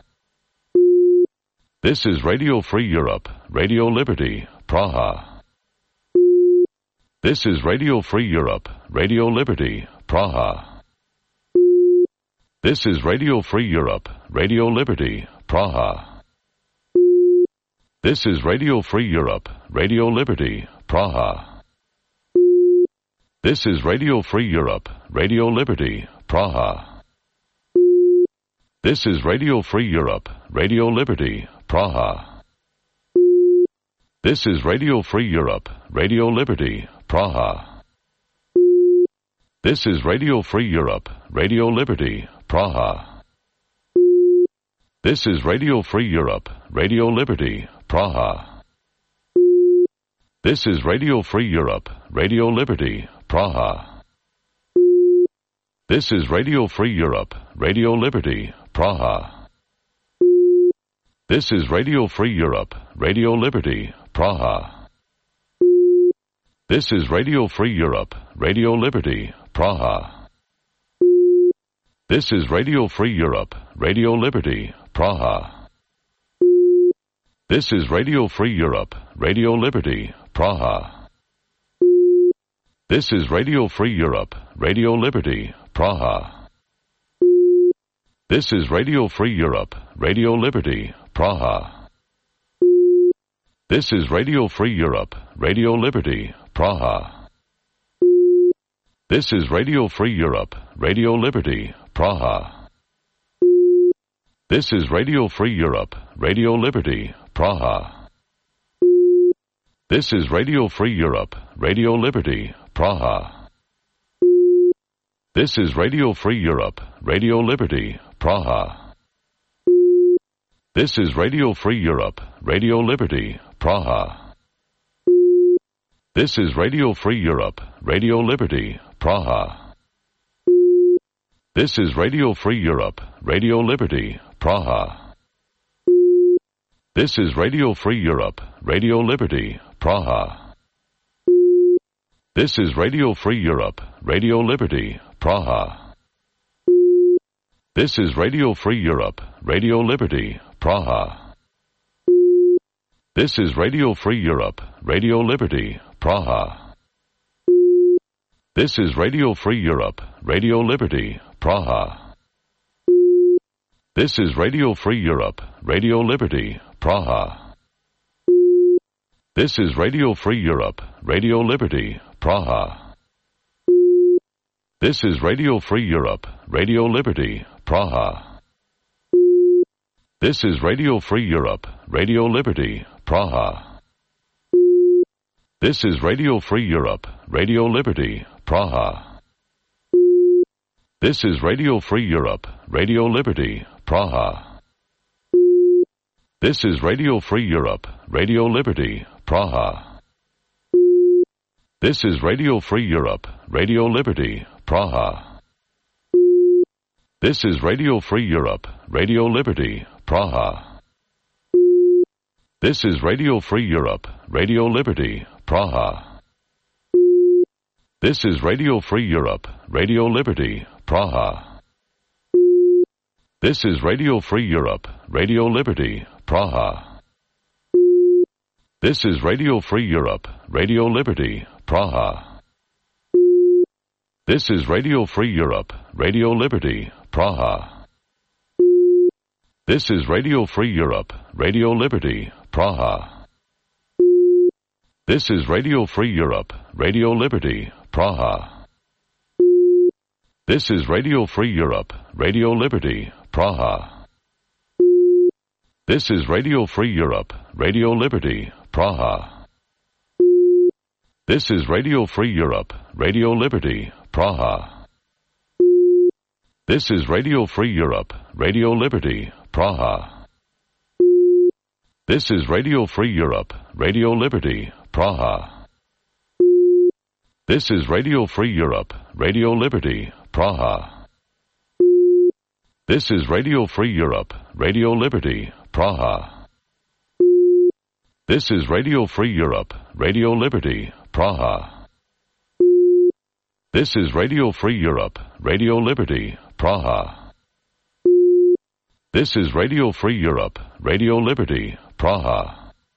This is Radio Free Europe, Radio Liberty, Praha. This is Radio Free Europe, Radio Liberty, Praha. This is Radio Free Europe, Radio Liberty, Praha. This is Radio Free Europe, Radio Liberty, Praha. This is Radio Free Europe, Radio Liberty, Praha. This is Radio Free Europe, Radio Liberty, Praha. This is Radio Free Europe, Radio Liberty, Praha. This is Radio Free Europe, Radio Liberty, Praha. This is Radio Free Europe, Radio Liberty, Praha. This is Radio Free Europe, Radio Liberty, Praha. This is Radio Free Europe, Radio Liberty, Praha. This is Radio Free Europe, Radio Liberty, Praha. This is Radio Free Europe, Radio Liberty, Praha. This is Radio Free Europe, Radio Liberty, Praha. This is Radio Free Europe, Radio Liberty, Praha. This is Radio Free Europe, Radio Liberty, Praha. This is Radio Free Europe, Radio Liberty, Praha. This is Radio Free Europe, Radio Liberty, Praha. This is Radio Free Europe, Radio Liberty, Praha. This is Radio Free Europe, Radio Liberty, Praha. This is Radio Free Europe, Radio Liberty, Praha. This is Radio Free Europe, Radio Liberty, Praha. This is Radio Free Europe, Radio Liberty, Praha. This is Radio Free Europe, Radio Liberty, Praha. This is Radio Free Europe, Radio Liberty, Praha. This is Radio Free Europe, Radio Liberty, Praha. This is Radio Free Europe, Radio Liberty, Praha. This is Radio Free Europe, Radio Liberty, Praha. This is Radio Free Europe, Radio Liberty, Praha. This is Radio Free Europe, Radio Liberty, Praha. This is Radio Free Europe, Radio Liberty, Praha. This is Radio Free Europe, Radio Liberty, Praha. This is Radio Free Europe, Radio Liberty, Praha. This is Radio Free Europe, Radio Liberty, Praha. This is Radio Free Europe, Radio Liberty, Praha. This is Radio Free Europe, Radio Liberty, Praha. This is Radio Free Europe, Radio Liberty, Praha. This is Radio Free Europe, Radio Liberty, Praha. This is Radio Free Europe, Radio Liberty, Praha. This is Radio Free Europe, Radio Liberty, Praha. This is Radio Free Europe, Radio Liberty, Praha. This is Radio Free Europe, Radio Liberty, Praha. This is Radio Free Europe, Radio Liberty, Praha. This is Radio Free Europe, Radio Liberty, Praha. This is Radio Free Europe, Radio Liberty, Praha. This is Radio Free Europe, Radio Liberty, Praha. This is Radio Free Europe, Radio Liberty, Praha. This is Radio Free Europe, Radio Liberty, Praha. This is Radio Free Europe, Radio Liberty, Praha. This is Radio Free Europe, Radio Liberty, Praha. This is Radio Free Europe, Radio Liberty, Praha. This is Radio Free Europe, Radio Liberty, Praha. This is Radio Free Europe, Radio Liberty, Praha. This is Radio Free Europe, Radio Liberty, Praha. This is Radio Free Europe, Radio Liberty, Praha. This is Radio Free Europe, Radio Liberty, Praha.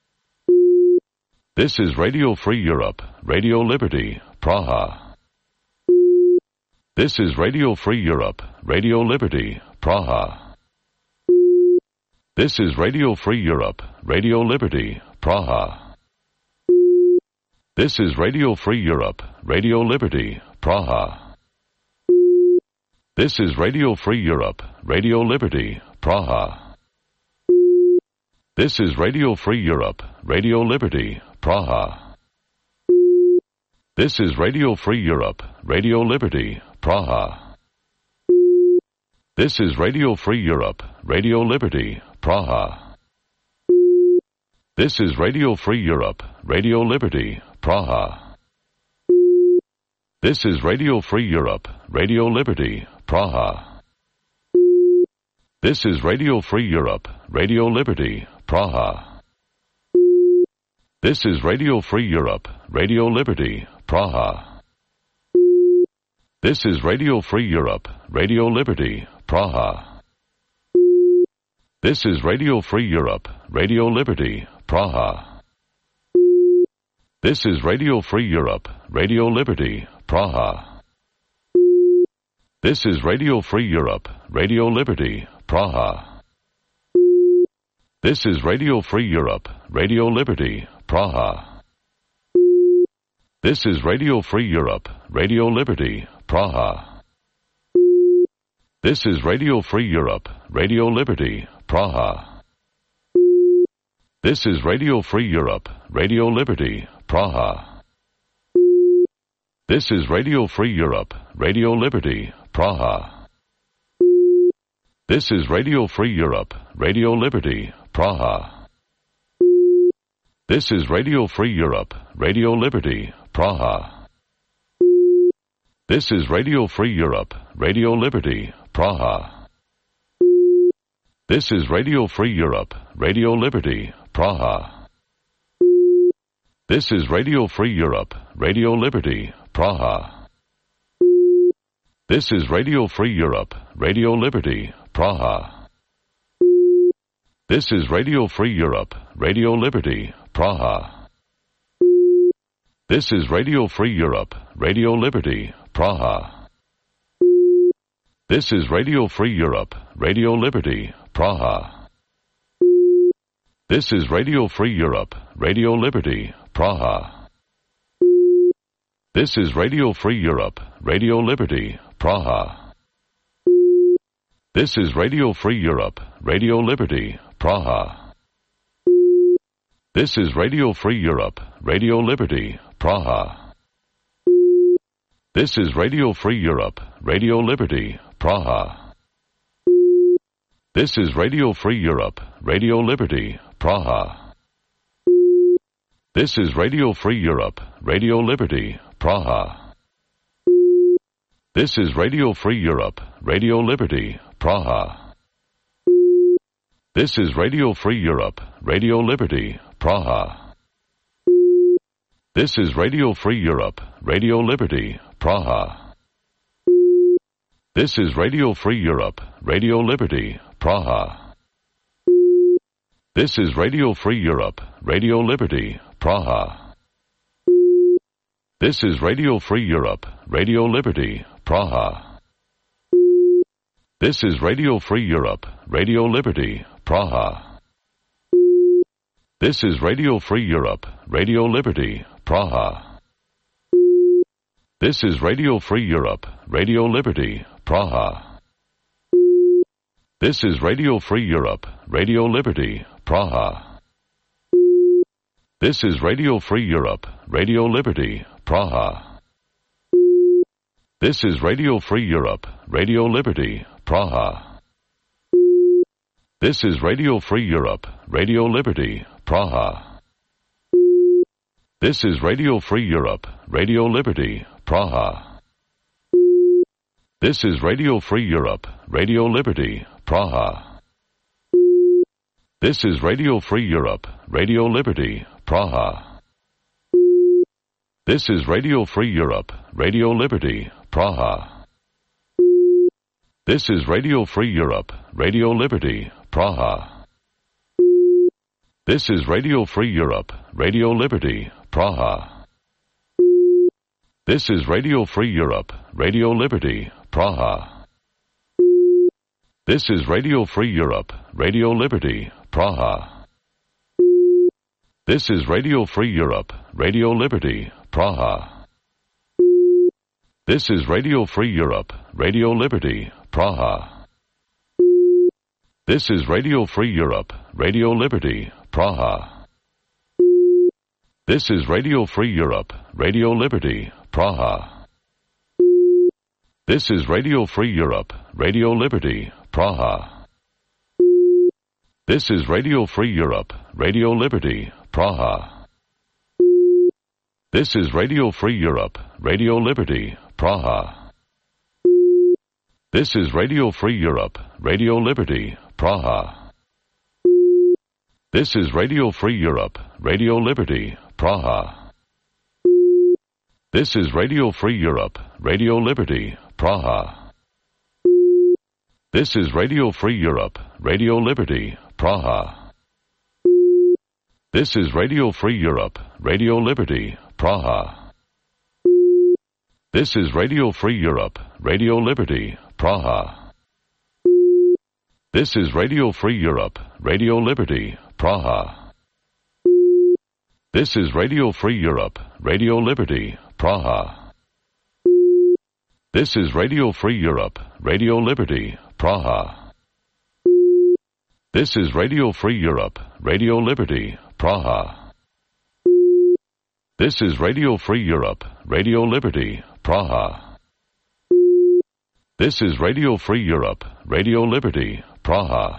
This is Radio Free Europe, Radio Liberty, Praha. This is Radio Free Europe, Radio Liberty, Praha. This is Radio Free Europe, Radio Liberty, Praha. This is Radio Free Europe, Radio Liberty, Praha. This is Radio Free Europe, Radio Liberty, Praha. This is Radio Free Europe, Radio Liberty, Praha. This is Radio Free Europe, Radio Liberty, Praha. This is Radio Free Europe, Radio Liberty, Praha. This is Radio Free Europe, Radio Liberty, Praha. This is Radio Free Europe, Radio Liberty, Praha. This is Radio Free Europe, Radio Liberty, Praha. This is Radio Free Europe, Radio Liberty, Praha. This is Radio Free Europe, Radio Liberty, Praha. This is Radio Free Europe, Radio Liberty, Praha. This is Radio Free Europe, Radio Liberty, Praha. This is Radio Free Europe, Radio Liberty, Praha. This is Radio Free Europe, Radio Liberty, Praha. This is Radio Free Europe, Radio Liberty, Praha. This is Radio Free Europe, Radio Liberty, Praha. This is Radio Free Europe, Radio Liberty, Praha. This is Radio Free Europe, Radio Liberty, Praha. This is Radio Free Europe, Radio Liberty, Praha. This is Radio Free Europe, Radio Liberty, Praha. This is Radio Free Europe, Radio Liberty, Praha. This is Radio Free Europe, Radio Liberty, Praha. This is Radio Free Europe, Radio Liberty, Praha. This is Radio Free Europe, Radio Liberty, Praha. This is Radio Free Europe, Radio Liberty, Praha. This is Radio Free Europe, Radio Liberty, Praha. This is Radio Free Europe, Radio Liberty, Praha. This is Radio Free Europe, Radio Liberty, Praha. This is Radio Free Europe, Radio Liberty, Praha. This is Radio Free Europe, Radio Liberty, Praha. This is Radio Free Europe, Radio Liberty, Praha. This is Radio Free Europe, Radio Liberty, Praha. This is Radio Free Europe, Radio Liberty, Praha. This is Radio Free Europe, Radio Liberty, Praha. This is Radio Free Europe, Radio Liberty, Praha. This is Radio Free Europe, Radio Liberty, Praha. This is Radio Free Europe, Radio Liberty, Praha. This is Radio Free Europe, Radio Liberty, Praha. This is Radio Free Europe, Radio Liberty, Praha. This is Radio Free Europe, Radio Liberty, Praha. This is Radio Free Europe, Radio Liberty, Praha. This is Radio Free Europe, Radio Liberty, Praha. This is Radio Free Europe, Radio Liberty, Praha. This is Radio Free Europe, Radio Liberty, Praha. This is Radio Free Europe, Radio Liberty, Praha. This is Radio Free Europe, Radio Liberty, Praha. This is Radio Free Europe, Radio Liberty, Praha. This is Radio Free Europe, Radio Liberty, Praha. This is Radio Free Europe, Radio Liberty, Praha. This is Radio Free Europe, Radio Liberty, Praha. This is Radio Free Europe, Radio Liberty, Praha. This is Radio Free Europe, Radio Liberty, Praha. This is Radio Free Europe, Radio Liberty, Praha. This is Radio Free Europe, Radio Liberty, Praha. This is Radio Free Europe, Radio Liberty, Praha. This is Radio Free Europe, Radio Liberty, Praha. This is Radio Free Europe, Radio Liberty, Praha. This is Radio Free Europe, Radio Liberty, Praha. This is Radio Free Europe, Radio Liberty, Praha. This is Radio Free Europe, Radio Liberty, Praha. This is Radio Free Europe, Radio Liberty, Praha. This is Radio Free Europe, Radio Liberty, Praha. This is Radio Free Europe, Radio Liberty, Praha. This is Radio Free Europe, Radio Liberty, Praha. This is Radio Free Europe, Radio Liberty, Praha. This is Radio Free Europe, Radio Liberty, Praha. This is Radio Free Europe, Radio Liberty, Praha. This is Radio Free Europe, Radio Liberty, Praha. This is Radio Free Europe, Radio Liberty, Praha. This is Radio Free Europe, Radio Liberty, Praha. This is Radio Free Europe, Radio Liberty, Praha. This is Radio Free Europe, Radio Liberty, Praha. This is Radio Free Europe, Radio Liberty, Praha. This is Radio Free Europe, Radio Liberty, Praha.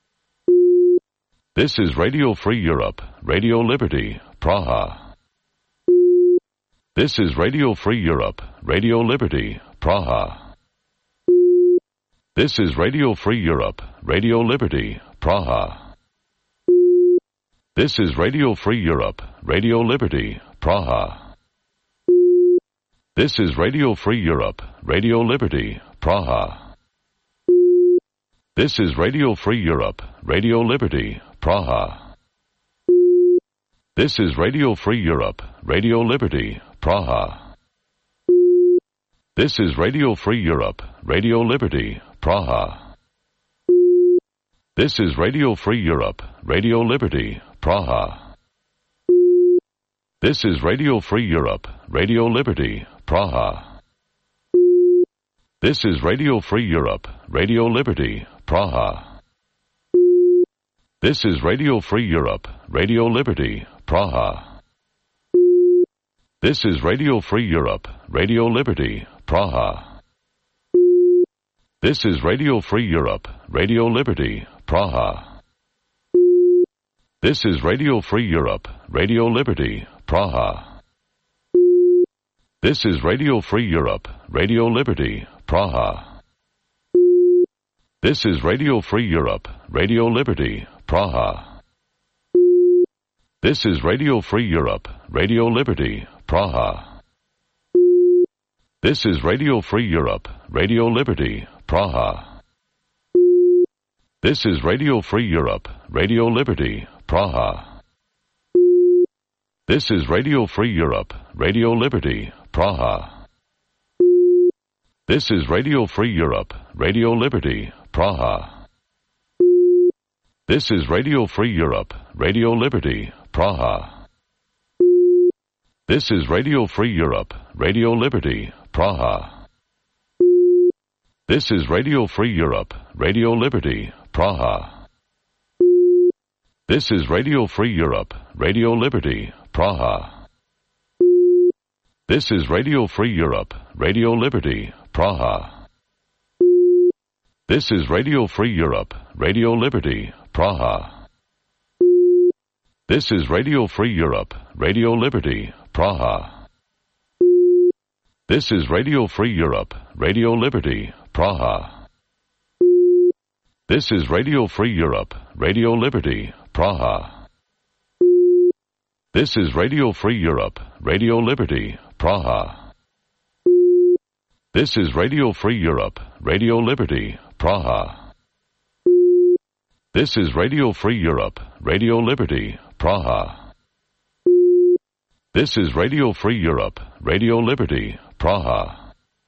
This is Radio Free Europe, Radio Liberty, Praha. This is Radio Free Europe, Radio Liberty, Praha. This is Radio Free Europe, Radio Liberty, Praha. This is Radio Free Europe, Radio Liberty, Praha. This is Radio Free Europe, Radio Liberty, Praha. This is Radio Free Europe, Radio Liberty, Praha. This is Radio Free Europe, Radio Liberty, Praha. This is Radio Free Europe, Radio Liberty, Praha. This is Radio Free Europe, Radio Liberty, Praha. This is Radio Free Europe, Radio Liberty, Praha. This is Radio Free Europe, Radio Liberty, Praha. This is Radio Free Europe, Radio Liberty, Praha. This is Radio Free Europe, Radio Liberty, Praha. This is Radio Free Europe, Radio Liberty, Praha. This is Radio Free Europe, Radio Liberty, Praha. This is Radio Free Europe, Radio Liberty, Praha. This is Radio Free Europe, Radio Liberty, Praha. This is Radio Free Europe, Radio Liberty, Praha. This is Radio Free Europe, Radio Liberty, Praha. This is Radio Free Europe, Radio Liberty, Praha. This is Radio Free Europe, Radio Liberty, Praha. This is Radio Free Europe, Radio Liberty, Praha. This is Radio Free Europe, Radio Liberty, Praha. This is Radio Free Europe, Radio Liberty, Praha. This is Radio Free Europe, Radio Liberty, Praha. This is Radio Free Europe, Radio Liberty, Praha. This is Radio Free Europe, Radio Liberty, Praha. This is Radio Free Europe, Radio Liberty, Praha. This is Radio Free Europe, Radio Liberty, Praha. This is Radio Free Europe, Radio Liberty, Praha. This is Radio Free Europe, Radio Liberty, Praha. This is Radio Free Europe, Radio Liberty, Praha. This is Radio Free Europe, Radio Liberty, Praha. This is Radio Free Europe, Radio Liberty, Praha. This is Radio Free Europe, Radio Liberty, Praha.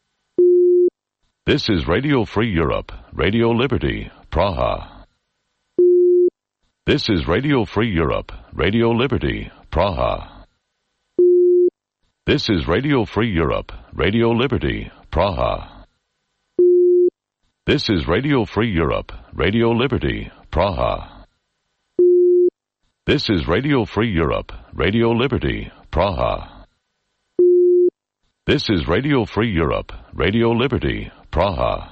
This is Radio Free Europe, Radio Liberty, Praha. This is Radio Free Europe, Radio Liberty, Praha. This is Radio Free Europe, Radio Liberty, Praha. This is Radio Free Europe, Radio Liberty, Praha. This is Radio Free Europe, Radio Liberty, Praha. This is Radio Free Europe, Radio Liberty, Praha.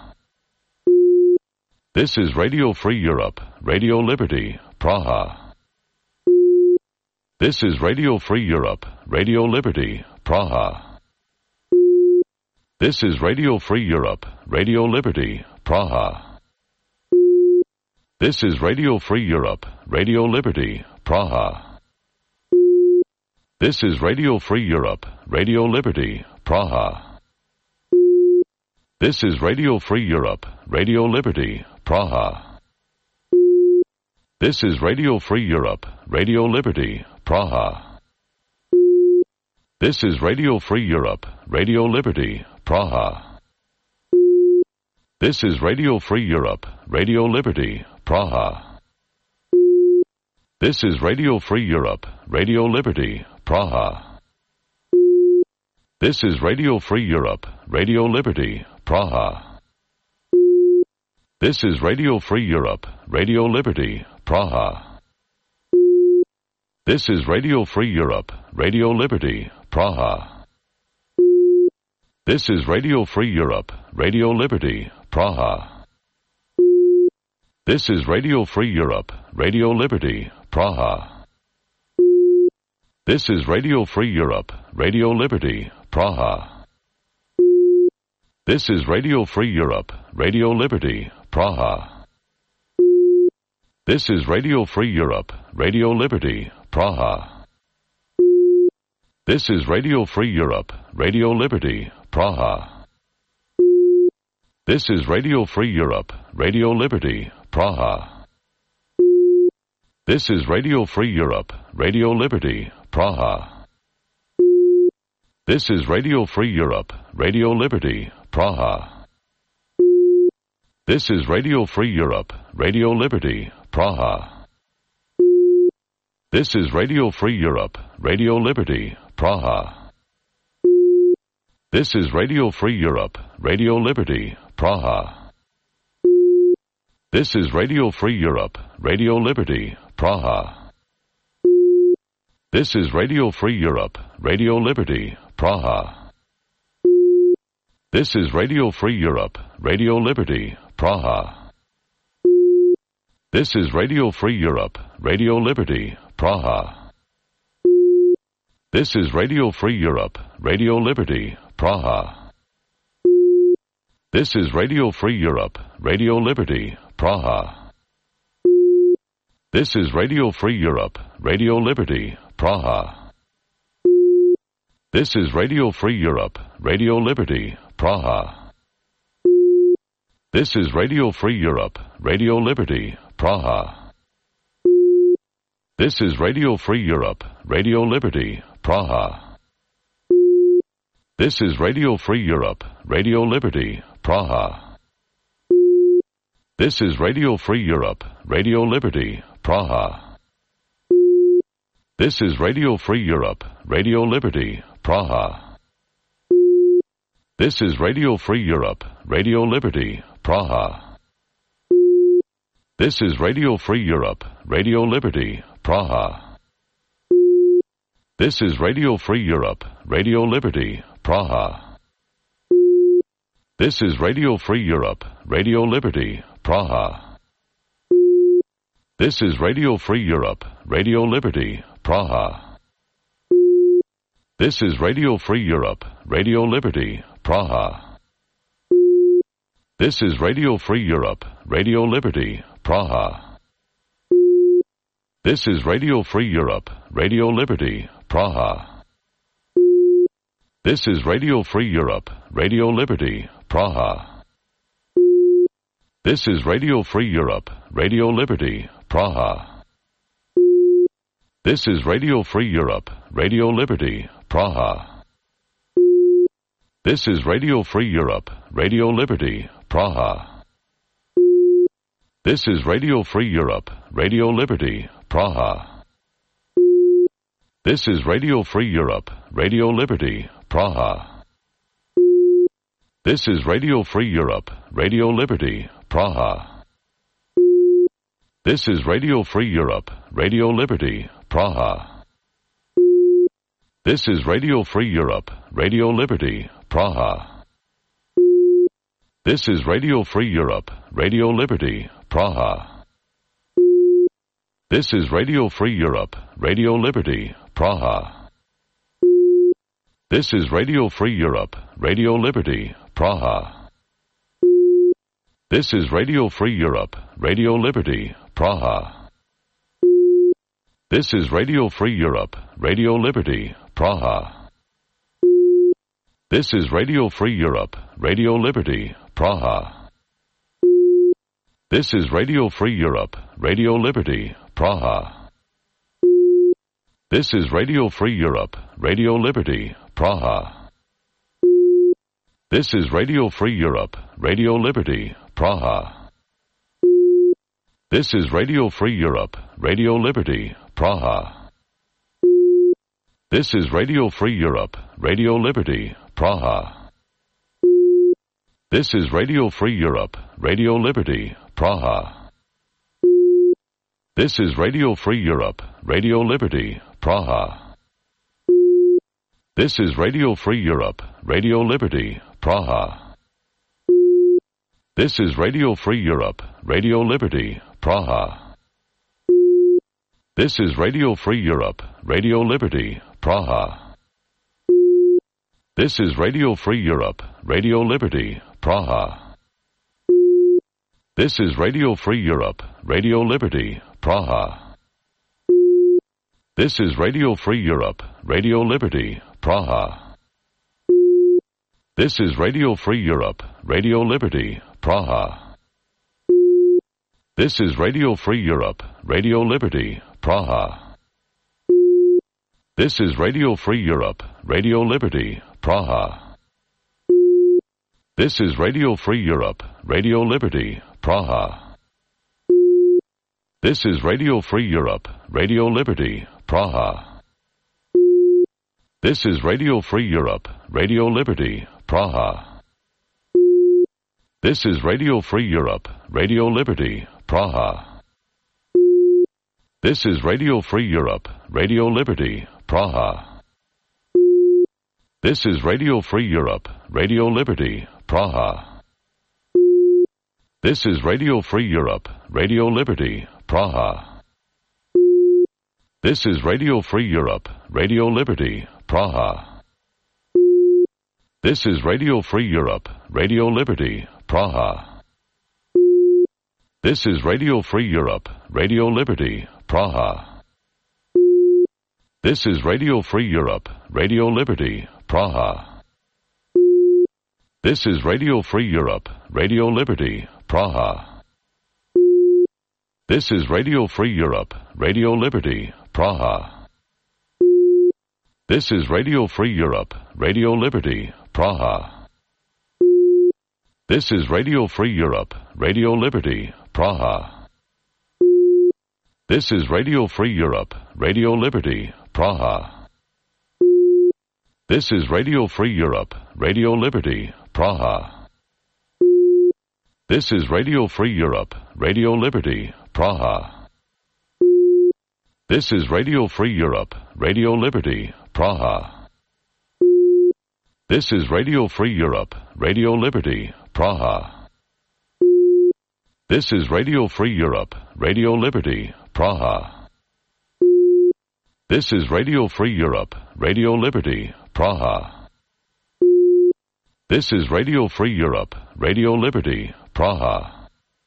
This is Radio Free Europe, Radio Liberty, Praha. This is Radio Free Europe, Radio Liberty, Praha. This is Radio Free Europe, Radio Liberty, Praha. This is Radio Free Europe, Radio Liberty, Praha. This is Radio Free Europe, Radio Liberty, Praha. This is Radio Free Europe, Radio Liberty, Praha. This is Radio Free Europe, Radio Liberty, Praha. This is Radio Free Europe, Radio Liberty, Praha. This is Radio Free Europe, Radio Liberty, Praha. This is Radio Free Europe, Radio Liberty, Praha. This is Radio Free Europe, Radio Liberty, Praha. This is Radio Free Europe, Radio Liberty, Praha. This is Radio Free Europe, Radio Liberty, Praha. This is Radio Free Europe, Radio Liberty, Praha. This is Radio Free Europe, Radio Liberty, Praha. This is Radio Free Europe, Radio Liberty, Praha. This is Radio Free Europe, Radio Liberty, Praha. This is Radio Free Europe, Radio Liberty, Praha. This is Radio Free Europe, Radio Liberty, Praha. This is Radio Free Europe, Radio Liberty, Praha. This is Radio Free Europe, Radio Liberty, Praha. This is Radio Free Europe, Radio Liberty, Praha. This is Radio Free Europe, Radio Liberty, Praha. This is Radio Free Europe, Radio Liberty, Praha. This is Radio Free Europe, Radio Liberty, Praha. This is Radio Free Europe, Radio Liberty, Praha. This is Radio Free Europe, Radio Liberty, Praha. This is Radio Free Europe, Radio Liberty, Praha. This is Radio Free Europe, Radio Liberty, Praha. This is Radio Free Europe, Radio Liberty, Praha. This is Radio Free Europe, Radio Liberty, Praha. This is Radio Free Europe, Radio Liberty, Praha. This is Radio Free Europe, Radio Liberty, Praha. This is Radio Free Europe, Radio Liberty, Praha. This is Radio Free Europe, Radio Liberty, Praha. This is Radio Free Europe, Radio Liberty, Praha. This is Radio Free Europe, Radio Liberty, Praha. This is Radio Free Europe, Radio Liberty, Praha. This is Radio Free Europe, Radio Liberty, Praha. This is Radio Free Europe, Radio Liberty, Praha. This is Radio Free Europe, Radio Liberty, Praha. This is Radio Free Europe, Radio Liberty, Praha. This is Radio Free Europe, Radio Liberty, Praha. This is Radio Free Europe, Radio Liberty, Praha. This is Radio Free Europe, Radio Liberty, Praha. This is Radio Free Europe, Radio Liberty, Praha. This is Radio Free Europe, Radio Liberty, Praha. This is Radio Free Europe, Radio Liberty, Praha. This is Radio Free Europe, Radio Liberty, Praha. This is Radio Free Europe, Radio Liberty, Praha. This is Radio Free Europe, Radio Liberty, Praha. This is Radio Free Europe, Radio Liberty, Praha. This is Radio Free Europe, Radio Liberty, Praha. This is Radio Free Europe, Radio Liberty, Praha. This is Radio Free Europe, Radio Liberty, Praha. This is Radio Free Europe, Radio Liberty, Praha. This is Radio Free Europe, Radio Liberty, Praha. This is Radio Free Europe, Radio Liberty, Praha. This is Radio Free Europe, Radio Liberty, Praha. This is Radio Free Europe, Radio Liberty, Praha. This is Radio Free Europe, Radio Liberty, Praha. This is Radio Free Europe, Radio Liberty, Praha. This is Radio Free Europe, Radio Liberty, Praha. This is Radio Free Europe, Radio Liberty, Praha. This is Radio Free Europe, Radio Liberty, Praha. This is Radio Free Europe, Radio Liberty, Praha. This is Radio Free Europe, Radio Liberty, Praha. This is Radio Free Europe, Radio Liberty, Praha. This is Radio Free Europe, Radio Liberty, Praha. This is Radio Free Europe, Radio Liberty, Praha. This is Radio Free Europe, Radio Liberty, Praha. This is Radio Free Europe, Radio Liberty, Praha. This is Radio Free Europe, Radio Liberty, Praha. This is Radio Free Europe, Radio Liberty, Praha. This is Radio Free Europe, Radio Liberty, Praha. This is Radio Free Europe, Radio Liberty, Praha. This is Radio Free Europe, Radio Liberty, Praha. This is Radio Free Europe, Radio Liberty, Praha. This is Radio Free Europe, Radio Liberty, Praha. This is Radio Free Europe, Radio Liberty, Praha. This is Radio Free Europe, Radio Liberty, Praha. This is Radio Free Europe, Radio Liberty, Praha. This is Radio Free Europe, Radio Liberty, Praha. This is Radio Free Europe, Radio Liberty, Praha. This is Radio Free Europe, Radio Liberty, Praha. This is Radio Free Europe, Radio Liberty, Praha. This is Radio Free Europe, Radio Liberty, Praha. This is Radio Free Europe, Radio Liberty, Praha. This is Radio Free Europe, Radio Liberty, Praha. This is Radio Free Europe, Radio Liberty, Praha. This is Radio Free Europe, Radio Liberty, Praha. This is Radio Free Europe, Radio Liberty, Praha. This is Radio Free Europe, Radio Liberty, Praha. This is Radio Free Europe, Radio Liberty, Praha. This is Radio Free Europe, Radio Liberty, Praha. This is Radio Free Europe, Radio Liberty, Praha. This is Radio Free Europe, Radio Liberty, Praha. This is Radio Free Europe, Radio Liberty, Praha. This is Radio Free Europe, Radio Liberty, Praha. This is Radio Free Europe, Radio Liberty, Praha.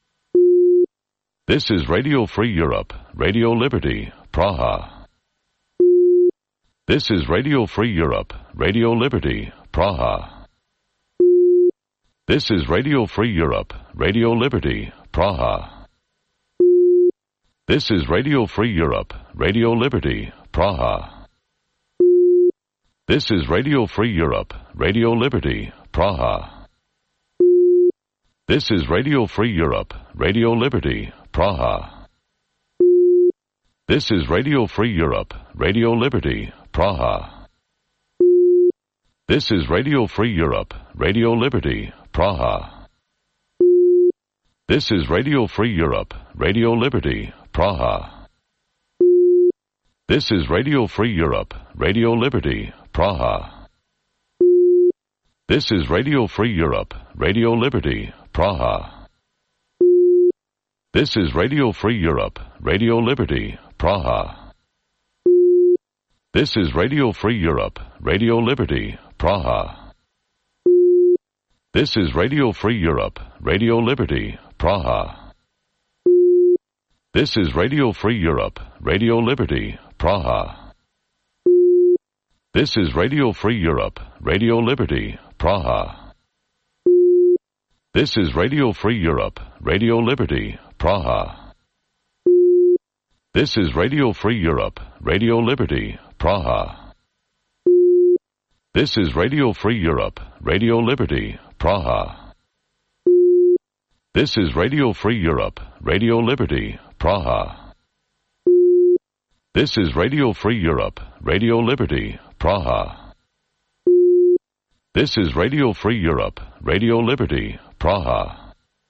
This is Radio Free Europe, Radio Liberty, Praha. This is Radio Free Europe, Radio Liberty, Praha. This is Radio Free Europe, Radio Liberty, Praha. This is Radio Free Europe, Radio Liberty, Praha. This is Radio Free Europe, Radio Liberty, Praha. This is Radio Free Europe, Radio Liberty, Praha. This is Radio Free Europe, Radio Liberty, Praha. This is Radio Free Europe, Radio Liberty, Praha. This is Radio Free Europe, Radio Liberty, Praha. This is Radio Free Europe, Radio Liberty, Praha. This is Radio Free Europe, Radio Liberty, Praha. This is Radio Free Europe, Radio Liberty, Praha. This is Radio Free Europe, Radio Liberty, Praha. This is Radio Free Europe, Radio Liberty, Praha. This is Radio Free Europe, Radio Liberty, Praha. This is Radio Free Europe, Radio Liberty, Praha. This is Radio Free Europe, Radio Liberty, Praha. This is Radio Free Europe, Radio Liberty, Praha. This is Radio Free Europe, Radio Liberty, Praha. This is Radio Free Europe, Radio Liberty, Praha. This is Radio Free Europe, Radio Liberty, Praha. This is Radio Free Europe, Radio Liberty, Praha.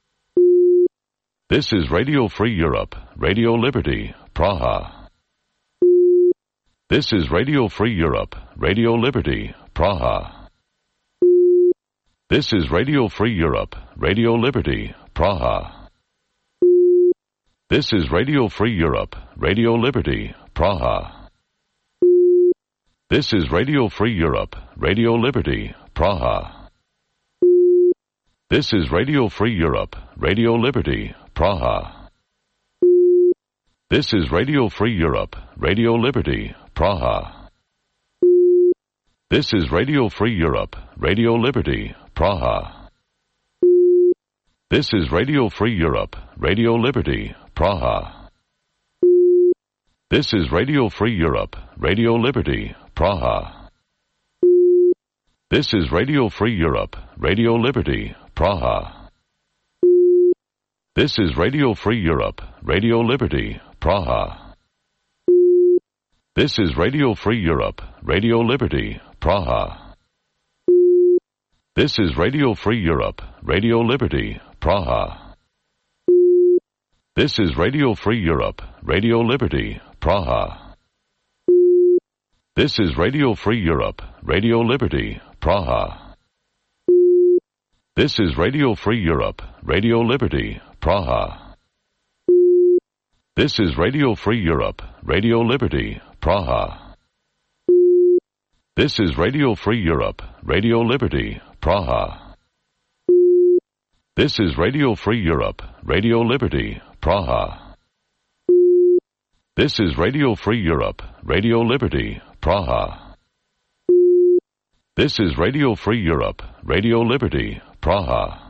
This is Radio Free Europe, Radio Liberty, Praha. This is Radio Free Europe, Radio Liberty, Praha. This is Radio Free Europe, Radio Liberty, Praha. This is Radio Free Europe, Radio Liberty, Praha. This is Radio Free Europe, Radio Liberty, Praha. This is Radio Free Europe, Radio Liberty, Praha. This is Radio Free Europe, Radio Liberty, Praha. This is Radio Free Europe, Radio Liberty, Praha. This is Radio Free Europe, Radio Liberty, Praha. This is Radio Free Europe, Radio Liberty, Praha. This is Radio Free Europe, Radio Liberty, Praha. This is Radio Free Europe, Radio Liberty, Praha. This is Radio Free Europe, Radio Liberty, Praha. This is Radio Free Europe, Radio Liberty, Praha. This is Radio Free Europe, Radio Liberty, Praha. This is Radio Free Europe, Radio Liberty, Praha. This is Radio Free Europe, Radio Liberty, Praha. This is Radio Free Europe, Radio Liberty, Praha. This is Radio Free Europe, Radio Liberty, Praha. This is Radio Free Europe, Radio Liberty, Praha. This is Radio Free Europe, Radio Liberty, Praha. This is Radio Free Europe, Radio Liberty, Praha.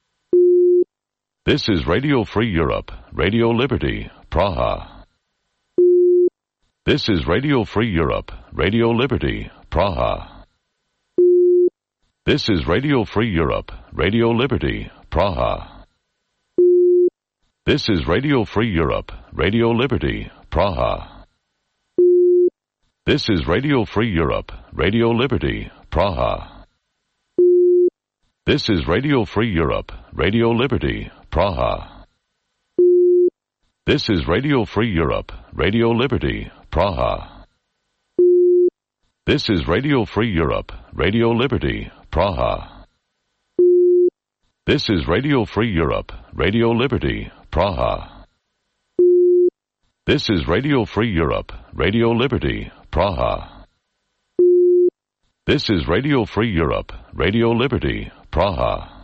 This is Radio Free Europe, Radio Liberty, Praha. This is Radio Free Europe, Radio Liberty, Praha. This is Radio Free Europe, Radio Liberty, Praha. This is Radio Free Europe, Radio Liberty, Praha. This is Radio Free Europe, Radio Liberty, Praha. This is Radio Free Europe, Radio Liberty, Praha. This is Radio Free Europe, Radio Liberty, Praha. This is Radio Free Europe, Radio Liberty, Praha. This is Radio Free Europe, Radio Liberty, Praha. This is Radio Free Europe, Radio Liberty, Praha. This is Radio Free Europe, Radio Liberty, Praha.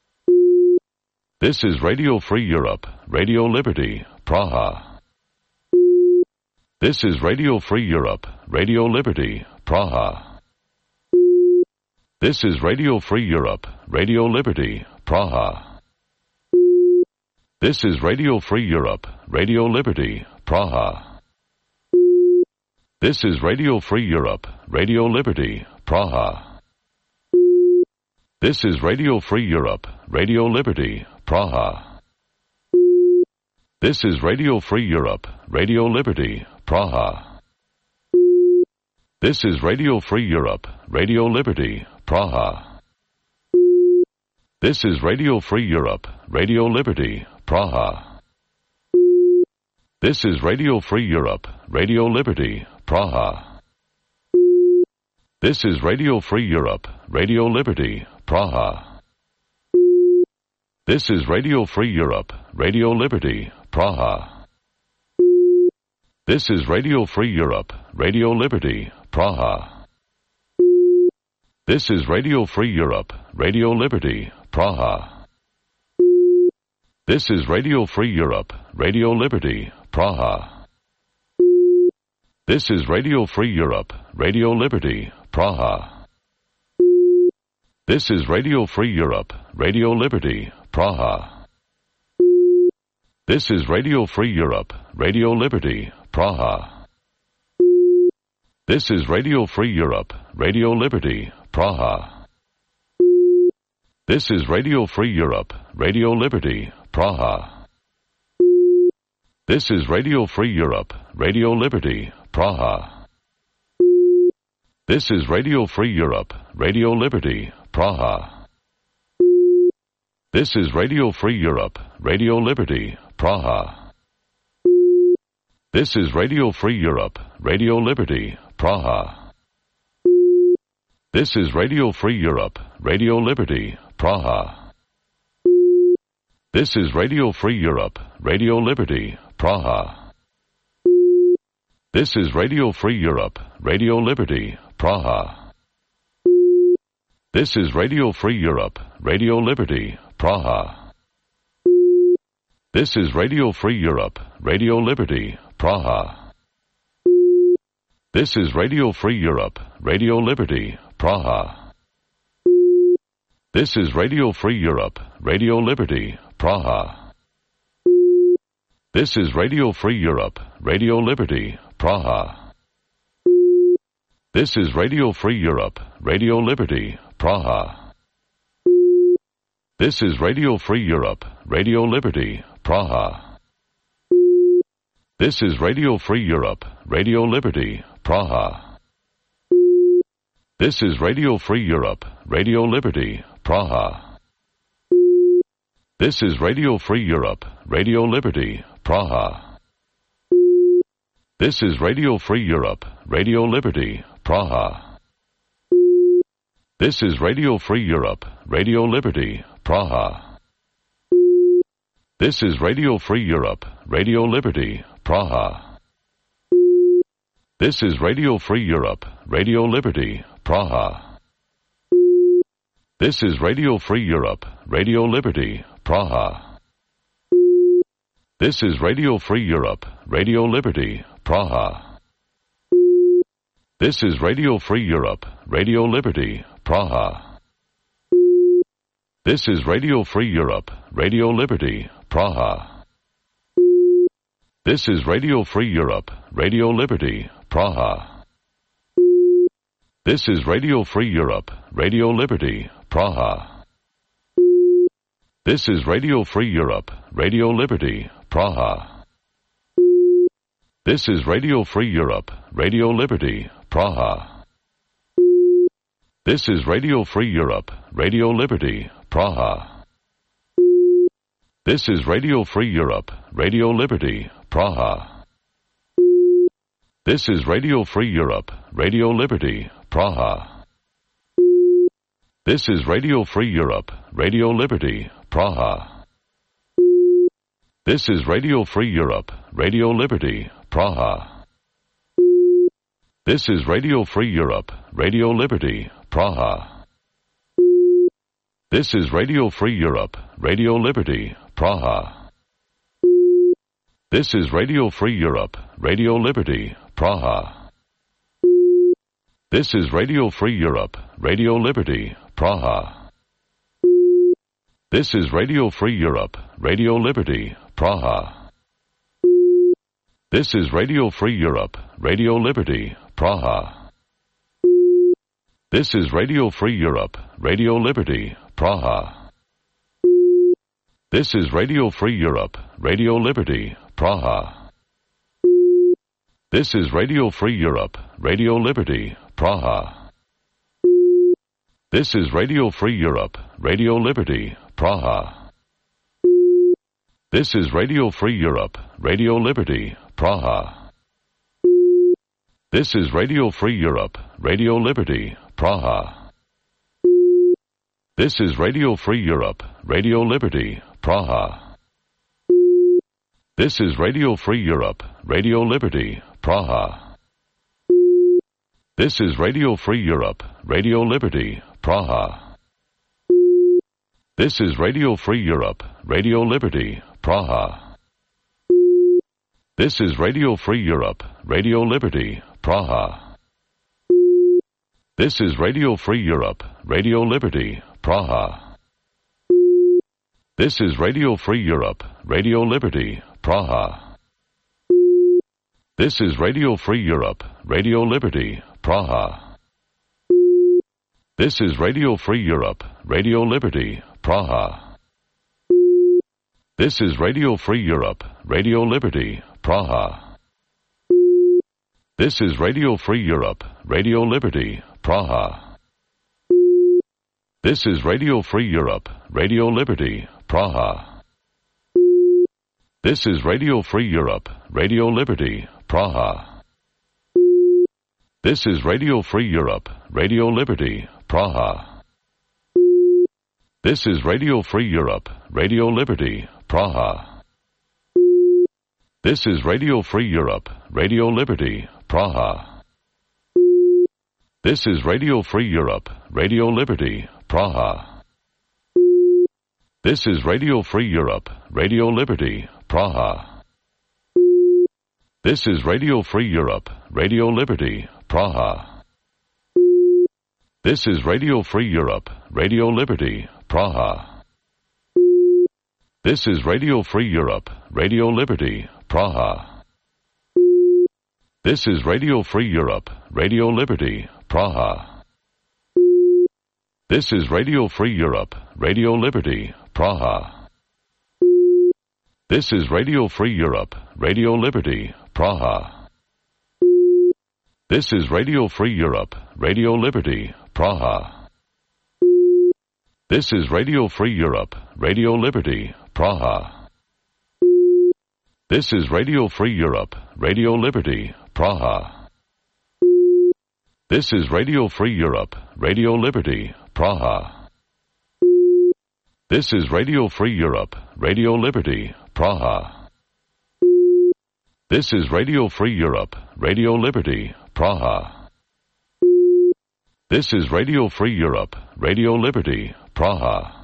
This is Radio Free Europe, Radio Liberty, Praha. This is Radio Free Europe, Radio Liberty, Praha. This is Radio Free Europe, Radio Liberty, Praha. This is Radio Free Europe, Radio Liberty, Praha. This is Radio Free Europe, Radio Liberty, Praha. This is Radio Free Europe, Radio Liberty, Praha. This is Radio Free Europe, Radio Liberty, Praha. This is Radio Free Europe, Radio Liberty, Praha. This is Radio Free Europe, Radio Liberty, Praha. This is Radio Free Europe, Radio Liberty, Praha. This is Radio Free Europe, Radio Liberty, Praha. This is Radio Free Europe, Radio Liberty, Praha. This is Radio Free Europe, Radio Liberty, Praha. This is Radio Free Europe, Radio Liberty, Praha. This is Radio Free Europe, Radio Liberty, Praha. This is Radio Free Europe, Radio Liberty, Praha. This is Radio Free Europe, Radio Liberty, Praha. This is Radio Free Europe, Radio Liberty, Praha. This is Radio Free Europe, Radio Liberty, Praha. This is Radio Free Europe, Radio Liberty, Praha. This is Radio Free Europe, Radio Liberty, Praha. This is Radio Free Europe, Radio Liberty, Praha. This is Radio Free Europe, Radio Liberty, Praha. This is Radio Free Europe, Radio Liberty, Praha. This is Radio Free Europe, Radio Liberty, Praha. This is Radio Free Europe, Radio Liberty, Praha. This is Radio Free Europe, Radio Liberty, Praha. This is Radio Free Europe, Radio Liberty, Praha. This is Radio Free Europe, Radio Liberty, Praha. This is Radio Free Europe, Radio Liberty, Praha. This is Radio Free Europe, Radio Liberty, Praha. This is Radio Free Europe, Radio Liberty, Praha. This is Radio Free Europe, Radio Liberty, Praha. This is Radio Free Europe, Radio Liberty, Praha. This is Radio Free Europe, Radio Liberty, Praha. This is Radio Free Europe, Radio Liberty, Praha. This is Radio Free Europe, Radio Liberty, Praha. This is Radio Free Europe, Radio Liberty, Praha. This is Radio Free Europe, Radio Liberty, Praha. This is Radio Free Europe, Radio Liberty, Praha. This is Radio Free Europe, Radio Liberty, Praha. This is Radio Free Europe, Radio Liberty, Praha. This is Radio Free Europe, Radio Liberty, Praha. This is Radio Free Europe, Radio Liberty, Praha. This is Radio Free Europe, Radio Liberty, Praha. This is Radio Free Europe, Radio Liberty, Praha. This is Radio Free Europe, Radio Liberty, Praha. This is Radio Free Europe, Radio Liberty, Praha. This is Radio Free Europe, Radio Liberty, Praha. This is Radio Free Europe, Radio Liberty, Praha. This is Radio Free Europe, Radio Liberty, Praha. This is Radio Free Europe, Radio Liberty, Praha. This is Radio Free Europe, Radio Liberty, Praha. This is Radio Free Europe, Radio Liberty, Praha. This is Radio Free Europe, Radio Liberty, Praha. This is Radio Free Europe, Radio Liberty, Praha. This is Radio Free Europe, Radio Liberty, Praha. This is Radio Free Europe, Radio Liberty, Praha. This is Radio Free Europe, Radio Liberty, Praha. This is Radio Free Europe, Radio Liberty, Praha. This is Radio Free Europe, Radio Liberty, Praha. This is Radio Free Europe, Radio Liberty, Praha. This is Radio Free Europe, Radio Liberty, Praha. This is Radio Free Europe, Radio Liberty, Praha. This is Radio Free Europe, Radio Liberty, Praha. This is Radio Free Europe, Radio Liberty, Praha. This is Radio Free Europe, Radio Liberty, Praha. This is Radio Free Europe, Radio Liberty, Praha. This is Radio Free Europe, Radio Liberty, Praha. This is Radio Free Europe, Radio Liberty, Praha. This is Radio Free Europe, Radio Liberty, Praha. This is Radio Free Europe, Radio Liberty, Praha. This is Radio Free Europe, Radio Liberty, Praha. This is Radio Free Europe, Radio Liberty, Praha. This is Radio Free Europe, Radio Liberty, Praha. This is Radio Free Europe, Radio Liberty, Praha. This is Radio Free Europe, Radio Liberty, Praha. This is Radio Free Europe, Radio Liberty, Praha. This is Radio Free Europe, Radio Liberty, Praha. This is Radio Free Europe, Radio Liberty, Praha. This is Radio Free Europe, Radio Liberty, Praha. This is Radio Free Europe, Radio Liberty, Praha. This is Radio Free Europe, Radio Liberty, Praha. This is Radio Free Europe, Radio Liberty, Praha. This is Radio Free Europe, Radio Liberty, Praha. This is Radio Free Europe, Radio Liberty, Praha. This is Radio Free Europe, Radio Liberty, Praha. This is Radio Free Europe, Radio Liberty, Praha. This is Radio Free Europe, Radio Liberty, Praha. This is Radio Free Europe, Radio Liberty, Praha. This is Radio Free Europe, Radio Liberty, Praha. This is Radio Free Europe, Radio Liberty, Praha. This is Radio Free Europe, Radio Liberty, Praha. This is Radio Free Europe, Radio Liberty, Praha. This is Radio Free Europe, Radio Liberty, Praha. This is Radio Free Europe, Radio Liberty, Praha. This is Radio Free Europe, Radio Liberty, Praha.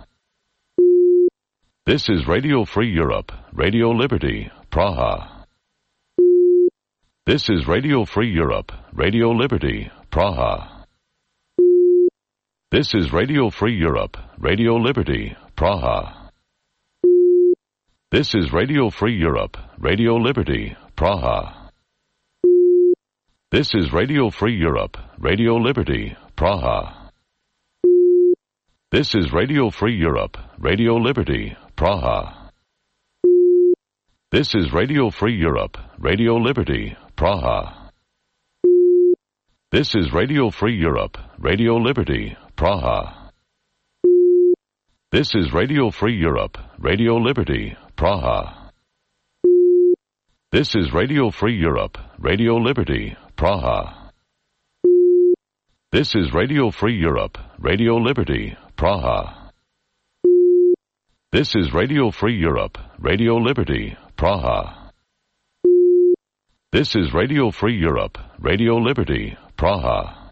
This is Radio Free Europe, Radio Liberty, Praha. This is Radio Free Europe, Radio Liberty, Praha. This is Radio Free Europe, Radio Liberty, Praha. This is Radio Free Europe, Radio Liberty, Praha. This is Radio Free Europe, Radio Liberty, Praha. This is Radio Free Europe, Radio Liberty, Praha. This is Radio Free Europe, Radio Liberty, Praha. This is Radio Free Europe, Radio Liberty, Praha. This is Radio Free Europe, Radio Liberty, Praha. This is Radio Free Europe, Radio Liberty, Praha. This is Radio Free Europe, Radio Liberty, Praha. This is Radio Free Europe, Radio Liberty, Praha. This is Radio Free Europe, Radio Liberty, Praha.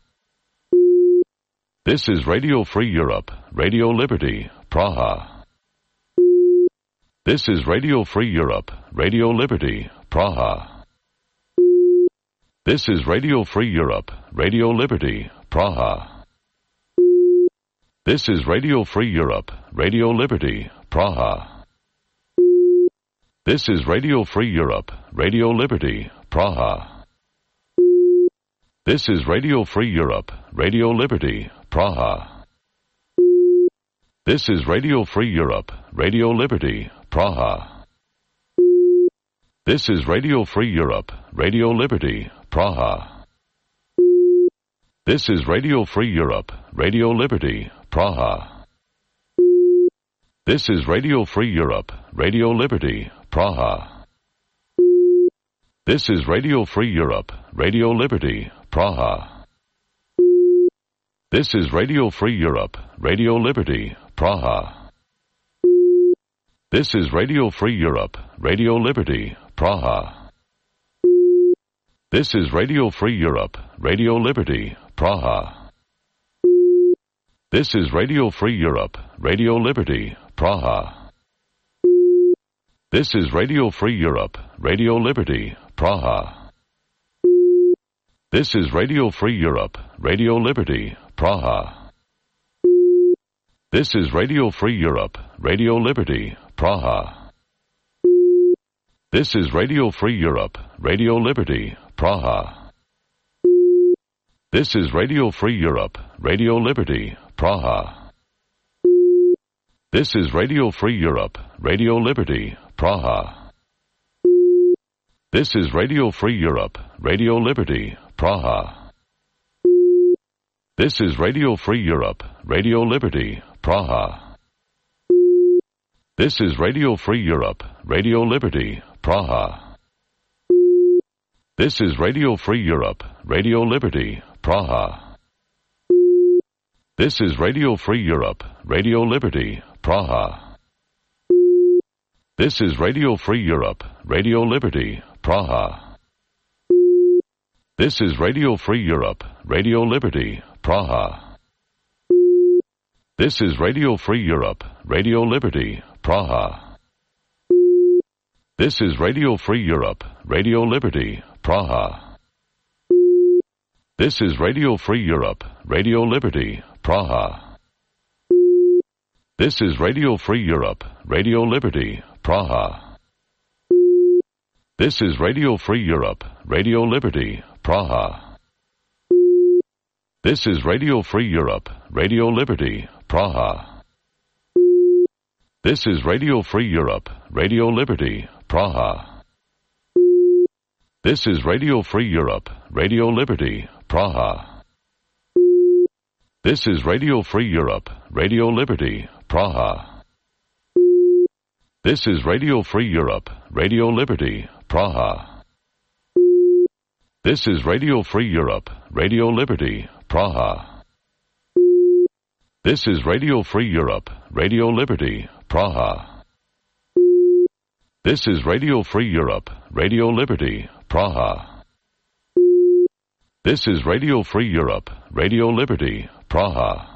This is Radio Free Europe, Radio Liberty, Praha. This is Radio Free Europe, Radio Liberty, Praha. This is Radio Free Europe, Radio Liberty, Praha. This is Radio Free Europe, Radio Liberty, Praha. This is Radio Free Europe, Radio Liberty, Praha. This is Radio Free Europe, Radio Liberty, Praha. This is Radio Free Europe, Radio Liberty, Praha. This is Radio Free Europe, Radio Liberty, Praha. This is Radio Free Europe, Radio Liberty, Praha. This is Radio Free Europe, Radio Liberty, Praha. This is Radio Free Europe, Radio Liberty, Praha. This is Radio Free Europe, Radio Liberty, Praha. This is Radio Free Europe, Radio Liberty, Praha. This is Radio Free Europe, Radio Liberty, Praha. This is Radio Free Europe, Radio Liberty, Praha. This is Radio Free Europe, Radio Liberty, Praha. This is Radio Free Europe, Radio Liberty, Praha. This is Radio Free Europe, Radio Liberty, Praha. This is Radio Free Europe, Radio Liberty, Praha. This is Radio Free Europe, Radio Liberty, Praha. This is Radio Free Europe, Radio Liberty, Praha. This is Radio Free Europe, Radio Liberty, Praha. This is Radio Free Europe, Radio Liberty, Praha. This is Radio Free Europe, Radio Liberty, Praha. This is Radio Free Europe, Radio Liberty, Praha. This is Radio Free Europe, Radio Liberty, Praha. This is Radio Free Europe, Radio Liberty, Praha. This is Radio Free Europe, Radio Liberty, Praha. This is Radio Free Europe, Radio Liberty, Praha. This is Radio Free Europe, Radio Liberty, Praha. This is Radio Free Europe, Radio Liberty, Praha. This is Radio Free Europe, Radio Liberty, Praha. This is Radio Free Europe, Radio Liberty, Praha. This is Radio Free Europe, Radio Liberty, Praha. This is Radio Free Europe, Radio Liberty, Praha. This is Radio Free Europe, Radio Liberty, Praha. This is Radio Free Europe, Radio Liberty, Praha. This is Radio Free Europe, Radio Liberty, Praha. This is Radio Free Europe, Radio Liberty, Praha. This is Radio Free Europe, Radio Liberty, Praha. This is Radio Free Europe, Radio Liberty, Praha. This is Radio Free Europe, Radio Liberty, Praha.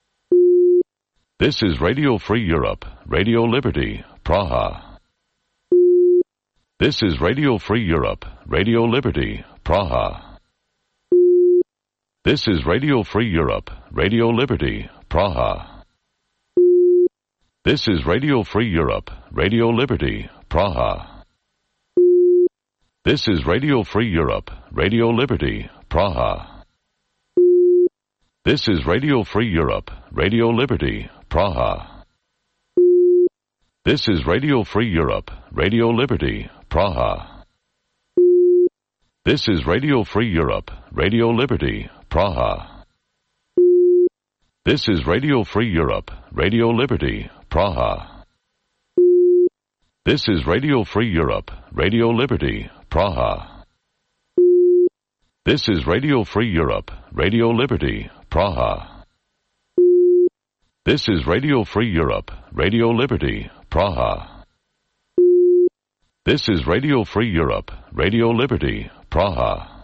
This is Radio Free Europe, Radio Liberty, Praha. This is Radio Free Europe, Radio Liberty, Praha. This is Radio Free Europe, Radio Liberty, Praha. This is Radio Free Europe, Radio Liberty, Praha. This is Radio Free Europe, Radio Liberty, Praha. This is Radio Free Europe, Radio Liberty, Praha. This is Radio Free Europe, Radio Liberty, Praha. This is Radio Free Europe, Radio Liberty, Praha. This is Radio Free Europe, Radio Liberty, Praha. This is Radio Free Europe, Radio Liberty, Praha. This is Radio Free Europe, Radio Liberty, Praha. This is Radio Free Europe, Radio Liberty, Praha. This is Radio Free Europe, Radio Liberty, Praha.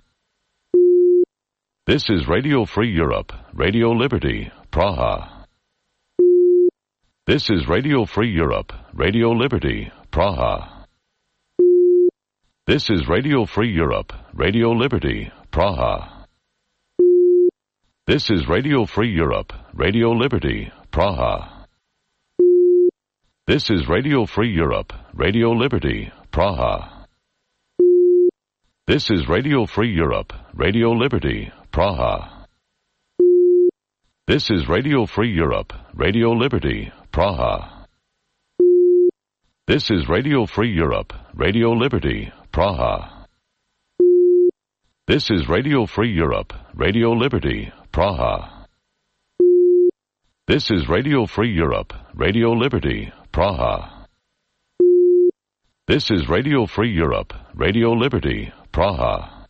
This is Radio Free Europe, Radio Liberty, Praha. This is Radio Free Europe, Radio Liberty, Praha. This is Radio Free Europe, Radio Liberty, Praha. This is Radio Free Europe, Radio Liberty, Praha. This is Radio Free Europe, Radio Liberty, Praha. This is Radio Free Europe, Radio Liberty, Praha. This is Radio Free Europe, Radio Liberty, Praha. This is Radio Free Europe, Radio Liberty, Praha. This is Radio Free Europe, Radio Liberty, Praha. This is Radio Free Europe, Radio Liberty, Praha. This is Radio Free Europe, Radio Liberty, Praha.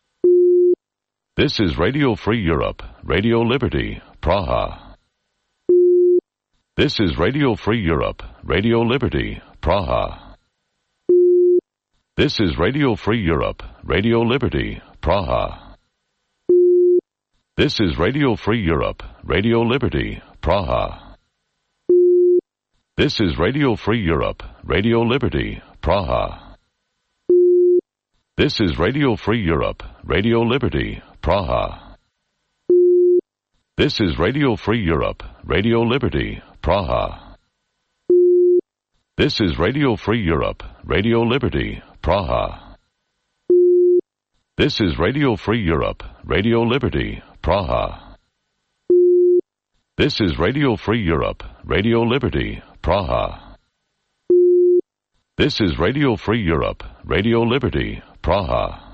This is Radio Free Europe, Radio Liberty, Praha. This is Radio Free Europe, Radio Liberty, Praha. This is Radio Free Europe, Radio Liberty, Praha. This is Radio Free Europe, Radio Liberty, Praha. This is Radio Free Europe, Radio Liberty, Praha. This is Radio Free Europe, Radio Liberty, Praha. This is Radio Free Europe, Radio Liberty, Praha. This is Radio Free Europe, Radio Liberty, Praha. This is Radio Free Europe, Radio Liberty, Praha. This is Radio Free Europe, Radio Liberty, Praha. This is Radio Free Europe, Radio Liberty, Praha.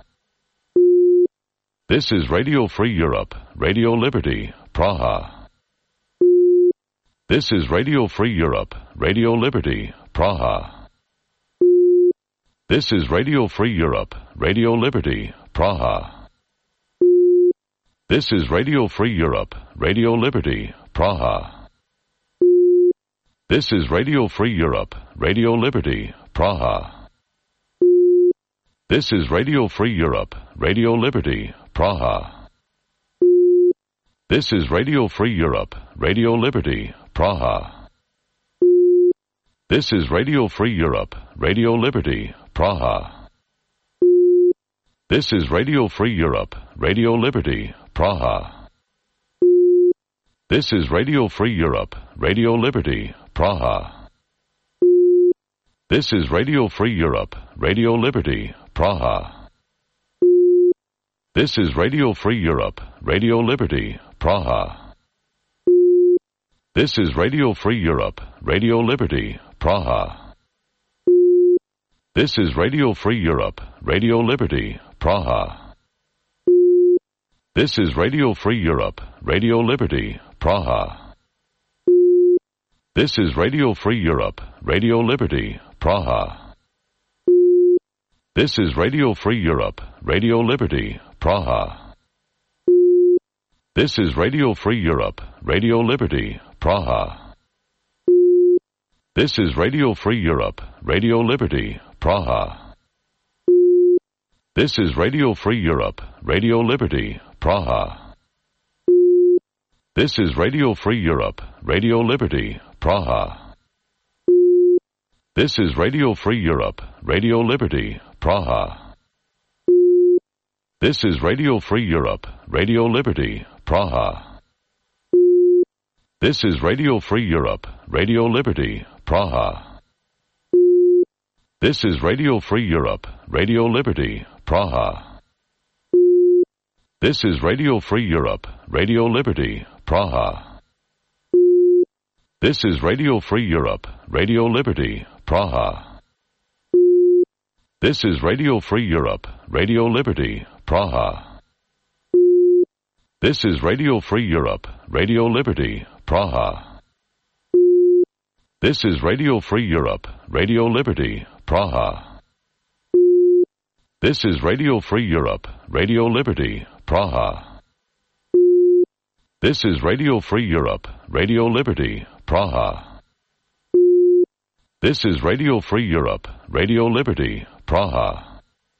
This is Radio Free Europe, Radio Liberty, Praha. This is Radio Free Europe, Radio Liberty, Praha. This is Radio Free Europe, Radio Liberty, Praha. This is Radio Free Europe, Radio Liberty, Praha. This is Radio Free Europe, Radio Liberty, Praha. This is Radio Free Europe, Radio Liberty, Praha. This is Radio Free Europe, Radio Liberty, Praha. This is Radio Free Europe, Radio Liberty, Praha. This is Radio Free Europe, Radio Liberty, Praha. This is Radio Free Europe, Radio Liberty, Praha. This is Radio Free Europe, Radio Liberty, Praha. This is Radio Free Europe, Radio Liberty, Praha. This is Radio Free Europe, Radio Liberty, Praha. This is Radio Free Europe, Radio Liberty, Praha. This is Radio Free Europe, Radio Liberty, Praha. This is Radio Free Europe, Radio Liberty, Praha. This is Radio Free Europe, Radio Liberty, Praha. This is Radio Free Europe, Radio Liberty, Praha. This is Radio Free Europe, Radio Liberty, Praha. This is Radio Free Europe, Radio Liberty, Praha. This is Radio Free Europe, Radio Liberty, Praha. This is Radio Free Europe, Radio Liberty, Praha. This is Radio Free Europe, Radio Liberty, Praha. This is Radio Free Europe, Radio Liberty, Praha. This is Radio Free Europe, Radio Liberty, Praha. This is Radio Free Europe, Radio Liberty, Praha. This is Radio Free Europe, Radio Liberty, Praha. This is Radio Free Europe, Radio Liberty, Praha. This is Radio Free Europe, Radio Liberty, Praha. This is Radio Free Europe, Radio Liberty, Praha. This is Radio Free Europe, Radio Liberty, Praha. This is Radio Free Europe, Radio Liberty, Praha. This is Radio Free Europe, Radio Liberty, Praha.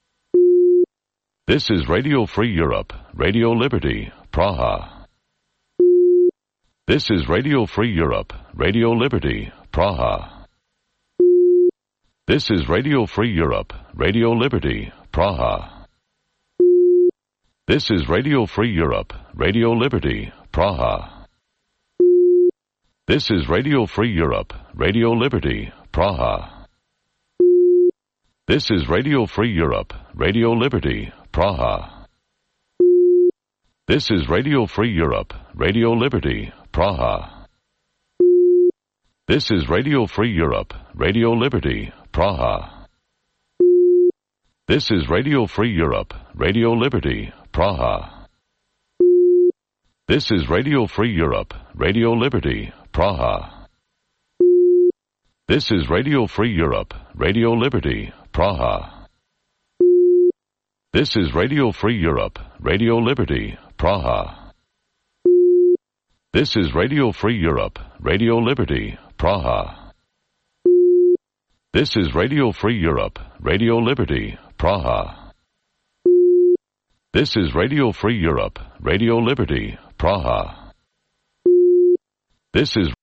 This is Radio Free Europe, Radio Liberty, Praha. This is Radio Free Europe, Radio Liberty, Praha. This is Radio Free Europe, Radio Liberty, Praha. This is Radio Free Europe, Radio Liberty, Praha. This is Radio Free Europe, Radio Liberty, Praha. This is Radio Free Europe, Radio Liberty, Praha. This is Radio Free Europe, Radio Liberty, Praha. This is Radio Free Europe, Radio Liberty, Praha. This is Radio Free Europe, Radio Liberty, Praha. This is Radio Free Europe, Radio Liberty, Praha. This is Radio Free Europe, Radio Liberty, Praha. This is Radio Free Europe, Radio Liberty, Praha. This is Radio Free Europe, Radio Liberty, Praha. This is Radio Free Europe, Radio Liberty, Praha. This is Radio Free Europe, Radio Liberty, Praha. This is